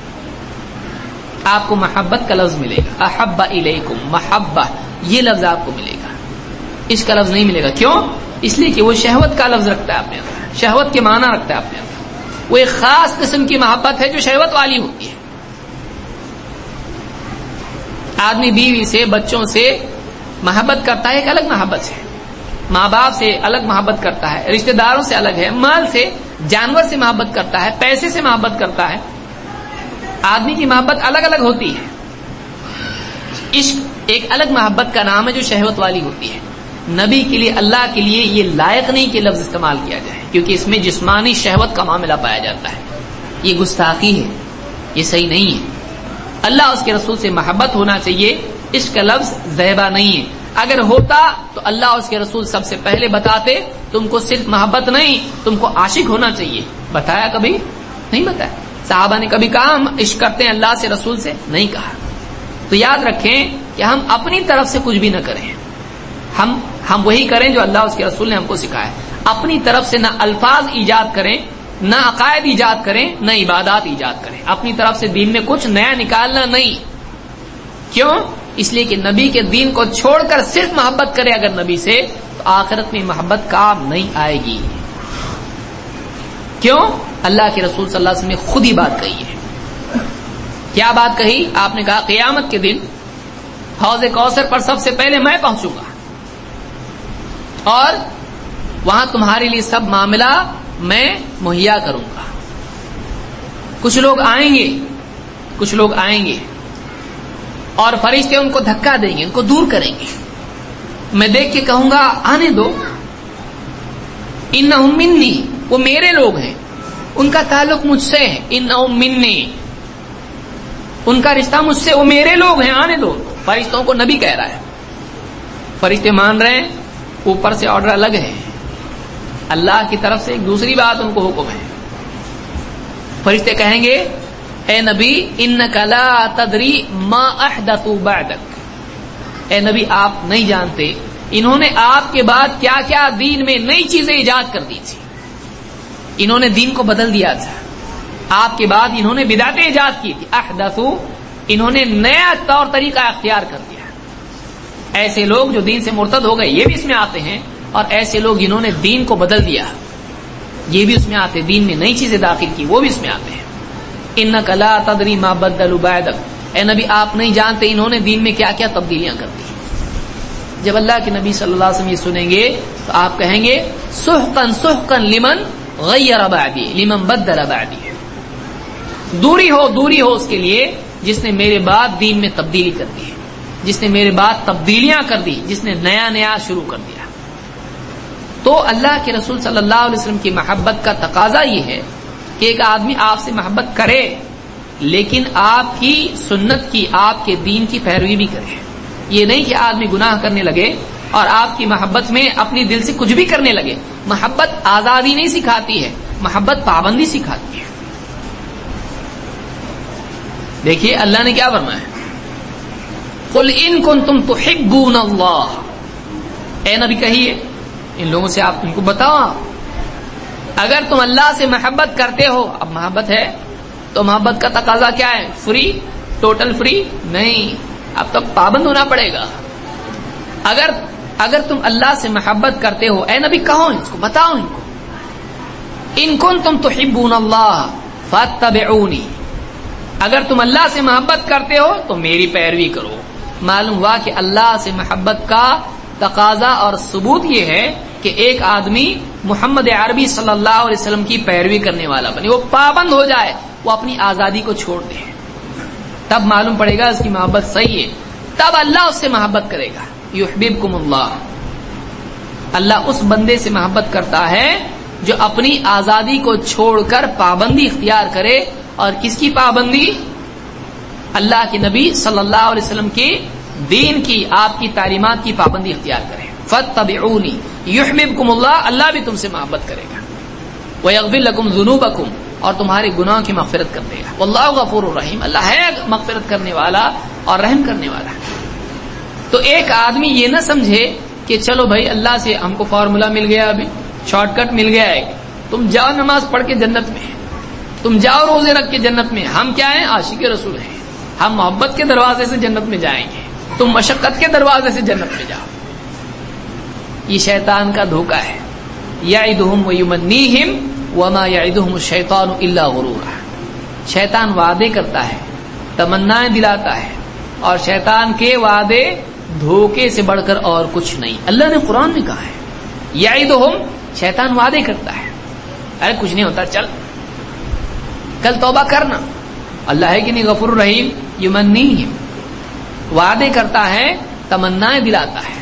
آپ کو محبت کا لفظ ملے گا. احب الیکم محبہ, یہ لفظ آپ کو ملے گا, عشق کا لفظ نہیں ملے گا. کیوں؟ اس لیے کہ وہ شہوت کا لفظ رکھتا ہے اپنے اندر, شہوت کے معنی رکھتا ہے اپنے اندر. وہ ایک خاص قسم کی محبت ہے جو شہوت والی ہوتی ہے. آدمی بیوی سے, بچوں سے محبت کرتا ہے, ایک الگ محبت ہے. ماں باپ سے الگ محبت کرتا ہے, رشتہ داروں سے الگ ہے, مال سے, جانور سے محبت کرتا ہے, پیسے سے محبت کرتا ہے. آدمی کی محبت الگ الگ ہوتی ہے. عشق ایک الگ محبت کا نام ہے جو شہوت والی ہوتی ہے. نبی کے لیے, اللہ کے لیے یہ لائق نہیں کہ لفظ استعمال کیا جائے, کیونکہ اس میں جسمانی شہوت کا معاملہ پایا جاتا ہے. یہ گستاخی ہے, یہ صحیح نہیں ہے. اللہ اس کے رسول سے محبت ہونا چاہیے, عشق کا لفظ زیبا نہیں ہے. اگر ہوتا تو اللہ اس کے رسول سب سے پہلے بتاتے, تم کو صرف محبت نہیں, تم کو عاشق ہونا چاہیے. بتایا کبھی نہیں بتایا. صحابہ نے کبھی کہا ہم عشق کرتے ہیں اللہ سے, رسول سے؟ نہیں کہا. تو یاد رکھیں کہ ہم اپنی طرف سے کچھ بھی نہ کریں, ہم وہی کریں جو اللہ اس کے رسول نے ہم کو سکھایا. اپنی طرف سے نہ الفاظ ایجاد کریں, نہ عقائد ایجاد کریں, نہ عبادات ایجاد کریں. اپنی طرف سے دین میں کچھ نیا نکالنا نہیں. کیوں؟ اس لیے کہ نبی کے دین کو چھوڑ کر صرف محبت کرے اگر نبی سے, تو آخرت میں محبت کام نہیں آئے گی. کیوں؟ اللہ کے رسول صلی اللہ علیہ وسلم نے خود ہی بات کہی ہے. کیا بات کہی؟ آپ نے کہا قیامت کے دن حوض کوثر پر سب سے پہلے میں پہنچوں گا, اور وہاں تمہارے لیے سب معاملہ میں مہیا کروں گا. کچھ لوگ آئیں گے اور فرشتے ان کو دھکا دیں گے, ان کو دور کریں گے. میں دیکھ کے کہوں گا آنے دو. انہم منی, وہ میرے لوگ ہیں, ان کا تعلق مجھ سے ہے. انہم منی, ان کا رشتہ مجھ سے, وہ میرے لوگ ہیں, آنے دو. فرشتوں کو نبی کہہ رہا ہے. فرشتے مان رہے ہیں, اوپر سے آرڈر الگ ہے. اللہ کی طرف سے ایک دوسری بات ان کو حکم ہے. فرشتے کہیں گے اے نبی انک لا تدری ما احدثوا بعدک, اے نبی آپ نہیں جانتے انہوں نے آپ کے بعد کیا کیا دین میں نئی چیزیں ایجاد کر دی تھی. انہوں نے دین کو بدل دیا تھا. آپ کے بعد انہوں نے بدعتیں ایجاد کی تھی. احدثوا, انہوں نے نیا طور طریقہ اختیار کر دیا. ایسے لوگ جو دین سے مرتد ہو گئے یہ بھی اس میں آتے ہیں, اور ایسے لوگ جنہوں نے دین کو بدل دیا یہ بھی اس میں آتے ہیں. دین میں نئی چیزیں داخل کی وہ بھی اس میں آتے ہیں. انک لا تدری ما بدلوا بعدک, اے نبی آپ نہیں جانتے انہوں نے دین میں کیا کیا تبدیلیاں کر دی. جب اللہ کے نبی صلی اللہ علیہ وسلم یہ سنیں گے تو آپ کہیں گے سحقا سحقا لمن غیر بعدی لمن بدل بعدی, دوری ہو اس کے لیے جس نے میرے بعد دین میں تبدیلی کر دی, جس نے میرے بعد تبدیلیاں کر دی, جس نے نیا شروع کر دیا. تو اللہ کے رسول صلی اللہ علیہ وسلم کی محبت کا تقاضا یہ ہے کہ ایک آدمی آپ سے محبت کرے لیکن آپ کی سنت کی, آپ کے دین کی پیروی بھی کرے. یہ نہیں کہ آدمی گناہ کرنے لگے اور آپ کی محبت میں اپنی دل سے کچھ بھی کرنے لگے. محبت آزادی نہیں سکھاتی ہے, محبت پابندی سکھاتی ہے. دیکھیے اللہ نے کیا فرمایا, قل ان کنتم تحبون اللہ, اے نبی کہیے ان لوگوں سے, آپ ان کو بتاؤ اگر تم اللہ سے محبت کرتے ہو. اب محبت ہے تو محبت کا تقاضا کیا ہے, فری, ٹوٹل فری نہیں, اب تک پابند ہونا پڑے گا. اگر تم اللہ سے محبت کرتے ہو اے نبی کہو, اس کو بتاؤ ان کو, ان کنتم تحبون اللہ فاتبعونی, اگر تم اللہ سے محبت کرتے ہو تو میری پیروی کرو. معلوم ہوا کہ اللہ سے محبت کا تقاضا اور ثبوت یہ ہے کہ ایک آدمی محمد عربی صلی اللہ علیہ وسلم کی پیروی کرنے والا بنے, وہ پابند ہو جائے, وہ اپنی آزادی کو چھوڑ دے. تب معلوم پڑے گا اس کی محبت صحیح ہے, تب اللہ اس سے محبت کرے گا. یحببکم اللہ, اللہ اس بندے سے محبت کرتا ہے جو اپنی آزادی کو چھوڑ کر پابندی اختیار کرے. اور کس کی پابندی؟ اللہ کے نبی صلی اللہ علیہ وسلم کے دین کی, آپ کی تعلیمات کی پابندی اختیار کرے. فاتبعونی یحببکم اللہ, اللہ بھی تم سے محبت کرے گا. ویغفر لکم ذنوبکم, اور تمہارے گناہوں کی مغفرت کر دے گا. واللہ غفور الرحیم, اللہ ہے مغفرت کرنے والا اور رحم کرنے والا. تو ایک آدمی یہ نہ سمجھے کہ چلو بھائی اللہ سے ہم کو فارمولا مل گیا, ابھی شارٹ کٹ مل گیا ہے, تم جاؤ نماز پڑھ کے جنت میں, تم جاؤ روزے رکھ کے جنت میں. ہم کیا ہیں, عاشق رسول ہیں, ہم محبت کے دروازے سے جنت میں جائیں گے, تم مشقت کے دروازے سے جنت میں جاؤ. یہ شیطان کا دھوکہ ہے. یعدہم ویمنیہم وما یعدہم الشیطان الا غرورا, شیطان وعدے کرتا ہے, تمنائیں دلاتا ہے, اور شیطان کے وعدے دھوکے سے بڑھ کر اور کچھ نہیں. اللہ نے قرآن میں کہا ہے یعدہم, شیطان وعدے کرتا ہے, ارے کچھ نہیں ہوتا, چل کل توبہ کرنا. اللہ ہے کہ نہیں غفور الرحیم. یمنیہم, وعدے کرتا ہے, تمنائیں دلاتا ہے.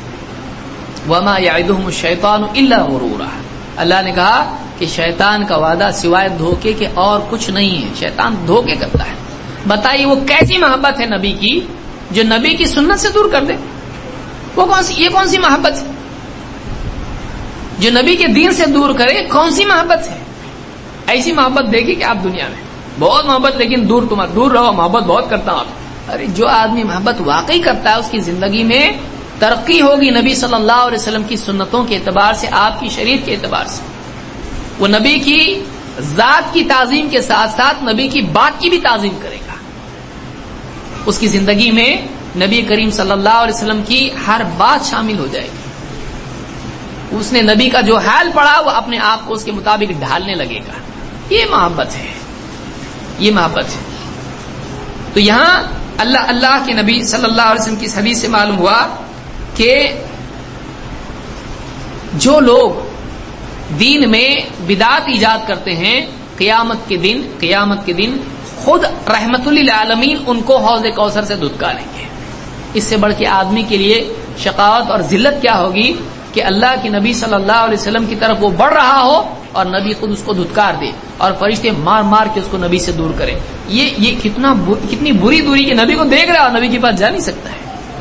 وما یعدہم الشیطان الا غرورا, اللہ نے کہا کہ شیطان کا وعدہ سوائے دھوکے کے اور کچھ نہیں ہے. شیطان دھوکے کرتا ہے. بتائیے وہ کیسی محبت ہے نبی کی جو نبی کی سنت سے دور کر دے؟ وہ یہ کون سی محبت ہے جو نبی کے دین سے دور کرے؟ کون سی محبت ہے؟ ایسی محبت دیکھی کہ آپ دنیا میں بہت محبت, لیکن دور رہو, محبت بہت کرتا ہوں آپ. ارے جو آدمی محبت واقعی کرتا ہے اس کی زندگی میں ترقی ہوگی نبی صلی اللہ علیہ وسلم کی سنتوں کے اعتبار سے, آپ کی شریعت کے اعتبار سے. وہ نبی کی ذات کی تعظیم کے ساتھ ساتھ نبی کی بات کی بھی تعظیم کرے گا. اس کی زندگی میں نبی کریم صلی اللہ علیہ وسلم کی ہر بات شامل ہو جائے گی. اس نے نبی کا جو حال پڑھا وہ اپنے آپ کو اس کے مطابق ڈھالنے لگے گا. یہ محبت ہے, یہ محبت ہے. تو یہاں اللہ کے نبی صلی اللہ علیہ وسلم کی حدیث سے معلوم ہوا کہ جو لوگ دین میں بدعت ایجاد کرتے ہیں، قیامت کے دن خود رحمت للعالمین ان کو حوض کوثر سے دھتکاریں گے۔ اس سے بڑھ کے آدمی کے لیے شقاوت اور ذلت کیا ہوگی کہ اللہ کے نبی صلی اللہ علیہ وسلم کی طرف وہ بڑھ رہا ہو اور نبی خود اس کو دھتکار دے اور فرشتے مار مار کے اس کو نبی سے دور کریں۔ یہ کتنی بری دوری کہ نبی کو دیکھ رہا اور نبی کے پاس جا نہیں سکتا ہے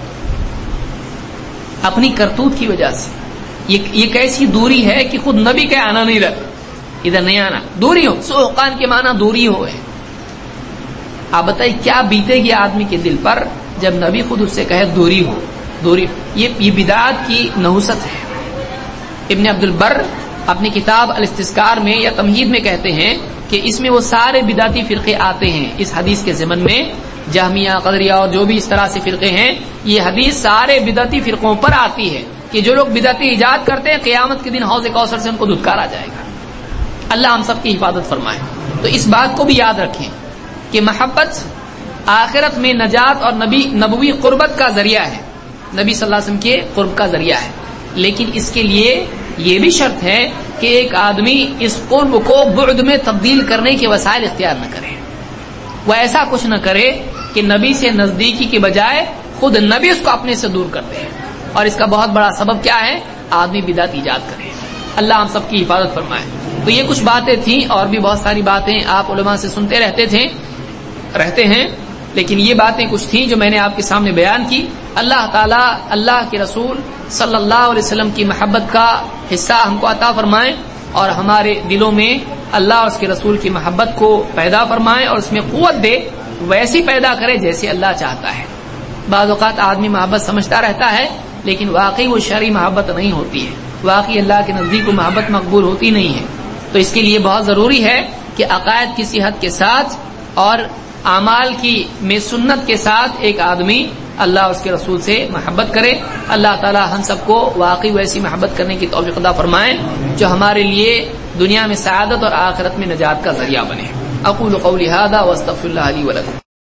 اپنی کرتوت کی وجہ سے۔ یہ کیسی دوری ہے کہ خود نبی کا آنا نہیں رہتا، ادھر نہیں آنا، دوری ہو، سوقان کے معنی دوری ہو ہے۔ آپ بتائیے کیا بیتے گی آدمی کے دل پر جب نبی خود اس سے کہے دوری ہو، دوری۔ یہ بدعات کی نحوست ہے۔ ابن عبد البر اپنی کتاب الاستذکار میں یا تمہید میں کہتے ہیں کہ اس میں وہ سارے بدعتی فرقے آتے ہیں اس حدیث کے ضمن میں، جہمیہ، قدریہ اور جو بھی اس طرح سے فرقے ہیں، یہ حدیث سارے بدعتی فرقوں پر آتی ہے کہ جو لوگ بدعتی ایجاد کرتے ہیں قیامت کے دن حوض کوثر سے ان کو دھتکارا جائے گا۔ اللہ ہم سب کی حفاظت فرمائے۔ تو اس بات کو بھی یاد رکھیں کہ محبت آخرت میں نجات اور نبوی قربت کا ذریعہ ہے، نبی صلی اللہ علیہ وسلم کے قرب کا ذریعہ ہے، لیکن اس کے لیے یہ بھی شرط ہے کہ ایک آدمی اس قرب کو بعد میں تبدیل کرنے کے وسائل اختیار نہ کرے، وہ ایسا کچھ نہ کرے کہ نبی سے نزدیکی کے بجائے خود نبی اس کو اپنے سے دور کرتے ہیں، اور اس کا بہت بڑا سبب کیا ہے؟ آدمی بدعت ایجاد کرے۔ اللہ ہم سب کی حفاظت فرمائے۔ تو یہ کچھ باتیں تھیں، اور بھی بہت ساری باتیں آپ علماء سے سنتے رہتے ہیں، لیکن یہ باتیں کچھ تھیں جو میں نے آپ کے سامنے بیان کی۔ اللہ تعالیٰ اللہ کے رسول صلی اللہ علیہ وسلم کی محبت کا حصہ ہم کو عطا فرمائیں، اور ہمارے دلوں میں اللہ اور اس کے رسول کی محبت کو پیدا فرمائیں، اور اس میں قوت دے، ویسی پیدا کرے جیسے اللہ چاہتا ہے۔ بعض اوقات آدمی محبت سمجھتا رہتا ہے لیکن واقعی وہ شرعی محبت نہیں ہوتی ہے، واقعی اللہ کے نزدیک وہ محبت مقبول ہوتی نہیں ہے۔ تو اس کے لیے بہت ضروری ہے کہ عقائد کی صحت کے ساتھ اور اعمال کی میں سنت کے ساتھ ایک آدمی اللہ اور اس کے رسول سے محبت کرے۔ اللہ تعالی ہم سب کو واقعی ویسی محبت کرنے کی توفیق عطا فرمائے جو ہمارے لیے دنیا میں سعادت اور آخرت میں نجات کا ذریعہ بنے۔ اقول قولی ھذا واستغفر اللہ لی ولکم۔